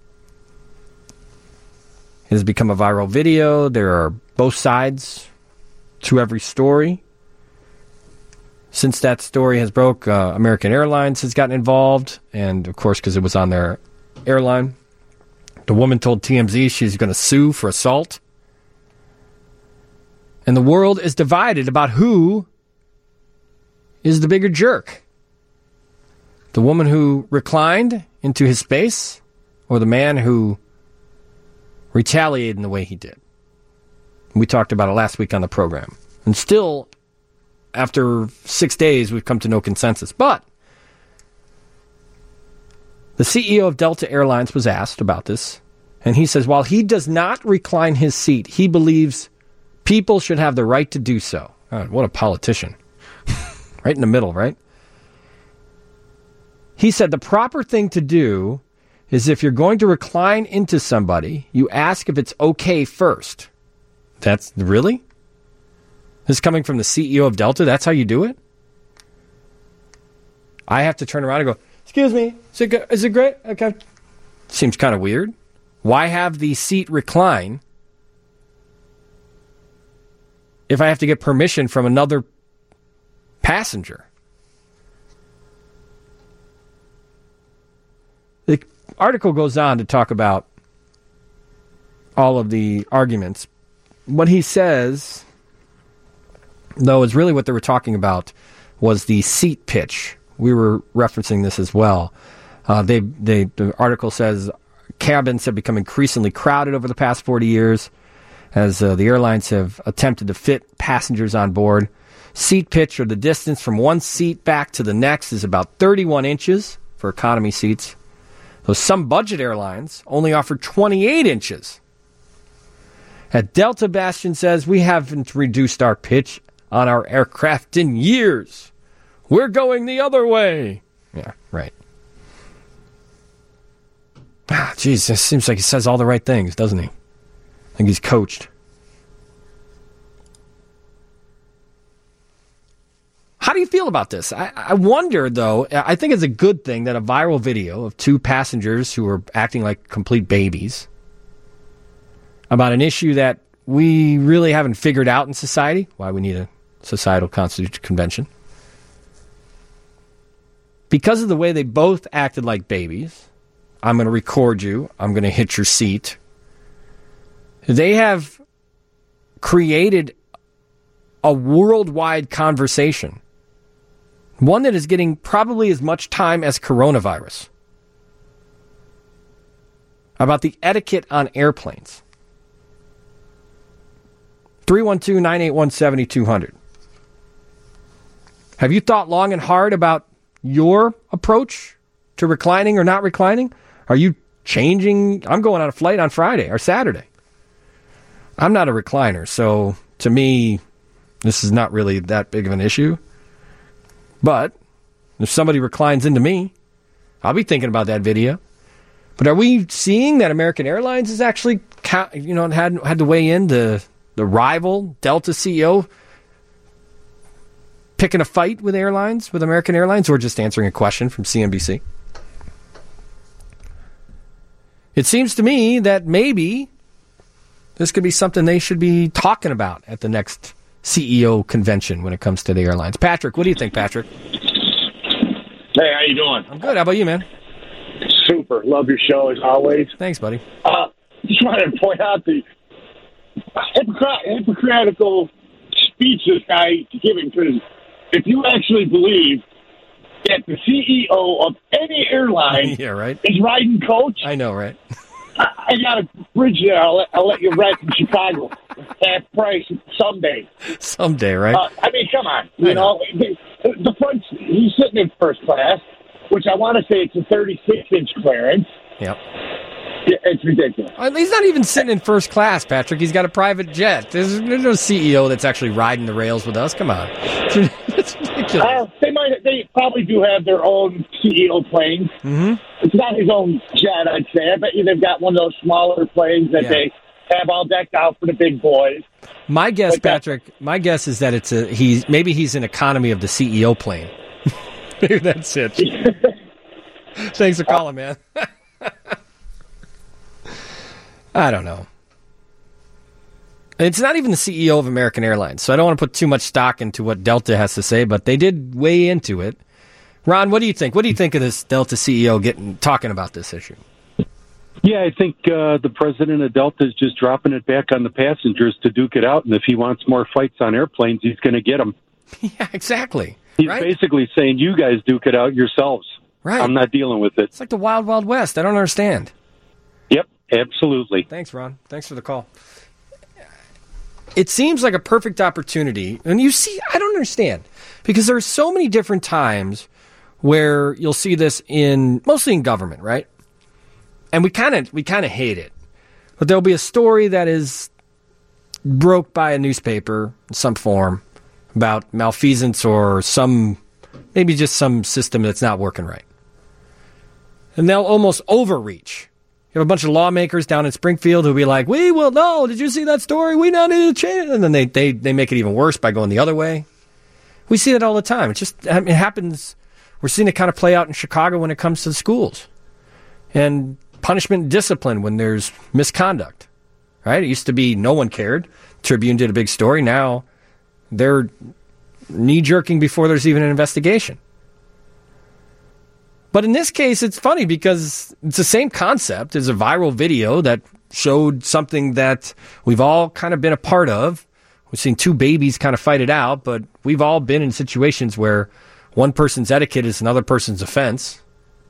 It has become a viral video. There are both sides to every story. Since that story has broke, American Airlines has gotten involved, and of course, because it was on their airline, the woman told TMZ she's going to sue for assault. And the world is divided about who is the bigger jerk. The woman who reclined into his space, or the man who retaliated in the way he did. We talked about it last week on the program. And still, after 6 days, we've come to no consensus. But the CEO of Delta Airlines was asked about this, and he says while he does not recline his seat, he believes people should have the right to do so. God, what a politician. Right in the middle, right? He said the proper thing to do is if you're going to recline into somebody, you ask if it's okay first. That's really? This is coming from the CEO of Delta? That's how you do it? I have to turn around and go, excuse me, is it great? Okay. Seems kind of weird. Why have the seat recline if I have to get permission from another passenger? The article goes on to talk about all of the arguments. What he says, though, is really what they were talking about was the seat pitch. We were referencing this as well. The article says cabins have become increasingly crowded over the past 40 years as the airlines have attempted to fit passengers on board. Seat pitch, or the distance from one seat back to the next, is about 31 inches for economy seats. Though some budget airlines only offer 28 inches. At Delta, Bastian says, we haven't reduced our pitch on our aircraft in years. We're going the other way. Yeah, right. Geez, it seems like he says all the right things, doesn't he? I think he's coached. How do you feel about this? I wonder, though, I think it's a good thing that a viral video of two passengers who are acting like complete babies about an issue that we really haven't figured out in society, why we need a societal constitutional convention. Because of the way they both acted like babies, I'm going to record you, I'm going to hit your seat. They have created a worldwide conversation. One that is getting probably as much time as coronavirus. About the etiquette on airplanes. 312-981-7200. Have you thought long and hard about your approach to reclining or not reclining? Are you changing? I'm going on a flight on Friday or Saturday. I'm not a recliner, so to me, This is not really that big of an issue. But if somebody reclines into me, I'll be thinking about that video. But are we seeing that American Airlines is actually, had to weigh in the rival Delta CEO picking a fight with American Airlines, or just answering a question from CNBC? It seems to me that maybe this could be something they should be talking about at the next CEO convention when it comes to the airlines. Patrick, what do you think, Patrick?
Hey, how you doing?
I'm good. How about you, man?
Super. Love your show as always.
Thanks, buddy.
Just wanted to point out the hypocritical speech this guy giving, because if you actually believe that the CEO of any airline
yeah, right.
is riding coach,
I know, right?
I got a bridge there. I'll let you rent in Chicago, half price someday.
Someday, right?
I mean, come on. You know, the front. He's sitting in first class, which I want to say it's a 36-inch clearance.
Yep.
It's ridiculous.
He's not even sitting in first class, Patrick. He's got a private jet. There's no CEO that's actually riding the rails with us. Come on. It's ridiculous.
They probably do have their own CEO planes.
Mm-hmm.
It's not his own jet, I'd say. I bet you they've got one of those smaller planes that they have all decked out for the big boys.
My guess, Patrick, is that maybe he's an economy of the CEO plane. Maybe that's it. Thanks for calling, man. I don't know. It's not even the CEO of American Airlines, so I don't want to put too much stock into what Delta has to say, but they did weigh into it. Ron, what do you think? What do you think of this Delta CEO talking about this issue?
Yeah, I think the president of Delta is just dropping it back on the passengers to duke it out, and if he wants more fights on airplanes, he's going to get them.
Yeah, exactly.
He's basically saying, you guys duke it out yourselves.
Right.
I'm not dealing with it.
It's like the Wild Wild West. I don't understand.
Yep, absolutely.
Thanks, Ron. Thanks for the call. It seems like a perfect opportunity. And you see, I don't understand. Because there are so many different times where you'll see this mostly in government, right? And we kind of hate it. But there'll be a story that is broke by a newspaper in some form about malfeasance or maybe just some system that's not working right. And they'll almost overreach. You have a bunch of lawmakers down in Springfield who'll be like, we will know, did you see that story? We now need to change. And then they make it even worse by going the other way. We see that all the time. It happens. We're seeing it kind of play out in Chicago when it comes to the schools. And punishment and discipline when there's misconduct. Right? It used to be no one cared. Tribune did a big story. Now they're knee-jerking before there's even an investigation. But in this case, it's funny because it's the same concept as a viral video that showed something that we've all kind of been a part of. We've seen two babies kind of fight it out, but we've all been in situations where one person's etiquette is another person's offense.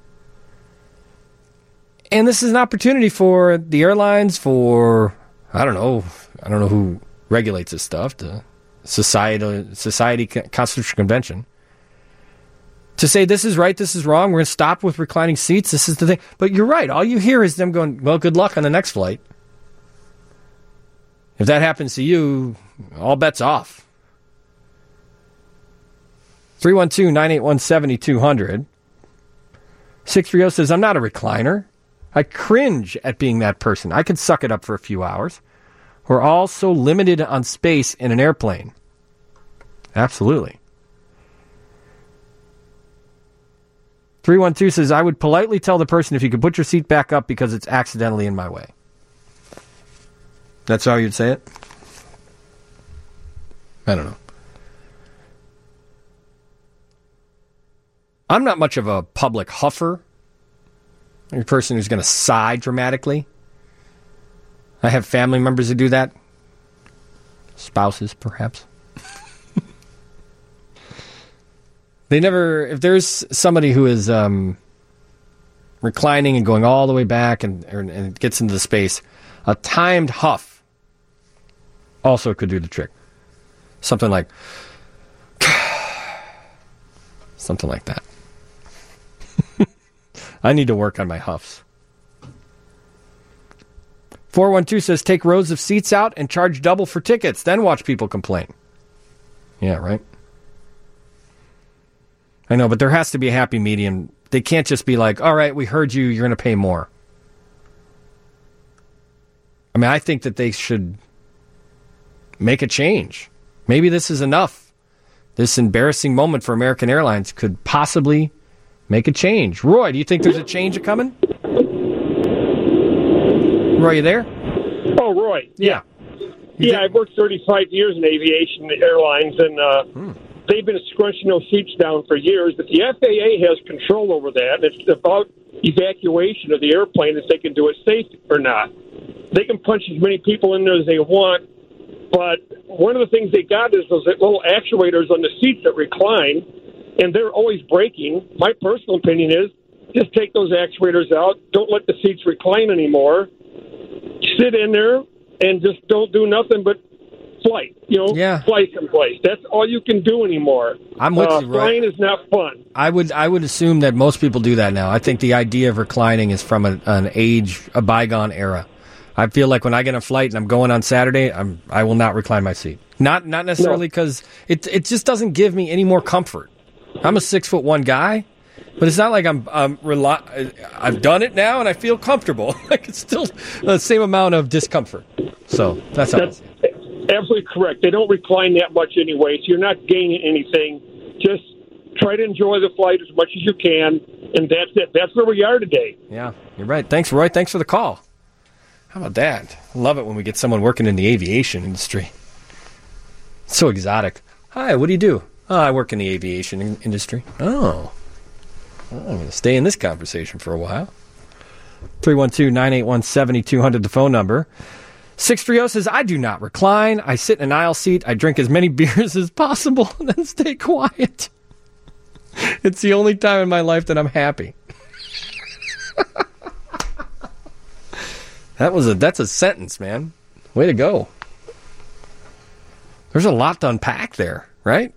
And this is an opportunity for the airlines, for, I don't know who regulates this stuff, the Society Constitutional Convention, to say this is right, this is wrong, we're going to stop with reclining seats, this is the thing. But you're right, all you hear is them going, well, good luck on the next flight. If that happens to you, all bets off. 312-981-7200. 630 says, I'm not a recliner. I cringe at being that person. I can suck it up for a few hours. We're all so limited on space in an airplane. Absolutely. 312 says, I would politely tell the person if you could put your seat back up because it's accidentally in my way. That's how you'd say it? I don't know. I'm not much of a public huffer. I'm a person who's going to sigh dramatically. I have family members who do that. Spouses, perhaps. If there's somebody who is reclining and going all the way back and gets into the space, a timed huff also could do the trick. Something like that. I need to work on my huffs. 412 says, take rows of seats out and charge double for tickets, then watch people complain. Yeah, right. I know, but there has to be a happy medium. They can't just be like, all right, we heard you, you're going to pay more. I mean, I think that they should make a change. Maybe this is enough. This embarrassing moment for American Airlines could possibly make a change. Roy, do you think there's a change coming? Roy, you there?
Oh, Roy.
Yeah.
Yeah, I've worked 35 years in aviation airlines, and they've been scrunching those seats down for years. But the FAA has control over that. It's about evacuation of the airplane, if they can do it safe or not. They can punch as many people in there as they want, but one of the things they got is those little actuators on the seats that recline, and they're always breaking. My personal opinion is just take those actuators out. Don't let the seats recline anymore. Sit in there and just don't do nothing but flight. Fly someplace. That's all you can do anymore.
I'm with you, Roy.
Flying is not fun.
I would assume that most people do that now. I think the idea of reclining is from a bygone era. I feel like when I get on a flight and I'm going on Saturday, I will not recline my seat. Not necessarily because it just doesn't give me any more comfort. I'm a 6'1" guy, but it's not like I've done it now and I feel comfortable. Like it's still the same amount of discomfort. So that's
absolutely correct. They don't recline that much anyway, so you're not gaining anything. Just try to enjoy the flight as much as you can, and that's it. That's where we are today.
Yeah, you're right. Thanks, Roy. Thanks for the call. How about that? I love it when we get someone working in the aviation industry. It's so exotic. Hi, what do you do? Oh, I work in the aviation industry. Oh. Well, I'm going to stay in this conversation for a while. 312-981-7200, the phone number. 630 says, I do not recline. I sit in an aisle seat. I drink as many beers as possible and then stay quiet. It's the only time in my life that I'm happy. That's a sentence, man. Way to go. There's a lot to unpack there, right?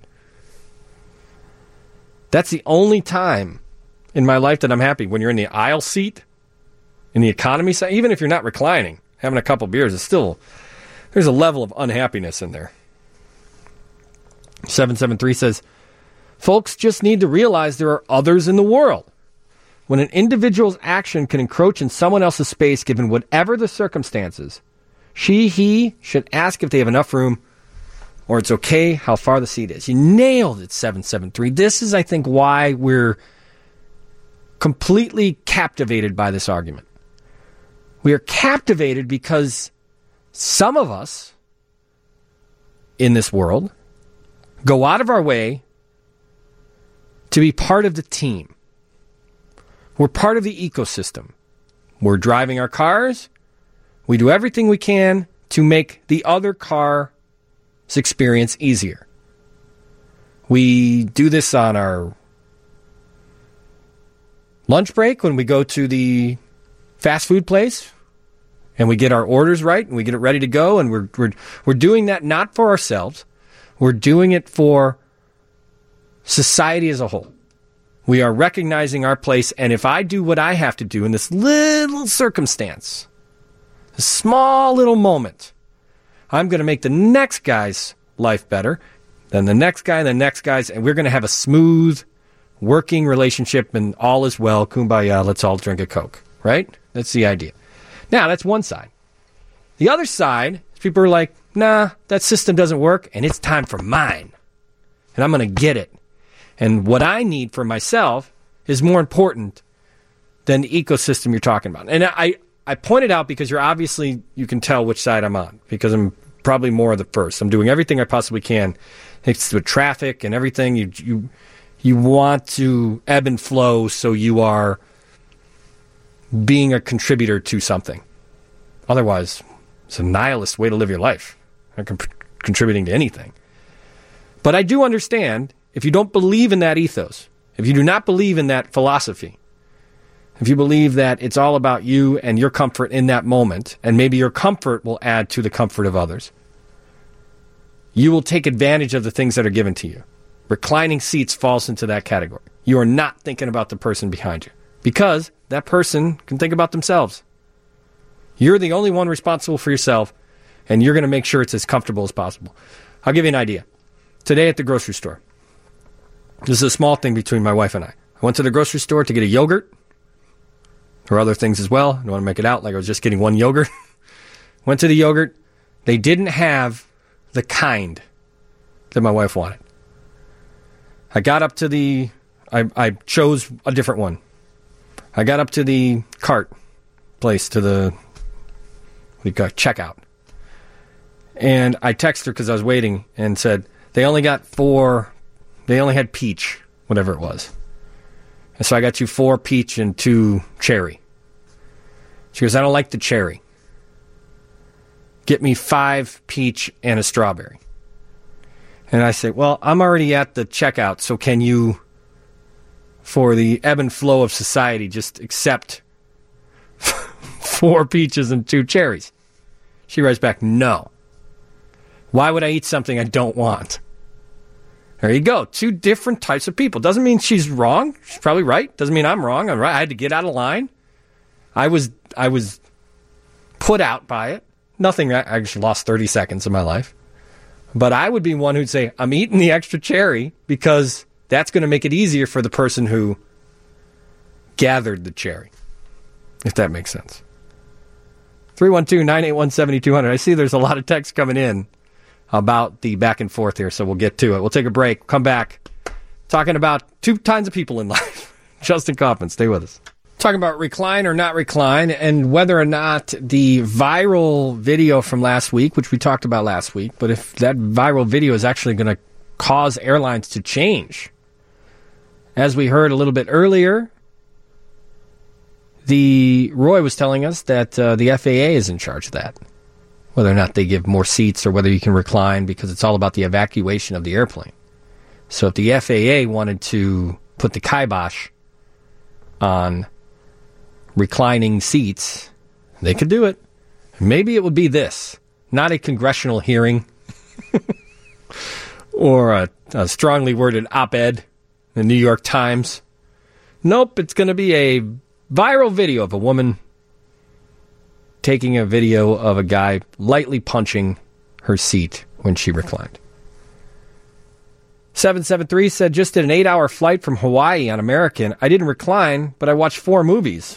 That's the only time in my life that I'm happy. When you're in the aisle seat, in the economy side, even if you're not reclining, having a couple beers, it's still, there's a level of unhappiness in there. 773 says, folks just need to realize there are others in the world. When an individual's action can encroach in someone else's space, given whatever the circumstances, he should ask if they have enough room, or it's okay how far the seat is. You nailed it, 773. This is, I think, why we're completely captivated by this argument. We are captivated because some of us in this world go out of our way to be part of the team. We're part of the ecosystem. We're driving our cars. We do everything we can to make the other car's experience easier. We do this on our lunch break when we go to the fast food place and we get our orders right and we get it ready to go, and we're doing that not for ourselves. We're doing it for society as a whole. We are recognizing our place, and if I do what I have to do in this little circumstance, a small little moment, I'm going to make the next guy's life better, then the next guy, and the next guy's, and we're going to have a smooth working relationship, and all is well, kumbaya, let's all drink a Coke, right? That's the idea. Now, that's one side. The other side is people are like, nah, that system doesn't work, and it's time for mine, and I'm going to get it. And what I need for myself is more important than the ecosystem you're talking about. And I pointed out because you can tell which side I'm on, because I'm probably more of the first. I'm doing everything I possibly can. It's with traffic and everything. You want to ebb and flow, so you are being a contributor to something. Otherwise, it's a nihilist way to live your life. Not contributing to anything. But I do understand, if you don't believe in that ethos, if you do not believe in that philosophy, if you believe that it's all about you and your comfort in that moment, and maybe your comfort will add to the comfort of others, you will take advantage of the things that are given to you. Reclining seats falls into that category. You are not thinking about the person behind you, because that person can think about themselves. You're the only one responsible for yourself, and you're going to make sure it's as comfortable as possible. I'll give you an idea. today at the grocery store. This is a small thing between my wife and I. I went to the grocery store to get a yogurt, or other things as well. I don't want to make it out like I was just getting one yogurt. Went to the yogurt. They didn't have the kind that my wife wanted. I got up to the... I chose a different one. I got up to the cart place, to the checkout. And I texted her because I was waiting and said, they only had peach, whatever it was. And so I got you 4 peach and 2 cherry. She goes, I don't like the cherry. Get me 5 peach and a strawberry. And I say, well, I'm already at the checkout, so can you, for the ebb and flow of society, just accept 4 peaches and 2 cherries? She writes back, no. Why would I eat something I don't want? There you go. 2 different types of people. Doesn't mean she's wrong. She's probably right. Doesn't mean I'm wrong. I'm right. I had to get out of line. I was put out by it. Nothing. I actually lost 30 seconds of my life. But I would be one who'd say, I'm eating the extra cherry because that's going to make it easier for the person who gathered the cherry, if that makes sense. 312-981-7200. I see there's a lot of text coming in about the back and forth here, so we'll get to it. We'll take a break. Come back. Talking about 2 kinds of people in life. Justin Kaufman, stay with us. Talking about recline or not recline, and whether or not the viral video from last week, which we talked about last week, but if that viral video is actually going to cause airlines to change. As we heard a little bit earlier, Roy was telling us that the FAA is in charge of that. Whether or not they give more seats or whether you can recline, because it's all about the evacuation of the airplane. So if the FAA wanted to put the kibosh on reclining seats, they could do it. Maybe it would be this, not a congressional hearing or a strongly worded op-ed in the New York Times. Nope, it's going to be a viral video of a woman taking a video of a guy lightly punching her seat when she reclined. 773 said, just did an 8-hour flight from Hawaii on American. I didn't recline, but I watched 4 movies.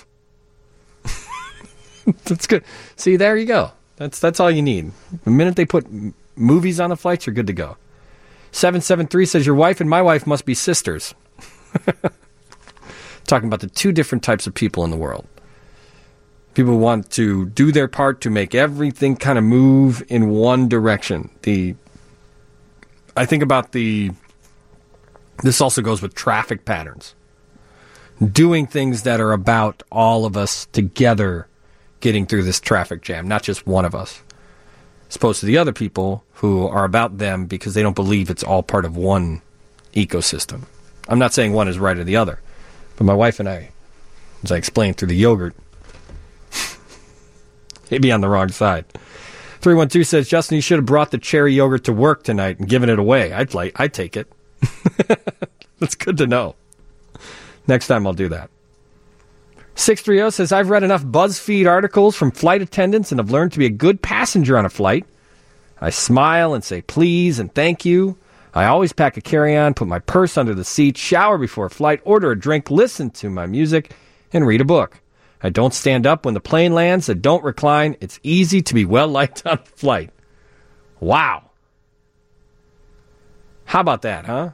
That's good. See, there you go. That's all you need. The minute they put movies on the flights, you're good to go. 773 says, your wife and my wife must be sisters. Talking about the 2 different types of people in the world. People want to do their part to make everything kind of move in one direction. I think about this also goes with traffic patterns. Doing things that are about all of us together getting through this traffic jam, not just one of us. As opposed to the other people who are about them because they don't believe it's all part of one ecosystem. I'm not saying one is right or the other. But my wife and I, as I explained through the yogurt, he'd be on the wrong side. 312 says, Justin, you should have brought the cherry yogurt to work tonight and given it away. I'd take it. That's good to know. Next time I'll do that. 630 says, I've read enough BuzzFeed articles from flight attendants and have learned to be a good passenger on a flight. I smile and say please and thank you. I always pack a carry-on, put my purse under the seat, shower before a flight, order a drink, listen to my music, and read a book. I don't stand up when the plane lands. I don't recline. It's easy to be well-liked on a flight. Wow. How about that, huh?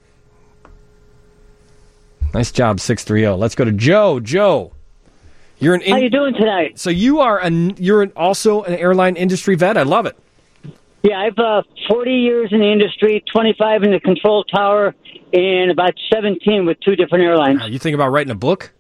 Nice job, 630. Let's go to Joe. Joe, you're
How you doing tonight?
So you're also an airline industry vet. I love it.
Yeah, I've 40 years in the industry, 25 in the control tower, and about 17 with 2 different airlines.
You think about writing a book?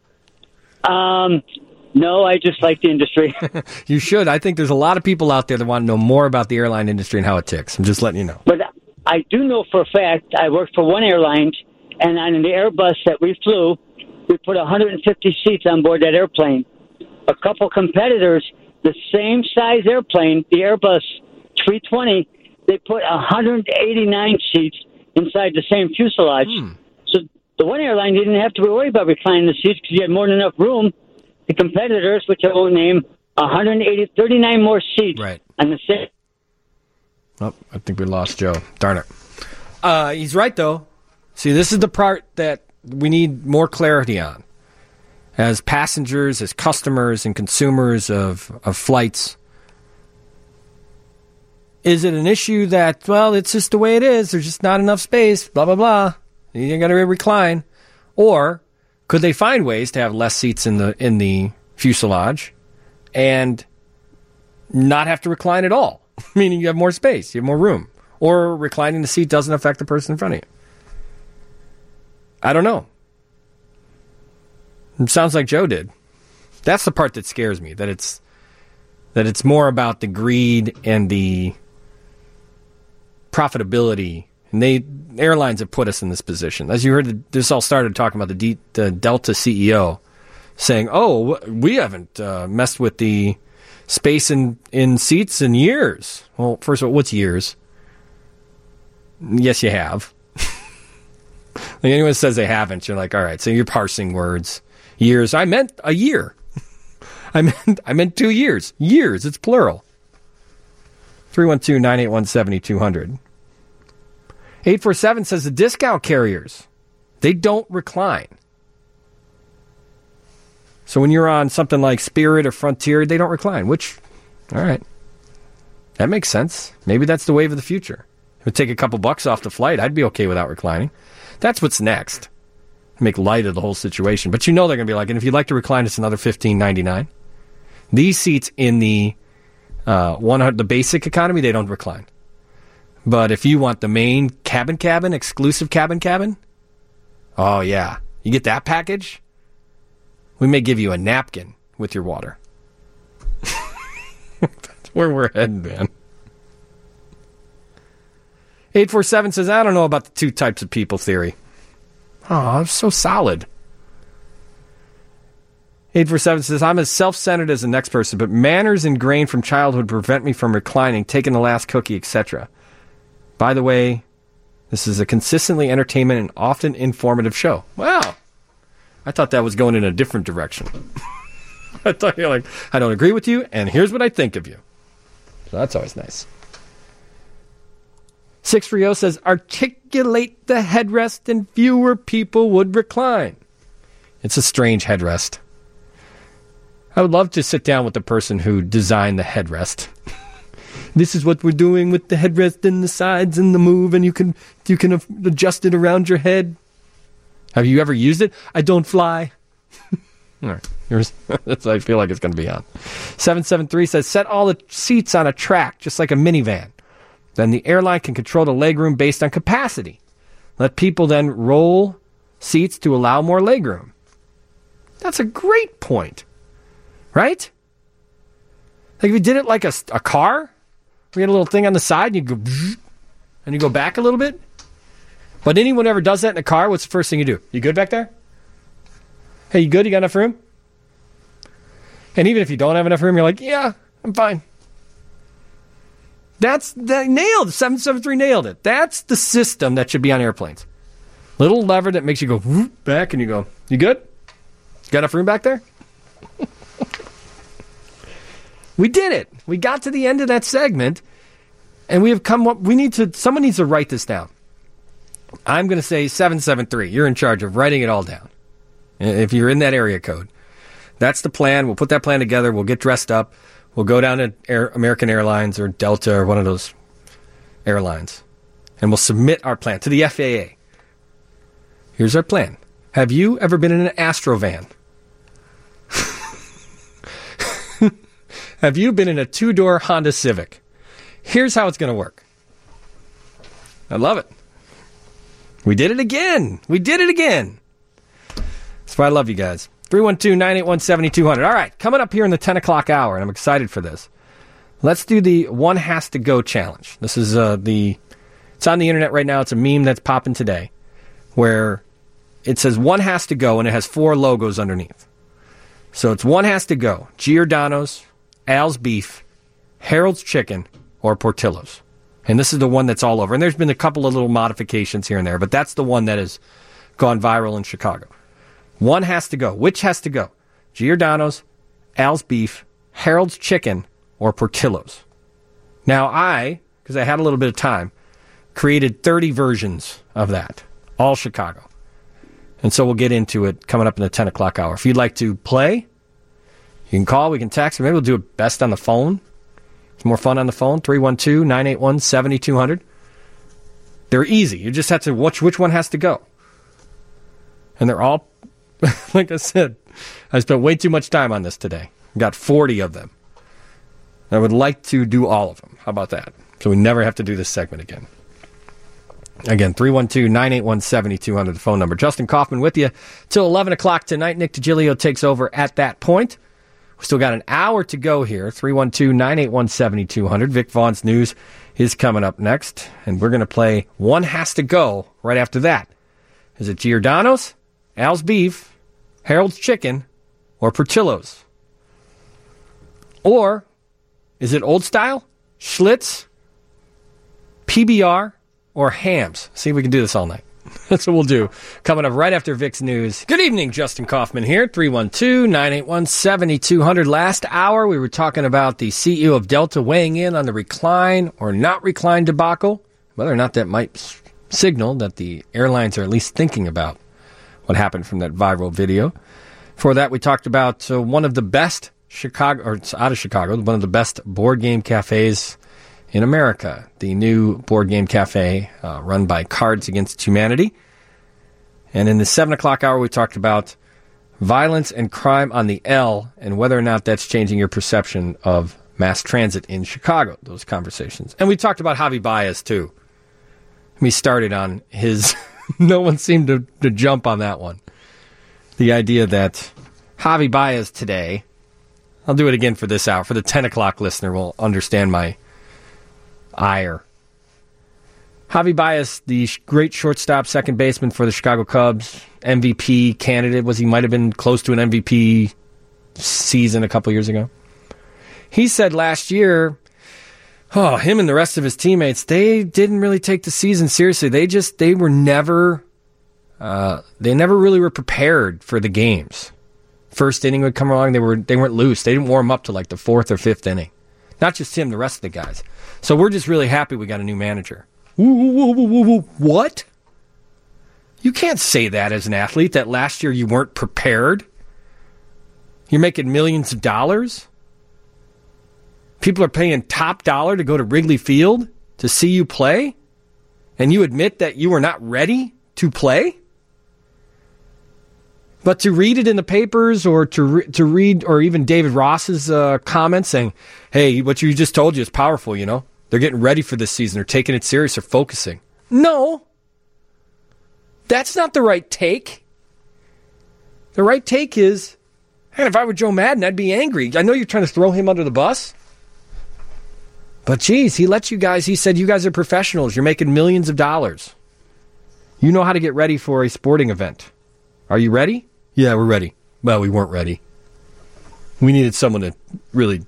No, I just like the industry.
You should. I think there's a lot of people out there that want to know more about the airline industry and how it ticks. I'm just letting you know.
But I do know for a fact, I worked for one airline, and on the Airbus that we flew, we put 150 seats on board that airplane. A couple competitors, the same size airplane, the Airbus 320, they put 189 seats inside the same fuselage. So the one airline didn't have to worry about reclining the seats because you had more than enough room. The competitors, which I won't name, 39 more seats on the same.
Oh, I think we lost Joe. Darn it. He's right, though. See, this is the part that we need more clarity on. As passengers, as customers and consumers of flights, is it an issue that, well, it's just the way it is, there's just not enough space, blah, blah, blah, you got to recline? Or could they find ways to have less seats in the fuselage and not have to recline at all? Meaning you have more space, you have more room. Or reclining the seat doesn't affect the person in front of you. I don't know. It sounds like Joe did. That's the part that scares me, that it's more about the greed and the profitability. And airlines have put us in this position. As you heard, this all started talking about the Delta CEO saying, "Oh, we haven't messed with the space in seats in years." Well, first of all, what's years? Yes, you have. Like anyone says they haven't, you're like, all right, so you're parsing words. Years. I meant a year. I meant 2 years. Years. It's plural. 312-981-7200. 847 says the discount carriers, they don't recline. So when you're on something like Spirit or Frontier, they don't recline, which, all right. That makes sense. Maybe that's the wave of the future. It would take a couple bucks off the flight. I'd be okay without reclining. That's what's next. Make light of the whole situation. But you know they're going to be like, and if you'd like to recline, it's another $15.99. These seats in the the basic economy, they don't recline. But if you want the main cabin, exclusive cabin, oh yeah, you get that package, we may give you a napkin with your water. That's where we're heading, man. 847 says, I don't know about the two types of people theory. Oh, it's so solid. 847 says, I'm as self-centered as the next person, but manners ingrained from childhood prevent me from reclining, taking the last cookie, etc. By the way, this is a consistently entertainment and often informative show. Wow. I thought that was going in a different direction. I thought you're like, I don't agree with you, and here's what I think of you. So that's always nice. 630 says, articulate the headrest and fewer people would recline. It's a strange headrest. I would love to sit down with the person who designed the headrest. This is what we're doing with the headrest and the sides and the move, and you can adjust it around your head. Have you ever used it? I don't fly. All right. I feel like it's going to be on. 773 says, set all the seats on a track, just like a minivan. Then the airline can control the legroom based on capacity. Let people then roll seats to allow more legroom. That's a great point. Right? Like if you did it like a car, we had a little thing on the side, and you go, and you go back a little bit. But anyone ever does that in a car, what's the first thing you do? You good back there? Hey, you good? You got enough room? And even if you don't have enough room, you're like, yeah, I'm fine. Nailed it. 773 nailed it. That's the system that should be on airplanes. Little lever that makes you go whoop back, and you go, you good? You got enough room back there? We did it. We got to the end of that segment, and we have come up. Someone needs to write this down. I'm going to say 773. You're in charge of writing it all down. If you're in that area code, that's the plan. We'll put that plan together. We'll get dressed up. We'll go down to American Airlines or Delta or one of those airlines, and we'll submit our plan to the FAA. Here's our plan. Have you ever been in an Astrovan? Have you been in a two-door Honda Civic? Here's how it's going to work. I love it. We did it again. That's why I love you guys. 312-981-7200. All right, coming up here in the 10 o'clock hour, and I'm excited for this. Let's do the One Has to Go challenge. This is it's on the internet right now. It's a meme that's popping today where it says One Has to Go, and it has 4 logos underneath. So it's One Has to Go. Giordano's, Al's Beef, Harold's Chicken, or Portillo's. And this is the one that's all over. And there's been a couple of little modifications here and there, but that's the one that has gone viral in Chicago. One has to go. Which has to go? Giordano's, Al's Beef, Harold's Chicken, or Portillo's. Now because I had a little bit of time, created 30 versions of that, all Chicago. And so we'll get into it coming up in the 10 o'clock hour. If you'd like to play, you can call, we can text, or maybe we'll do it best on the phone. It's more fun on the phone, 312-981-7200. They're easy. You just have to watch which one has to go. And they're all, like I said, I spent way too much time on this today. Got 40 of them. I would like to do all of them. How about that? So we never have to do this segment again. Again, 312-981-7200, the phone number. Justin Kaufman with you till 11 o'clock tonight. Nick DiGilio takes over at that point. We still got an hour to go here. 312-981-7200. Vic Vaughn's news is coming up next. And we're going to play One Has to Go right after that. Is it Giordano's, Al's Beef, Harold's Chicken, or Portillo's? Or is it Old Style, Schlitz, PBR, or Hams? See if we can do this all night. That's what we'll do. Coming up right after Vic's news. Good evening, Justin Kaufman here. 312-981-7200. Last hour, we were talking about the CEO of Delta weighing in on the recline or not recline debacle, whether or not that might signal that the airlines are at least thinking about what happened from that viral video. For that, we talked about one of the best Chicago, or it's out of Chicago, one of the best board game cafes in America, the new board game cafe run by Cards Against Humanity. And in the 7 o'clock hour, we talked about violence and crime on the L and whether or not that's changing your perception of mass transit in Chicago, those conversations. And we talked about Javi Baez, too. We started on his... no one seemed to jump on that one. The idea that Javi Baez today... I'll do it again for this hour. For the 10 o'clock listener will understand my ire. Javi Baez, the great shortstop, second baseman for the Chicago Cubs, MVP candidate, he might have been close to an MVP season a couple years ago. He said last year, him and the rest of his teammates, they didn't really take the season seriously. They never really were prepared for the games. First inning would come along, they weren't loose. They didn't warm up to like the fourth or fifth inning. Not just him, the rest of the guys. So we're just really happy we got a new manager. What? You can't say that as an athlete, that last year you weren't prepared. You're making millions of dollars. People are paying top dollar to go to Wrigley Field to see you play. And you admit that you were not ready to play? But to read it in the papers or to read, or even David Ross's comments saying, hey, what you just told you is powerful, you know? They're getting ready for this season. They're taking it serious. They're focusing. No. That's not the right take. The right take is, hey, if I were Joe Madden, I'd be angry. I know you're trying to throw him under the bus. But, geez, he said you guys are professionals. You're making millions of dollars. You know how to get ready for a sporting event. Are you ready? Yeah, we're ready. Well, we weren't ready. We needed someone to really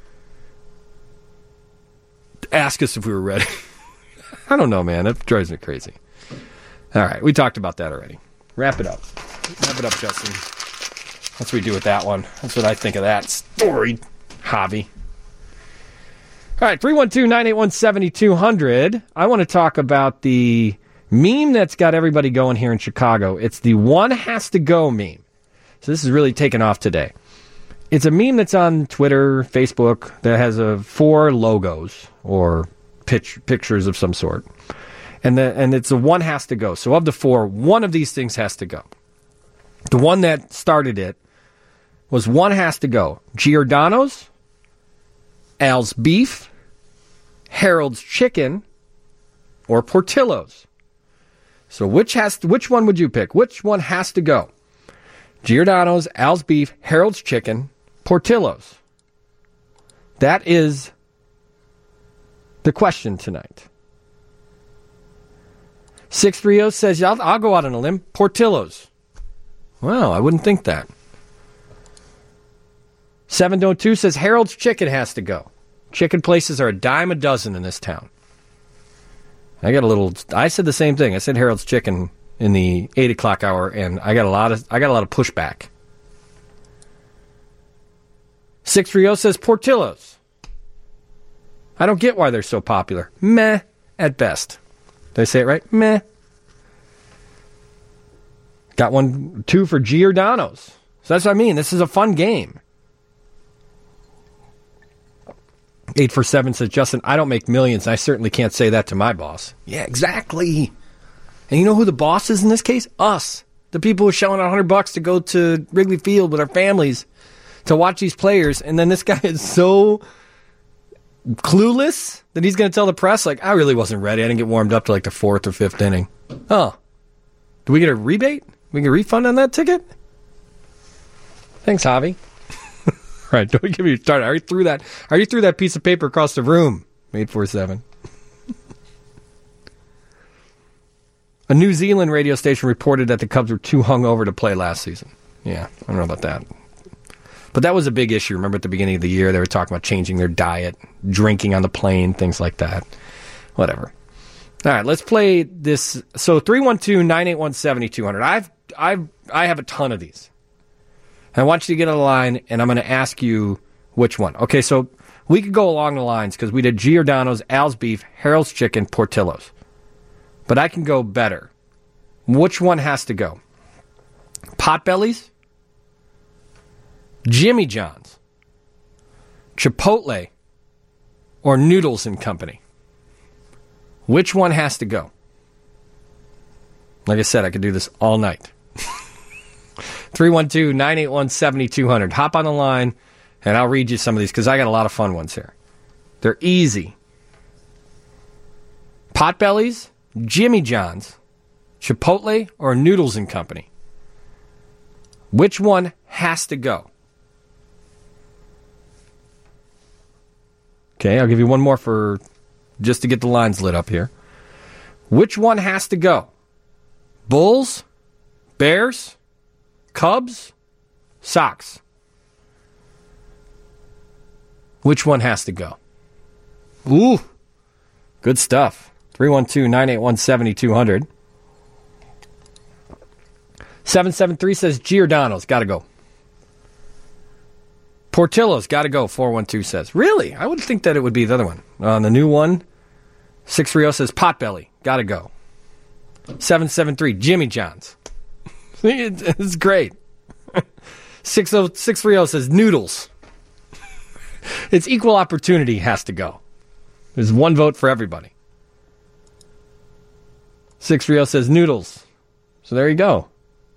ask us if we were ready. I don't know, man. That drives me crazy. All right, we talked about that already. Wrap it up. Wrap it up, Justin. That's what we do with that one. That's what I think of that story, hobby. All right, 312-981-7200. I want to talk about the meme that's got everybody going here in Chicago. It's the One Has to Go meme. So this is really taken off today. It's a meme that's on Twitter, Facebook, that has 4 logos or pictures of some sort. And it's a one has to go. So of the 4, one of these things has to go. The one that started it was one has to go. Giordano's, Al's Beef, Harold's Chicken, or Portillo's. So which one would you pick? Which one has to go? Giordano's, Al's Beef, Harold's Chicken, Portillo's. That is the question tonight. 630 says, I'll go out on a limb. Portillo's. Well, I wouldn't think that. 702 says Harold's Chicken has to go. Chicken places are a dime a dozen in this town. I said the same thing. I said Harold's Chicken in the 8 o'clock hour, and I got a lot of pushback. 630 says Portillo's. I don't get why they're so popular. Meh, at best. Did I say it right? Meh. Got 2 for Giordano's. So that's what I mean. This is a fun game. 847 says, Justin, I don't make millions. I certainly can't say that to my boss. Yeah, exactly. And you know who the boss is in this case? Us. The people who are shelling out $100 to go to Wrigley Field with our families to watch these players. And then this guy is so clueless that he's going to tell the press, like, I really wasn't ready. I didn't get warmed up to like the 4th or 5th inning. Oh. Do we get a rebate? We get a refund on that ticket? Thanks, Javi. All right, don't we give you a start. I already threw that piece of paper across the room. 847. A New Zealand radio station reported that the Cubs were too hungover to play last season. Yeah, I don't know about that. But that was a big issue. Remember at the beginning of the year, they were talking about changing their diet, drinking on the plane, things like that. Whatever. All right, let's play this. So 312-981-7200. I have a ton of these. I want you to get on the line, and I'm going to ask you which one. Okay, so we could go along the lines because we did Giordano's, Al's Beef, Harold's Chicken, Portillo's. But I can go better. Which one has to go? Potbelly's, Jimmy John's, Chipotle, or Noodles and Company? Which one has to go? Like I said, I could do this all night. 312-981-7200. Hop on the line, and I'll read you some of these because I got a lot of fun ones here. They're easy. Potbelly's, Jimmy John's, Chipotle, or Noodles and Company? Which one has to go? Okay, I'll give you one more for just to get the lines lit up here. Which one has to go? Bulls, Bears, Cubs, Sox? Which one has to go? Ooh, good stuff. 312-981-7200. 773 says Giordano's, got to go. Portillo's, got to go, 412 says. Really? I would think that it would be the other one. On the new one, 630 says Potbelly, got to go. 773, Jimmy John's. It's great. 630 says Noodles. It's equal opportunity has to go. There's one vote for everybody. 630 says Noodles. So there you go.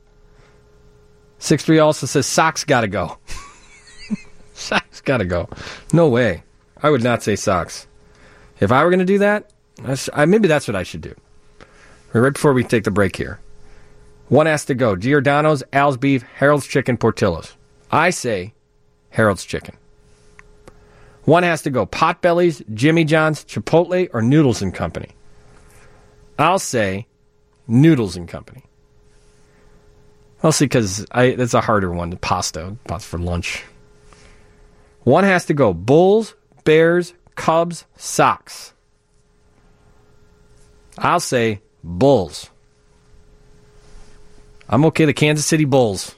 630 also says Sox got to go. Sox got to go. No way. I would not say Sox. If I were going to do that, maybe that's what I should do. Right before we take the break here. One has to go. Giordano's, Al's Beef, Harold's Chicken, Portillo's. I say Harold's Chicken. One has to go. Potbelly's, Jimmy John's, Chipotle, or Noodles and Company. I'll say Noodles and Company. I'll see because that's a harder one. Pasta for lunch. One has to go. Bulls, Bears, Cubs, Sox. I'll say Bulls. I'm okay. The Kansas City Bulls.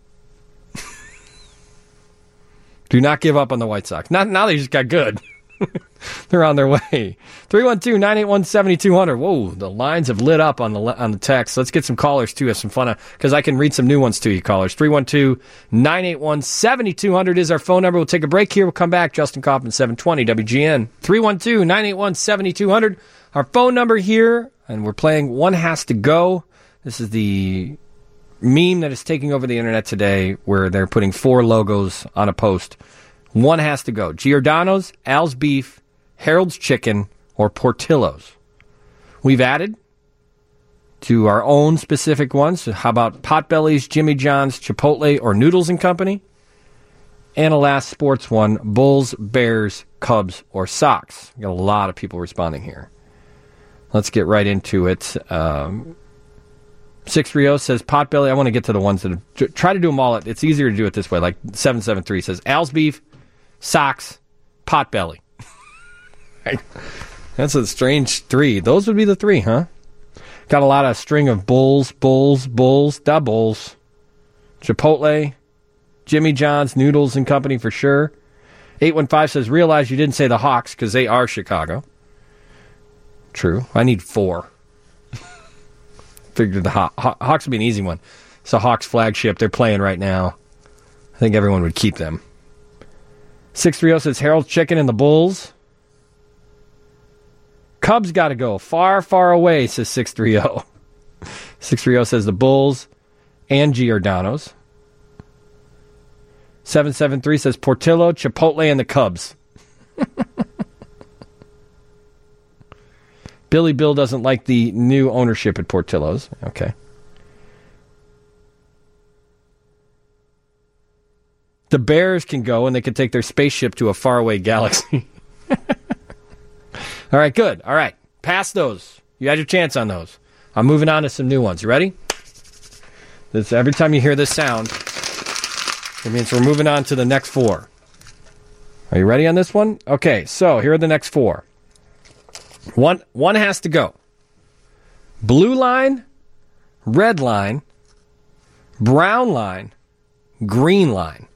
Do not give up on the White Sox. Not now they just got good. They're on their way. 312-981-7200. Whoa, the lines have lit up on the text. Let's get some callers, too. Have some fun, because I can read some new ones to you, callers. 312-981-7200 is our phone number. We'll take a break here. We'll come back. Justin Kaufman, 720 WGN. 312-981-7200. Our phone number here, and we're playing One Has to Go. This is the meme that is taking over the internet today, where they're putting 4 logos on a post. One has to go. Giordano's, Al's Beef, Harold's Chicken, or Portillo's. We've added to our own specific ones. So how about Potbelly's, Jimmy John's, Chipotle, or Noodles and Company? And a last sports one, Bulls, Bears, Cubs, or Sox. Got a lot of people responding here. Let's get right into it. 630 says Potbelly. I want to get to the ones that try to do them all. It's easier to do it this way. Like 773 says Al's Beef, Sox, Potbelly. That's a strange 3. Those would be the 3, huh? Got a lot of string of Bulls, doubles. Chipotle, Jimmy John's, Noodles and Company for sure. 815 says, realize you didn't say the Hawks because they are Chicago. True. I need 4. Figured the Hawks would be an easy one. So Hawks flagship, they're playing right now. I think everyone would keep them. 630 says Harold's Chicken and the Bulls. Cubs got to go. Far, far away, says 630. 630 says the Bulls and Giordano's. 773 says Portillo, Chipotle, and the Cubs. Billy Bill doesn't like the new ownership at Portillo's. Okay. The Bears can go, and they can take their spaceship to a faraway galaxy. All right, good. All right. Pass those. You had your chance on those. I'm moving on to some new ones. You ready? Every time you hear this sound, it means we're moving on to the next four. Are you ready on this one? Okay, so here are the next four. One has to go. Blue line, red line, brown line, green line.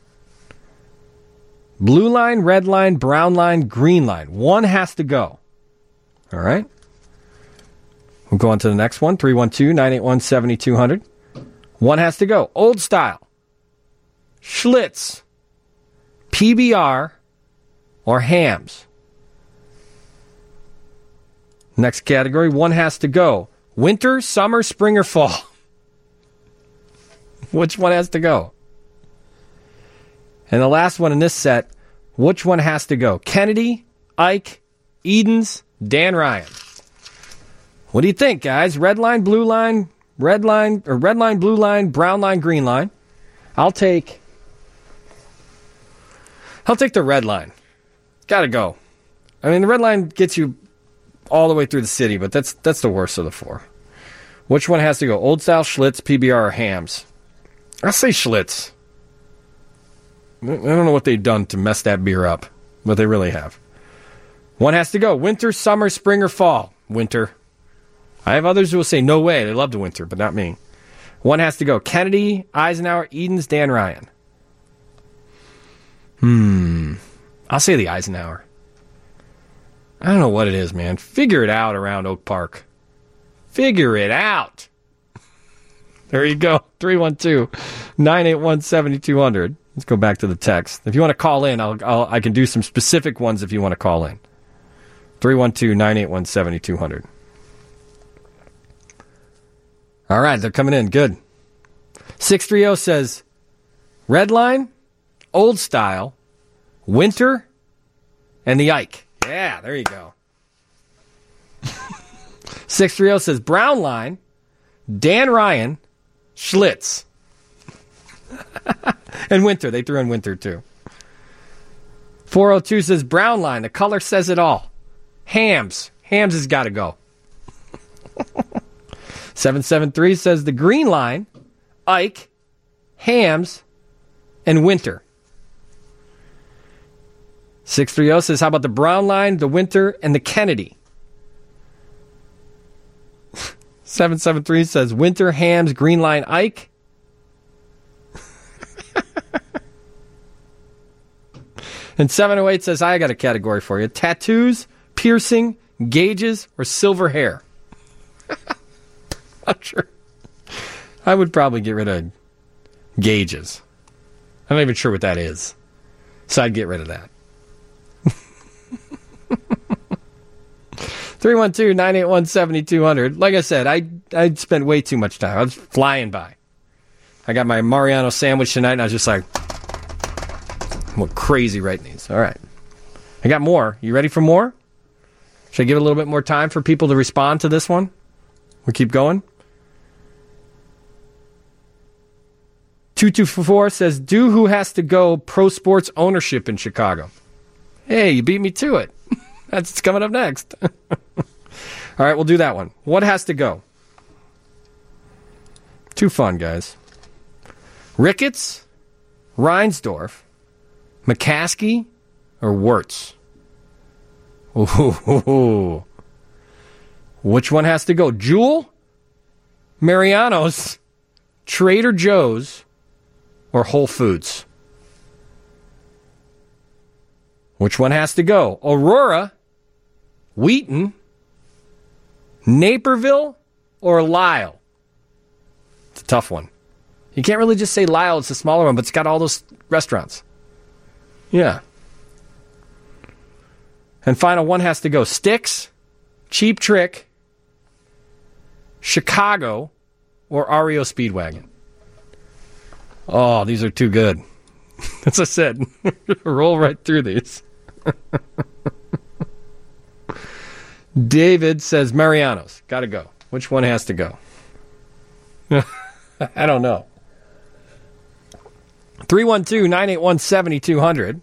Blue line, red line, brown line, green line. One has to go. All right? We'll go on to the next one. 312-981-7200. One has to go. Old style, Schlitz, PBR, or Hams. Next category, one has to go. Winter, summer, spring, or fall. Which one has to go? And the last one in this set, which one has to go? Kennedy, Ike, Edens, Dan Ryan. What do you think, guys? Red line, blue line, red line, blue line, brown line, green line. I'll take the red line. Gotta go. I mean, the red line gets you all the way through the city, but that's the worst of the four. Which one has to go? Old style, Schlitz, PBR, or Hams? I'll say Schlitz. I don't know what they've done to mess that beer up, but they really have. One has to go. Winter, summer, spring, or fall? Winter. I have others who will say, no way, they love the winter, but not me. One has to go. Kennedy, Eisenhower, Edens, Dan Ryan. I'll say the Eisenhower. I don't know what it is, man. Figure it out around Oak Park. Figure it out. There you go. 312-981-7200. Let's go back to the text. If you want to call in, I can do some specific ones if you want to call in. 312-981-7200. All right, they're coming in. Good. 630 says, red line, old style, winter, and the Ike. Yeah, there you go. 630 says, brown line, Dan Ryan, Schlitz. And winter. They threw in winter, too. 402 says, brown line. The color says it all. Hams. Hams has got to go. 773 says, the green line, Ike, Hams, and winter. 630 says, how about the brown line, the winter, and the Kennedy? 773 says, winter, Hams, green line, Ike. And 708 says, I got a category for you. Tattoos, piercing, gauges, or silver hair. Not sure. I would probably get rid of gauges. I'm not even sure what that is. So I'd get rid of that. 312-981-7200. Like I said, I spent way too much time. I was flying by. I got my Mariano sandwich tonight, and I was just like, I went crazy writing these. All right. I got more. You ready for more? Should I give it a little bit more time for people to respond to this one? We'll keep going. 224 says, do who has to go pro sports ownership in Chicago? Hey, you beat me to it. That's what's coming up next. All right, we'll do that one. What has to go? Too fun, guys. Ricketts, Reinsdorf, McCaskey, or Wirtz? Ooh. Which one has to go? Jewel, Mariano's, Trader Joe's, or Whole Foods? Which one has to go? Aurora, Wheaton, Naperville, or Lyle? It's a tough one. You can't really just say Lyle. It's the smaller one, but it's got all those restaurants. Yeah. And final one has to go. Styx, Cheap Trick, Chicago, or REO Speedwagon. Oh, these are too good. As I said, roll right through these. David says Mariano's. Got to go. Which one has to go? I don't know. 312-981-7200.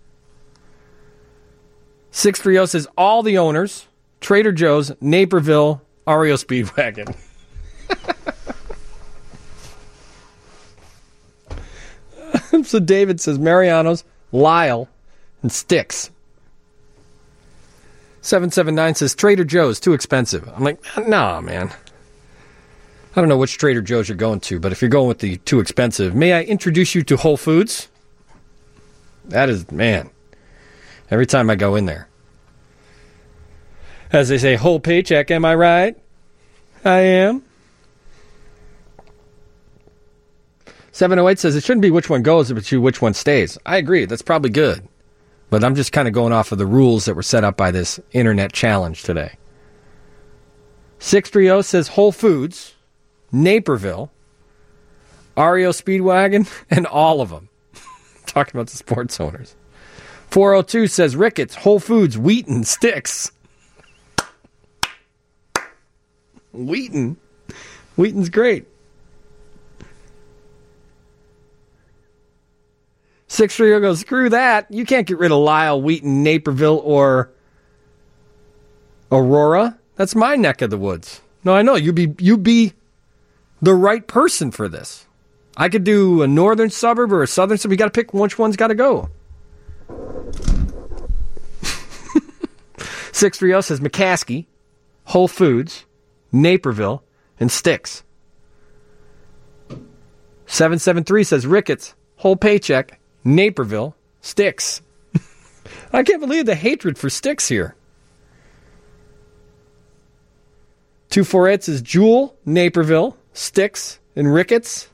630 says all the owners, Trader Joe's, Naperville, REO Speedwagon. So David says Mariano's, Lyle, and Styx. 779 says Trader Joe's, too expensive. I'm like, nah, man. I don't know which Trader Joe's you're going to, but if you're going with the too expensive, may I introduce you to Whole Foods? That is, man, every time I go in there. As they say, whole paycheck, am I right? I am. 708 says it shouldn't be which one goes, but which one stays. I agree. That's probably good. But I'm just kind of going off of the rules that were set up by this internet challenge today. 630 says Whole Foods, Naperville, REO Speedwagon, and all of them. Talking about the sports owners. 402 says Ricketts, Whole Foods, Wheaton, Styx. Wheaton? Wheaton's great. 630 goes, screw that. You can't get rid of Lyle, Wheaton, Naperville, or Aurora. That's my neck of the woods. No, I know. You be the right person for this. I could do a northern suburb or a southern suburb. You got to pick which one's got to go. 630 says McCaskey, Whole Foods, Naperville, and Styx. 773 says Ricketts, Whole Paycheck, Naperville, Styx. I can't believe the hatred for Styx here. 248 says Jewel, Naperville, Styx, and Ricketts.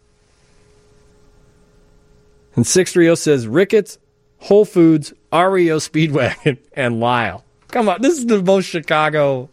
And 630 says Ricketts, Whole Foods, REO Speedwagon, and Lyle. Come on, this is the most Chicago.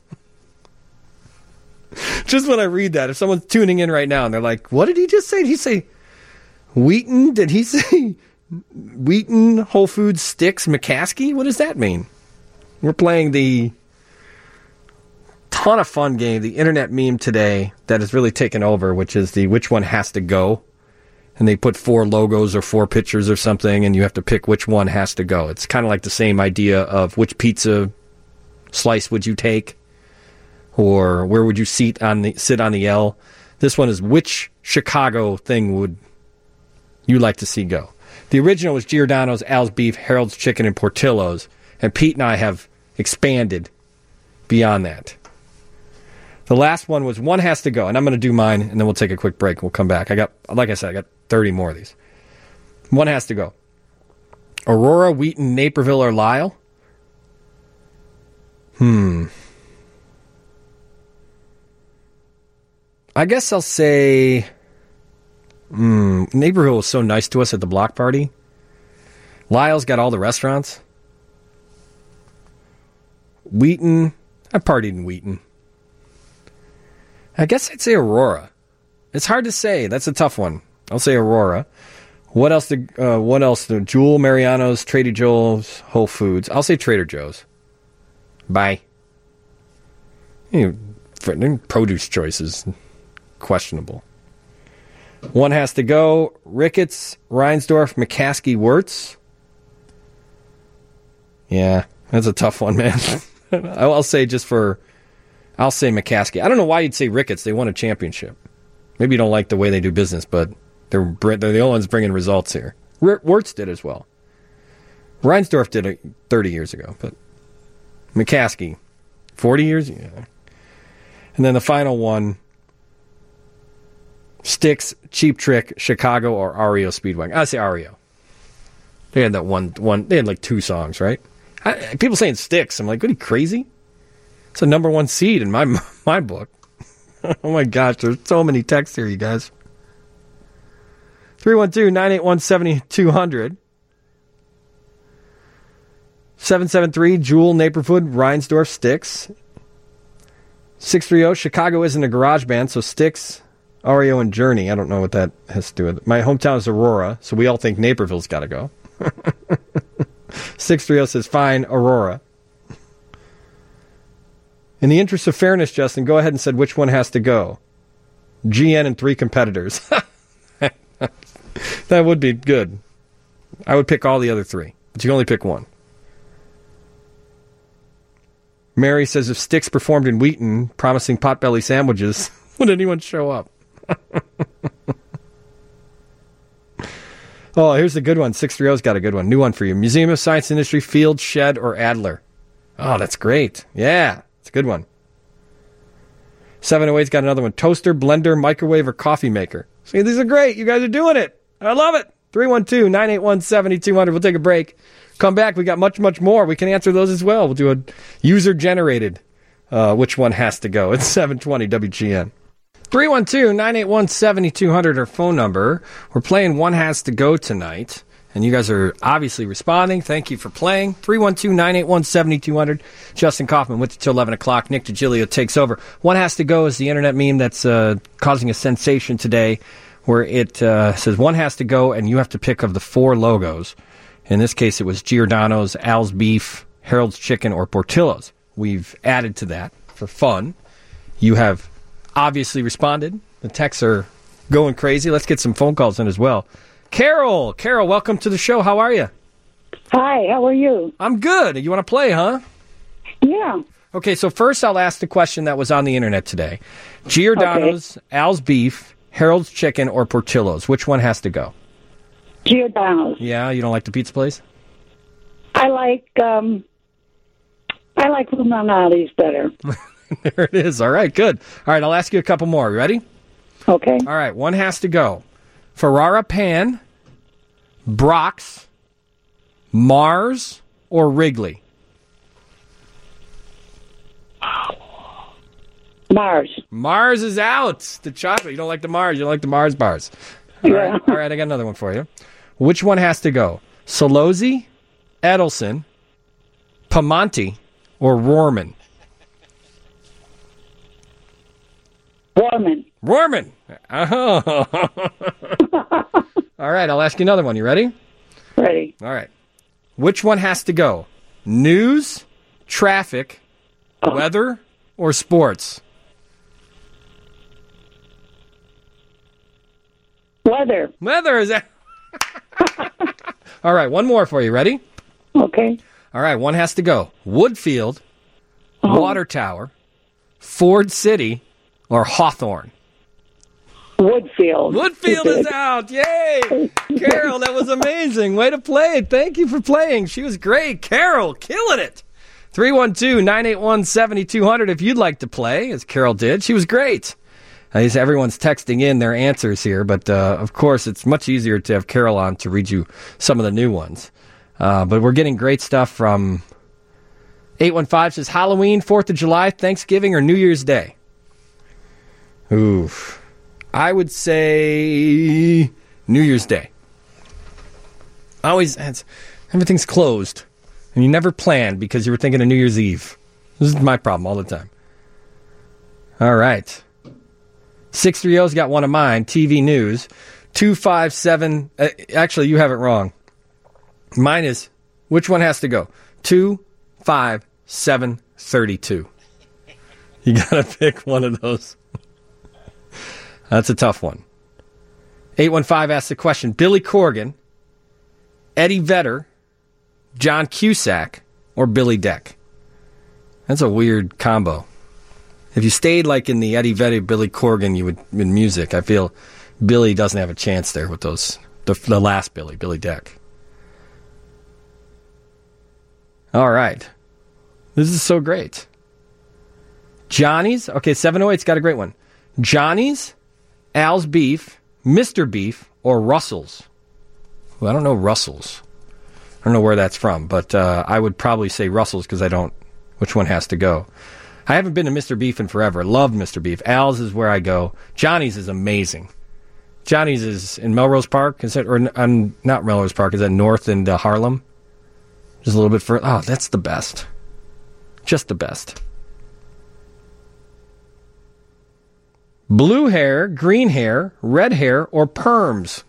Just when I read that, if someone's tuning in right now and they're like, what did he just say? Did he say Wheaton? Did he say Wheaton, Whole Foods, Styx, McCaskey? What does that mean? We're playing the ton of fun game, the internet meme today that has really taken over, which is the which one has to go. And they put 4 logos or 4 pictures or something, and you have to pick which one has to go. It's kind of like the same idea of which pizza slice would you take, or where would you sit on the L. This one is which Chicago thing would you like to see go. The original was Giordano's, Al's Beef, Harold's Chicken, and Portillo's, and Pete and I have expanded beyond that. The last one was one has to go, and I'm going to do mine, and then we'll take a quick break, and we'll come back. I got 30 more of these. One has to go. Aurora, Wheaton, Naperville, or Lyle? I guess I'll say Naperville was so nice to us at the block party. Lyle's got all the restaurants. Wheaton, I partied in Wheaton. I guess I'd say Aurora. It's hard to say. That's a tough one. I'll say Aurora. What else? The Jewel, Mariano's, Trader Joe's, Whole Foods. I'll say Trader Joe's. Bye. Produce choices. Questionable. One has to go. Ricketts, Reinsdorf, McCaskey, Wirtz. Yeah, that's a tough one, man. I'll say McCaskey. I don't know why you'd say Ricketts. They won a championship. Maybe you don't like the way they do business, but they're the only ones bringing results here. Wirtz did as well. Reinsdorf did it 30 years ago, but McCaskey, 40 years? Yeah. And then the final one, Styx, Cheap Trick, Chicago, or REO Speedwagon. I say REO. They had that one. They had like 2 songs, right? People saying Styx. I'm like, what are you, crazy? It's a number 1 seed in my book. Oh, my gosh. There's so many texts here, you guys. 312-981-7200. 773, Jewel, Naperville, Reinsdorf, Styx. 630, Chicago isn't a garage band, so Styx, REO, and Journey. I don't know what that has to do with it. My hometown is Aurora, so we all think Naperville's got to go. 630 says, fine, Aurora. In the interest of fairness, Justin, go ahead and said which one has to go. GN and 3 competitors. That would be good. I would pick all the other 3, but you can only pick one. Mary says, if Styx performed in Wheaton promising potbelly sandwiches, would anyone show up? Oh, here's a good one. 630's got a good one. New one for you. Museum of Science and Industry, Field, Shed, or Adler? Oh, that's great. Yeah, it's a good one. 708's got another one. Toaster, blender, microwave, or coffee maker? See, these are great. You guys are doing it. I love it. 312-981-7200. We'll take a break. Come back. We got much, much more. We can answer those as well. We'll do a user-generated which one has to go. It's 720 WGN. 312-981-7200, our phone number. We're playing One Has to Go tonight, and you guys are obviously responding. Thank you for playing. 312-981-7200. Justin Kaufman with you till 11 o'clock. Nick DiGilio takes over. One Has to Go is the internet meme that's causing a sensation today, where it says one has to go, and you have to pick of the 4 logos. In this case, it was Giordano's, Al's Beef, Harold's Chicken, or Portillo's. We've added to that for fun. You have obviously responded. The texts are going crazy. Let's get some phone calls in as well. Carol, welcome to the show. How are you?
Hi, how are you?
I'm good. You want to play, huh?
Yeah.
Okay, so first I'll ask the question that was on the internet today. Giordano's, Al's Beef, Harold's Chicken, or Portillo's? Which one has to go?
Giordano's.
Yeah, you don't like the pizza place?
I like Romanati's better.
There it is. All right, good. All right, I'll ask you a couple more. You ready?
Okay.
All right, one has to go. Ferrara Pan, Brock's, Mars, or Wrigley?
Mars.
Mars is out. The chocolate. You don't like the Mars. You don't like the Mars bars. All right. All right, I got another one for you. Which one has to go? Solozzi, Edelson, Piemonte, or Rohrman?
Rohrman.
Oh. All right, I'll ask you another one. You ready?
Ready.
All right. Which one has to go? News, traffic, weather, or sports?
Weather.
Weather is that. All right, one more for you. Ready?
Okay.
All right, one has to go. Woodfield, Water Tower, Ford City, or Hawthorne?
Woodfield.
Woodfield is out. Yay. Carol, that was amazing. Way to play. Thank you for playing. She was great. Carol, killing it. 312-981-7200 if you'd like to play, as Carol did. She was great. Everyone's texting in their answers here, but of course it's much easier to have Carol on to read you some of the new ones. But we're getting great stuff from 815 says Halloween, 4th of July, Thanksgiving, or New Year's Day? Oof. I would say New Year's Day. Everything's closed, and you never planned because you were thinking of New Year's Eve. This is my problem all the time. All right. 630's got one of mine, TV News. 257, actually, you have it wrong. Mine is, which one has to go? 25732. You got to pick one of those. That's a tough one. 815 asks the question, Billy Corgan, Eddie Vedder, John Cusack, or Billy Deck? That's a weird combo. If you stayed like in the Eddie Vedder, Billy Corgan, you would in music. I feel Billy doesn't have a chance there with those. The last Billy Deck. All right. This is so great. Johnny's. Okay, 708's got a great one. Johnny's, Al's Beef, Mr. Beef, or Russell's? Well, I don't know Russell's. I don't know where that's from, but I would probably say Russell's because I don't. Which one has to go? I haven't been to Mr. Beef in forever. Loved Mr. Beef. Al's is where I go. Johnny's is amazing. Johnny's is in Melrose Park. Is that, or not Melrose Park? Is that north in Harlem? Just a little bit further. Oh, that's the best. Just the best. Blue hair, green hair, red hair, or perms?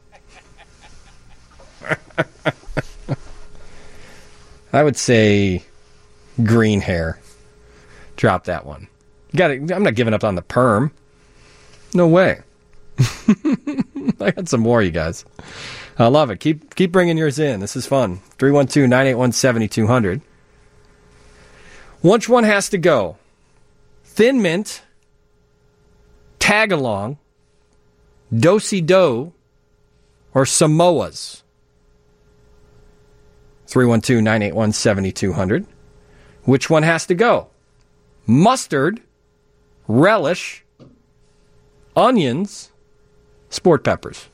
I would say green hair. Drop that one. I'm not giving up on the perm. No way. I got some more, you guys. I love it. Keep bringing yours in. This is fun. 312-981-7200. Which one has to go? Thin Mint, Tagalong, Do-si-do, or Samoas? 312-981-7200. Which one has to go? Mustard, relish, onions, sport peppers.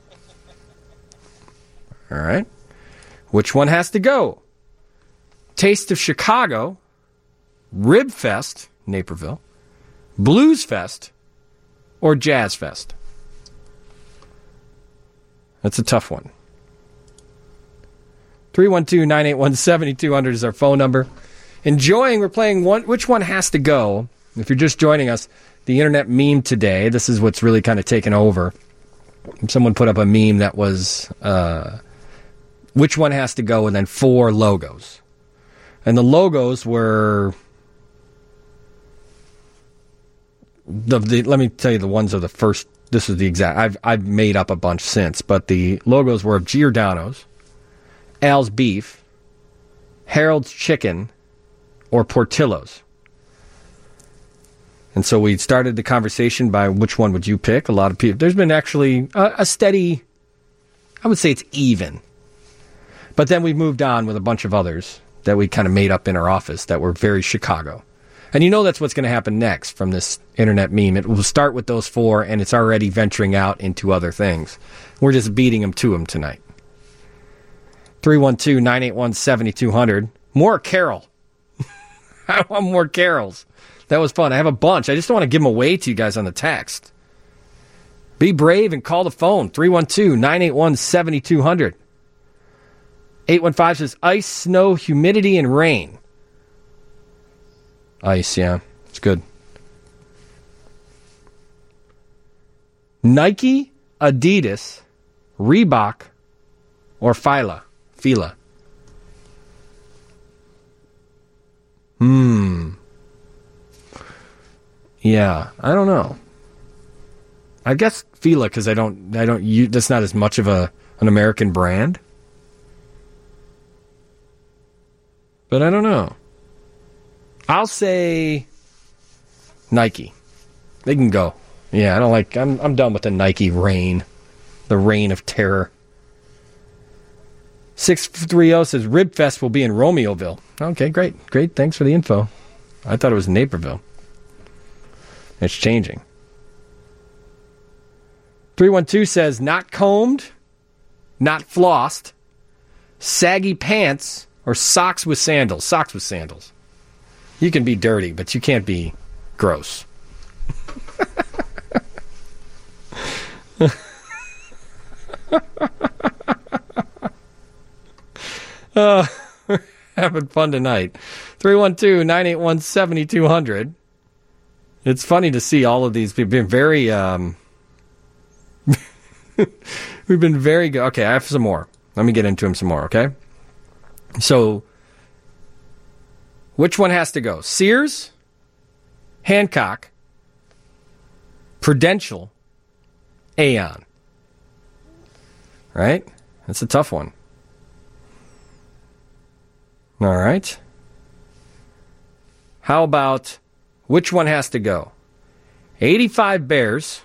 All right. Which one has to go? Taste of Chicago, Rib Fest, Naperville, Blues Fest, or Jazz Fest? That's a tough one. 312-981-7200 is our phone number. We're playing Which One Has to Go? If you're just joining us, the internet meme today, this is what's really kind of taken over. Someone put up a meme that was which one has to go, and then 4 logos. And the logos were let me tell you the ones of the first. This is the exact. I've made up a bunch since, but the logos were of Giordano's, Al's Beef, Harold's Chicken, or Portillo's. And so we started the conversation by which one would you pick? A lot of people. There's been actually a steady, I would say it's even. But then we moved on with a bunch of others that we kind of made up in our office that were very Chicago. And you know that's what's going to happen next from this internet meme. It will start with those 4, and it's already venturing out into other things. We're just beating them to them tonight. 312-981-7200. More Carol. I want more carols. That was fun. I have a bunch. I just don't want to give them away to you guys on the text. Be brave and call the phone. 312-981-7200. 815 says ice, snow, humidity, and rain. Ice, yeah. It's good. Nike, Adidas, Reebok, or Fila. Yeah, I don't know. I guess Fila, because I don't use, that's not as much of an American brand. But I don't know. I'll say Nike. They can go. Yeah, I don't like, I'm done with the Nike reign. The reign of terror. 630 says Rib Fest will be in Romeoville. Okay, great. Thanks for the info. I thought it was in Naperville. It's changing. 312 says not combed, not flossed, saggy pants, or socks with sandals. Socks with sandals. You can be dirty, but you can't be gross. We're having fun tonight. 312-981-7200. It's funny to see all of these. We've been very, we've been very good. Okay, I have some more. Let me get into them some more, okay? So, which one has to go? Sears, Hancock, Prudential, Aon. Right? That's a tough one. All right. How about which one has to go? 85 Bears,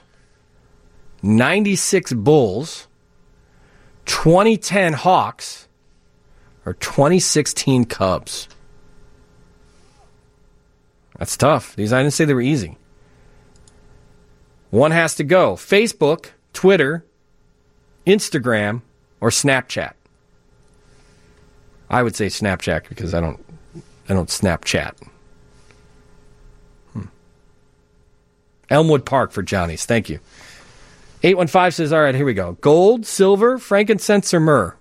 96 Bulls, 2010 Hawks, or 2016 Cubs? That's tough. These, I didn't say they were easy. One has to go. Facebook, Twitter, Instagram, or Snapchat? I would say Snapchat because I don't Snapchat. Elmwood Park for Johnny's. Thank you. 815 says, all right, here we go. Gold, silver, frankincense, or myrrh?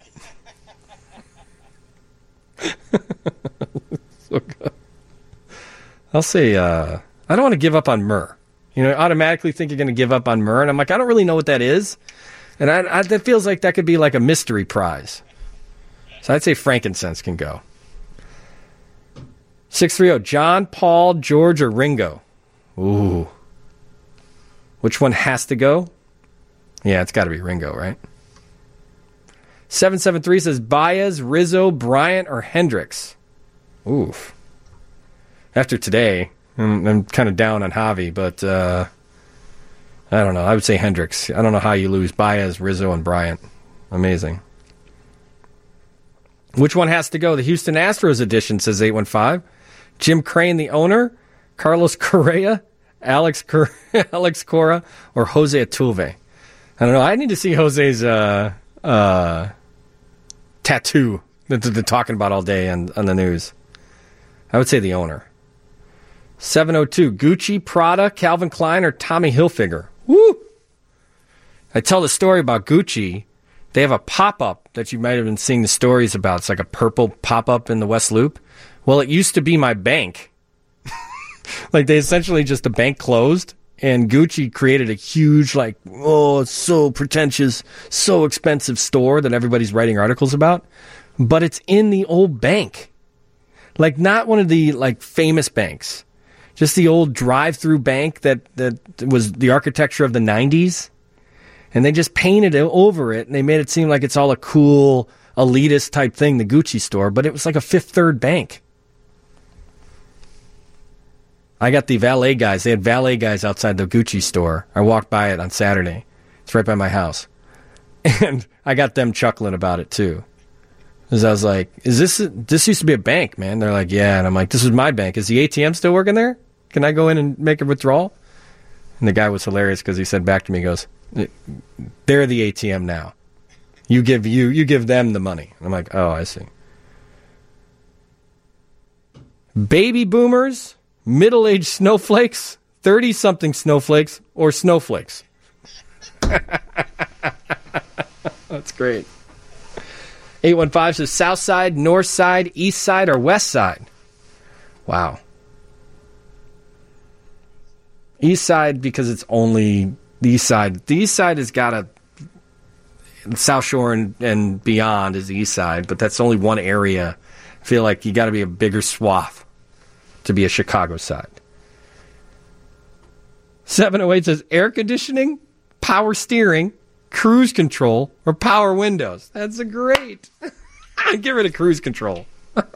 So good. I'll say, I don't want to give up on myrrh. You know, I automatically think you're going to give up on myrrh, and I'm like, I don't really know what that is. And that feels like that could be like a mystery prize. So I'd say frankincense can go. 630, John, Paul, George, or Ringo? Ooh. Which one has to go? Yeah, it's got to be Ringo, right? 773 says Baez, Rizzo, Bryant, or Hendricks? Oof. After today, I'm kind of down on Javi, but I don't know. I would say Hendricks. I don't know how you lose Baez, Rizzo, and Bryant. Amazing. Which one has to go? The Houston Astros edition, says 815. Jim Crane, the owner, Carlos Correa, Alex Cora, or Jose Altuve? I don't know. I need to see Jose's tattoo that they're talking about all day on the news. I would say the owner. 702, Gucci, Prada, Calvin Klein, or Tommy Hilfiger? Woo! I tell the story about Gucci. They have a pop-up that you might have been seeing the stories about. It's like a purple pop-up in the West Loop. Well, it used to be my bank. Like, they essentially just, the bank closed, and Gucci created a huge, like, oh, it's so pretentious, so expensive store that everybody's writing articles about. But it's in the old bank. Like, not one of the, like, famous banks. Just the old drive-through bank that was the architecture of the 90s. And they just painted over it, and they made it seem like it's all a cool, elitist type thing, the Gucci store. But it was like a Fifth Third bank. I got the valet guys. They had valet guys outside the Gucci store. I walked by it on Saturday. It's right by my house. And I got them chuckling about it, too. Because I was like, this used to be a bank, man. They're like, yeah. And I'm like, this is my bank. Is the ATM still working there? Can I go in and make a withdrawal? And the guy was hilarious because he said back to me, he goes, they're the ATM now. You give them the money. And I'm like, oh, I see. Baby boomers, middle-aged snowflakes, 30-something snowflakes, or snowflakes? That's great. 815 says South Side, North Side, East Side, or West Side? Wow. East Side, because it's only the East Side. The East Side has got a... South Shore and beyond is the East Side, but that's only one area. I feel like you got to be a bigger swath to be a Chicago side. 708 says air conditioning, power steering, cruise control, or power windows. That's a great. Get rid of cruise control.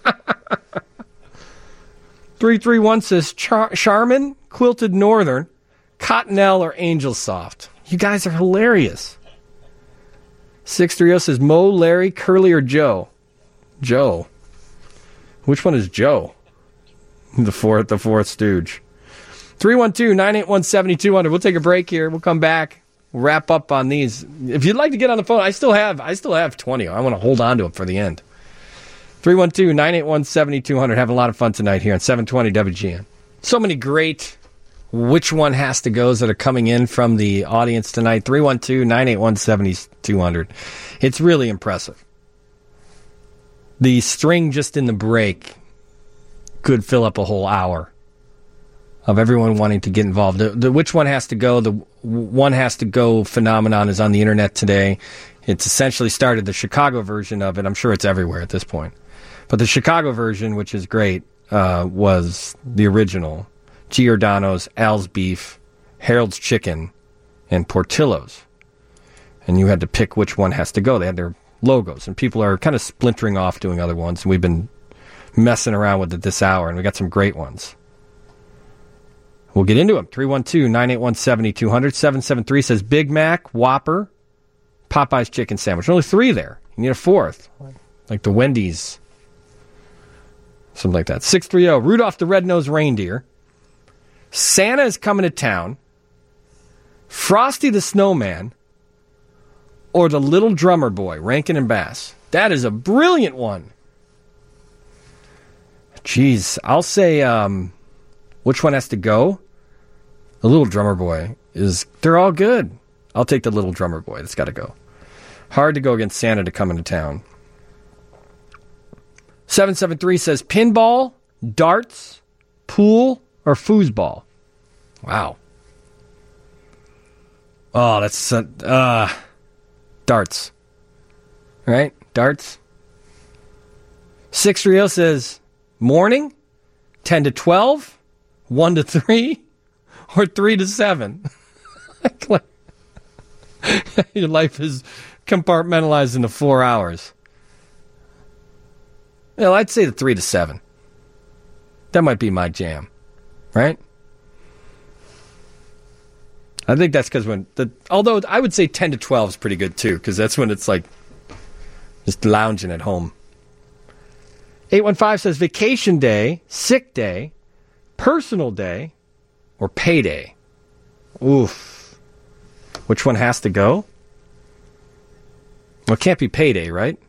331 says Charmin, Quilted Northern, Cottonelle, or Angel Soft. You guys are hilarious. 630 says Mo, Larry, Curly, or Joe. Joe. Which one is Joe? The fourth stooge. 312-981-7200. We'll take a break here. We'll come back. We'll wrap up on these. If you'd like to get on the phone, I still have 20. I want to hold on to them for the end. 312-981-7200. Having a lot of fun tonight here on 720 WGN. So many great which one has to goes that are coming in from the audience tonight. 312-981-7200. It's really impressive. The string just in the break could fill up a whole hour of everyone wanting to get involved. The which one has to go, the one has to go phenomenon is on the internet today. It's essentially started the Chicago version of it. I'm sure it's everywhere at this point. But the Chicago version, which is great, was the original. Giordano's, Al's Beef, Harold's Chicken, and Portillo's. And you had to pick which one has to go. They had their logos, and people are kind of splintering off doing other ones. And we've been messing around with it this hour, and we got some great ones. We'll get into them. 312-981-7200. 773 says Big Mac, Whopper, Popeye's chicken sandwich. Only 3 there. You need a 4th. Like the Wendy's. Something like that. 630, Rudolph the Red-Nosed Reindeer. Santa is coming to town. Frosty the Snowman. Or the Little Drummer Boy, Rankin and Bass. That is a brilliant one. Jeez, I'll say, which one has to go? The Little Drummer Boy they're all good. I'll take the Little Drummer Boy. That's got to go. Hard to go against Santa to come into town. 773 says pinball, darts, pool, or foosball. Wow. Oh, that's darts. Right? Darts. 6 Rio says morning, 10 to 12, 1 to 3, or 3 to 7. Your life is compartmentalized into 4 hours. Well, I'd say the 3 to 7. That might be my jam, right? I think that's because although I would say 10 to 12 is pretty good too, because that's when it's like just lounging at home. 815 says vacation day, sick day, personal day, or payday. Oof. Which one has to go? Well, it can't be payday, right?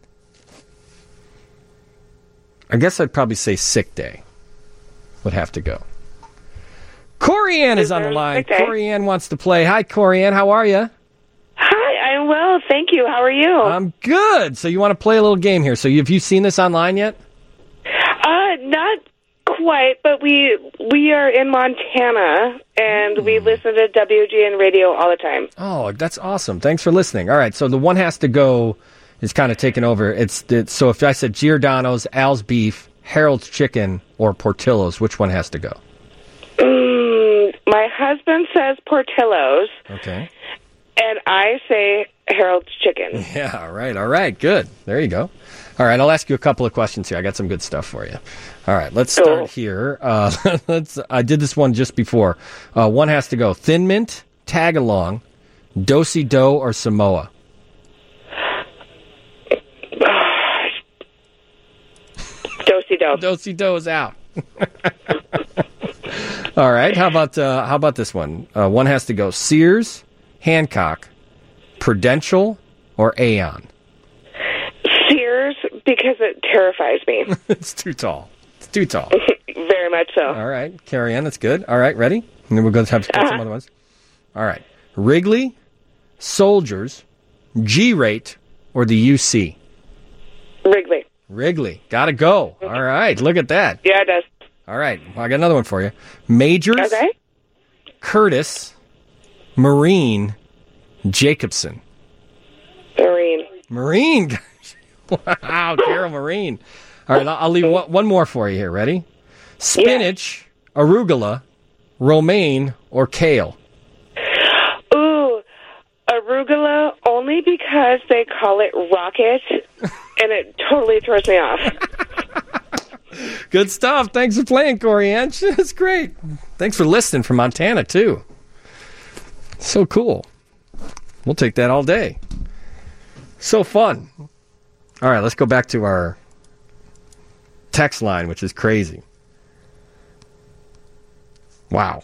I guess I'd probably say sick day would have to go. Corianne is on the line. Corianne wants to play. Hi, Corianne. How are you?
Hi, I'm well. Thank you. How are you?
I'm good. So you want to play a little game here. So have you seen this online yet?
Not quite, but we are in Montana, and we listen to WGN radio all the time.
Oh, that's awesome. Thanks for listening. All right, so the one has to go is kind of taken over. So if I said Giordano's, Al's Beef, Harold's Chicken, or Portillo's, which one has to go?
My husband says Portillo's.
Okay.
And I say Harold's Chicken.
Yeah, all right, good. There you go. All right, I'll ask you a couple of questions here. I got some good stuff for you. All right, let's start here. I did this one just before. One has to go. Thin Mint, Tag Along, Do-si-do, or Samoa?
Do-si-do.
Do-si-do is out. All right, how about this one? One has to go. Sears, Hancock, Prudential, or Aon?
Sears, because it terrifies me.
It's too tall.
Very much so.
All right, carry on. That's good. All right, ready? And then we're going to have some other ones. All right. Wrigley, Soldiers, G-Rate, or the UC? Wrigley. Gotta go. All right, look at that.
Yeah, it does.
All right, well, I got another one for you. Majors,
okay.
Curtis, Marine, Jacobson. Marine. Wow, Carol Marine. All right, I'll leave one more for you here. Ready? Spinach, arugula, romaine, or kale?
Ooh, arugula only because they call it rocket, and it totally throws me off.
Good stuff. Thanks for playing, Corianne. That's great. Thanks for listening from Montana, too. So cool. We'll take that all day. So fun. All right, let's go back to our text line, which is crazy. Wow.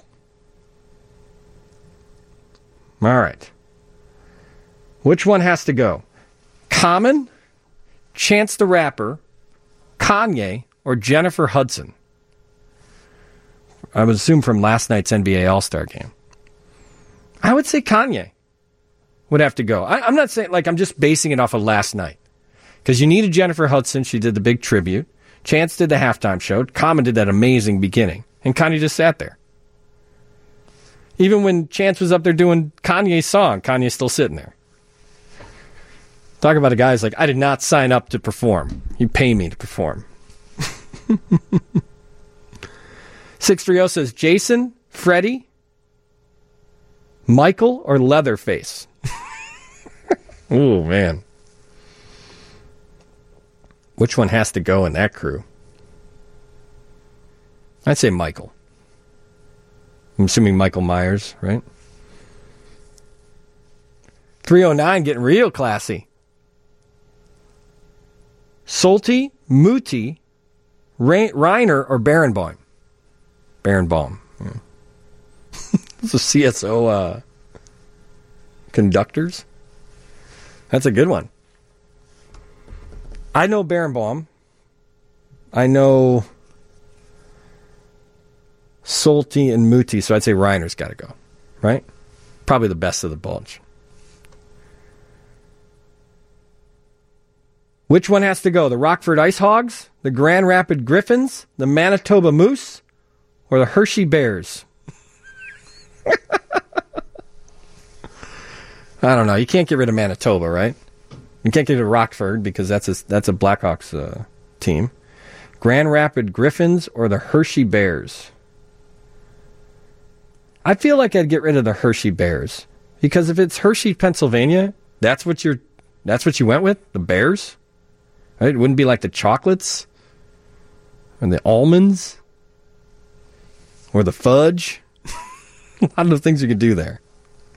All right. Which one has to go? Common, Chance the Rapper, Kanye, or Jennifer Hudson? I would assume from last night's NBA All-Star game. I would say Kanye would have to go. I'm not saying, I'm just basing it off of last night. Because you needed Jennifer Hudson. She did the big tribute. Chance did the halftime show. Common did that amazing beginning. And Kanye just sat there. Even when Chance was up there doing Kanye's song, Kanye's still sitting there. Talk about a guy who's like, I did not sign up to perform. You pay me to perform. 630 says Jason, Freddie, Michael, or Leatherface? Ooh, man. Which one has to go in that crew? I'd say Michael. I'm assuming Michael Myers, right? 309 getting real classy. Solti, Muti, Reiner, or Barenboim? Barenboim. Yeah. This is CSO conductors. That's a good one. I know Barenboim. I know Solti and Muti, so I'd say Reiner's got to go. right? Probably the best of the bunch. Which one has to go? The Rockford Ice Hogs, the Grand Rapid Griffins, the Manitoba Moose, or the Hershey Bears? I don't know. You can't get rid of Manitoba, right? You can't get rid of Rockford because that's a Blackhawks team. Grand Rapid Griffins or the Hershey Bears? I feel like I'd get rid of the Hershey Bears because if it's Hershey, Pennsylvania, that's what you went with, the Bears, right? It wouldn't be like the chocolates or the almonds or the fudge. A lot of things you could do there.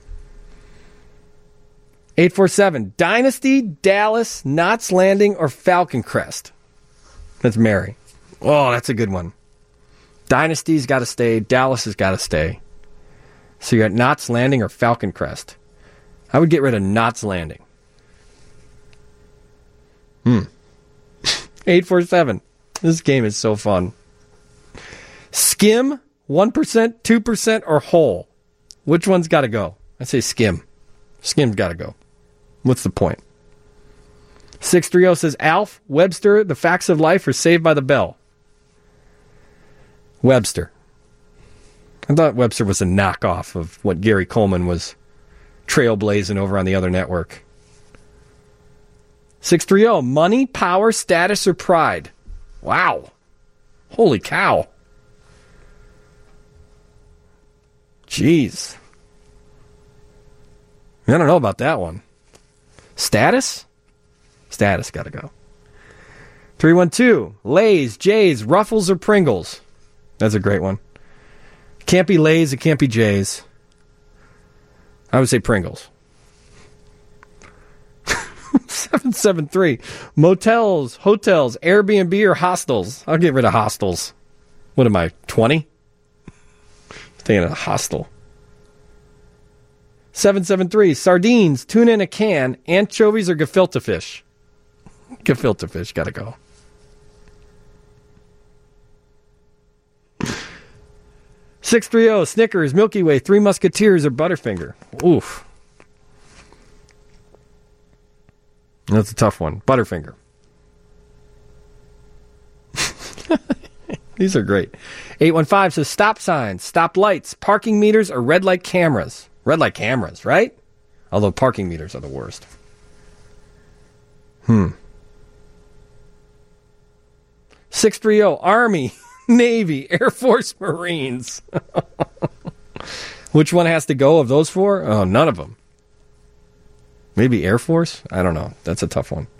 847, Dynasty, Dallas, Knots Landing, or Falcon Crest? That's Mary. Oh, that's a good one. Dynasty's got to stay. Dallas has got to stay. So you got Knots Landing or Falcon Crest. I would get rid of Knots Landing. 847. This game is so fun. Skim, 1%, 2%, or whole? Which one's got to go? I say skim. Skim's got to go. What's the point? 630 says Alf, Webster, The Facts of Life, or Saved by the Bell? Webster. I thought Webster was a knockoff of what Gary Coleman was trailblazing over on the other network. 630, Money, Power, Status, or Pride? Wow. Holy cow. Jeez. I don't know about that one. Status? Status got to go. 312, Lay's, Jay's, Ruffles, or Pringles? That's a great one. Can't be Lay's, it can't be Jay's. I would say Pringles. 773, Motels, hotels, Airbnb, or hostels? I'll get rid of hostels. What am I, 20? Staying in a hostel. 773, Sardines, tuna in a can, anchovies, or gefilte fish? Gefilte fish, gotta go. 630, Snickers, Milky Way, Three Musketeers, or Butterfinger? Oof. That's a tough one. Butterfinger. These are great. 815 says stop signs, stop lights, parking meters, or red light cameras? Red light cameras, right? Although parking meters are the worst. 630, Army, Navy, Air Force, Marines. Which one has to go of those four? Oh, none of them. Maybe Air Force? I don't know. That's a tough one.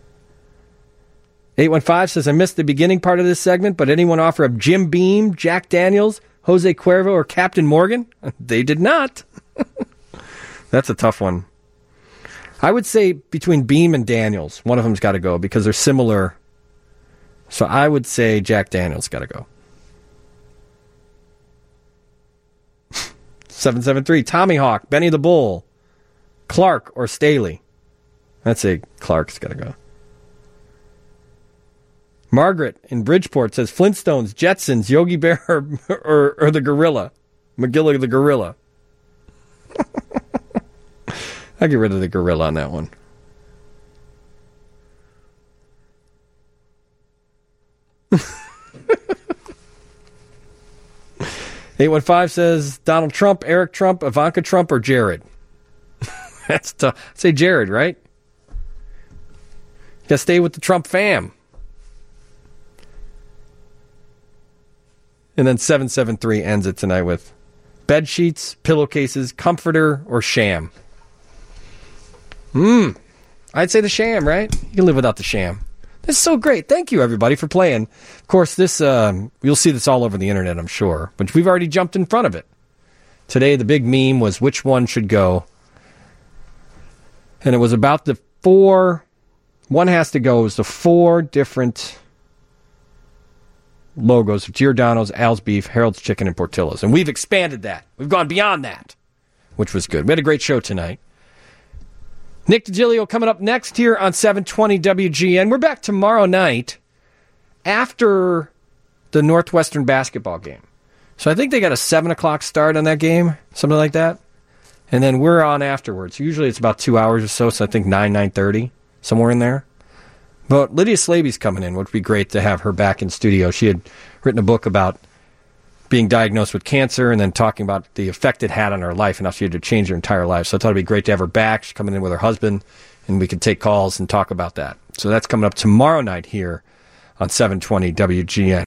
815 says, I missed the beginning part of this segment, but anyone offer up Jim Beam, Jack Daniels, Jose Cuervo, or Captain Morgan? They did not. That's a tough one. I would say between Beam and Daniels, one of them's got to go because they're similar. So I would say Jack Daniels got to go. 773, Tommy Hawk, Benny the Bull, Clark, or Staley? I'd say Clark's got to go. Margaret in Bridgeport says Flintstones, Jetsons, Yogi Bear, or the Gorilla. McGilla the Gorilla. I get rid of the Gorilla on that one. $815 says Donald Trump, Eric Trump, Ivanka Trump, or Jared. That's tough. Say Jared, right? You gotta stay with the Trump fam. And then 773 ends it tonight with bed sheets, pillowcases, comforter, or sham. I'd say the sham, right? You can live without the sham. This is so great. Thank you, everybody, for playing. Of course, this you'll see this all over the internet, I'm sure. But we've already jumped in front of it. Today, the big meme was which one should go. And it was about the four. One has to go. It was the four different logos of Giordano's, Al's Beef, Harold's Chicken, and Portillo's. And we've expanded that. We've gone beyond that, which was good. We had a great show tonight. Nick DiGilio coming up next here on 720 WGN. We're back tomorrow night after the Northwestern basketball game. So I think they got a 7 o'clock start on that game, something like that. And then we're on afterwards. Usually it's about 2 hours or so, so I think 9:30, somewhere in there. But Lydia Slaby's coming in, which would be great to have her back in studio. She had written a book about being diagnosed with cancer and then talking about the effect it had on her life and how she had to change her entire life. So I thought it'd be great to have her back. She's coming in with her husband, and we could take calls and talk about that. So that's coming up tomorrow night here on 720 WGN.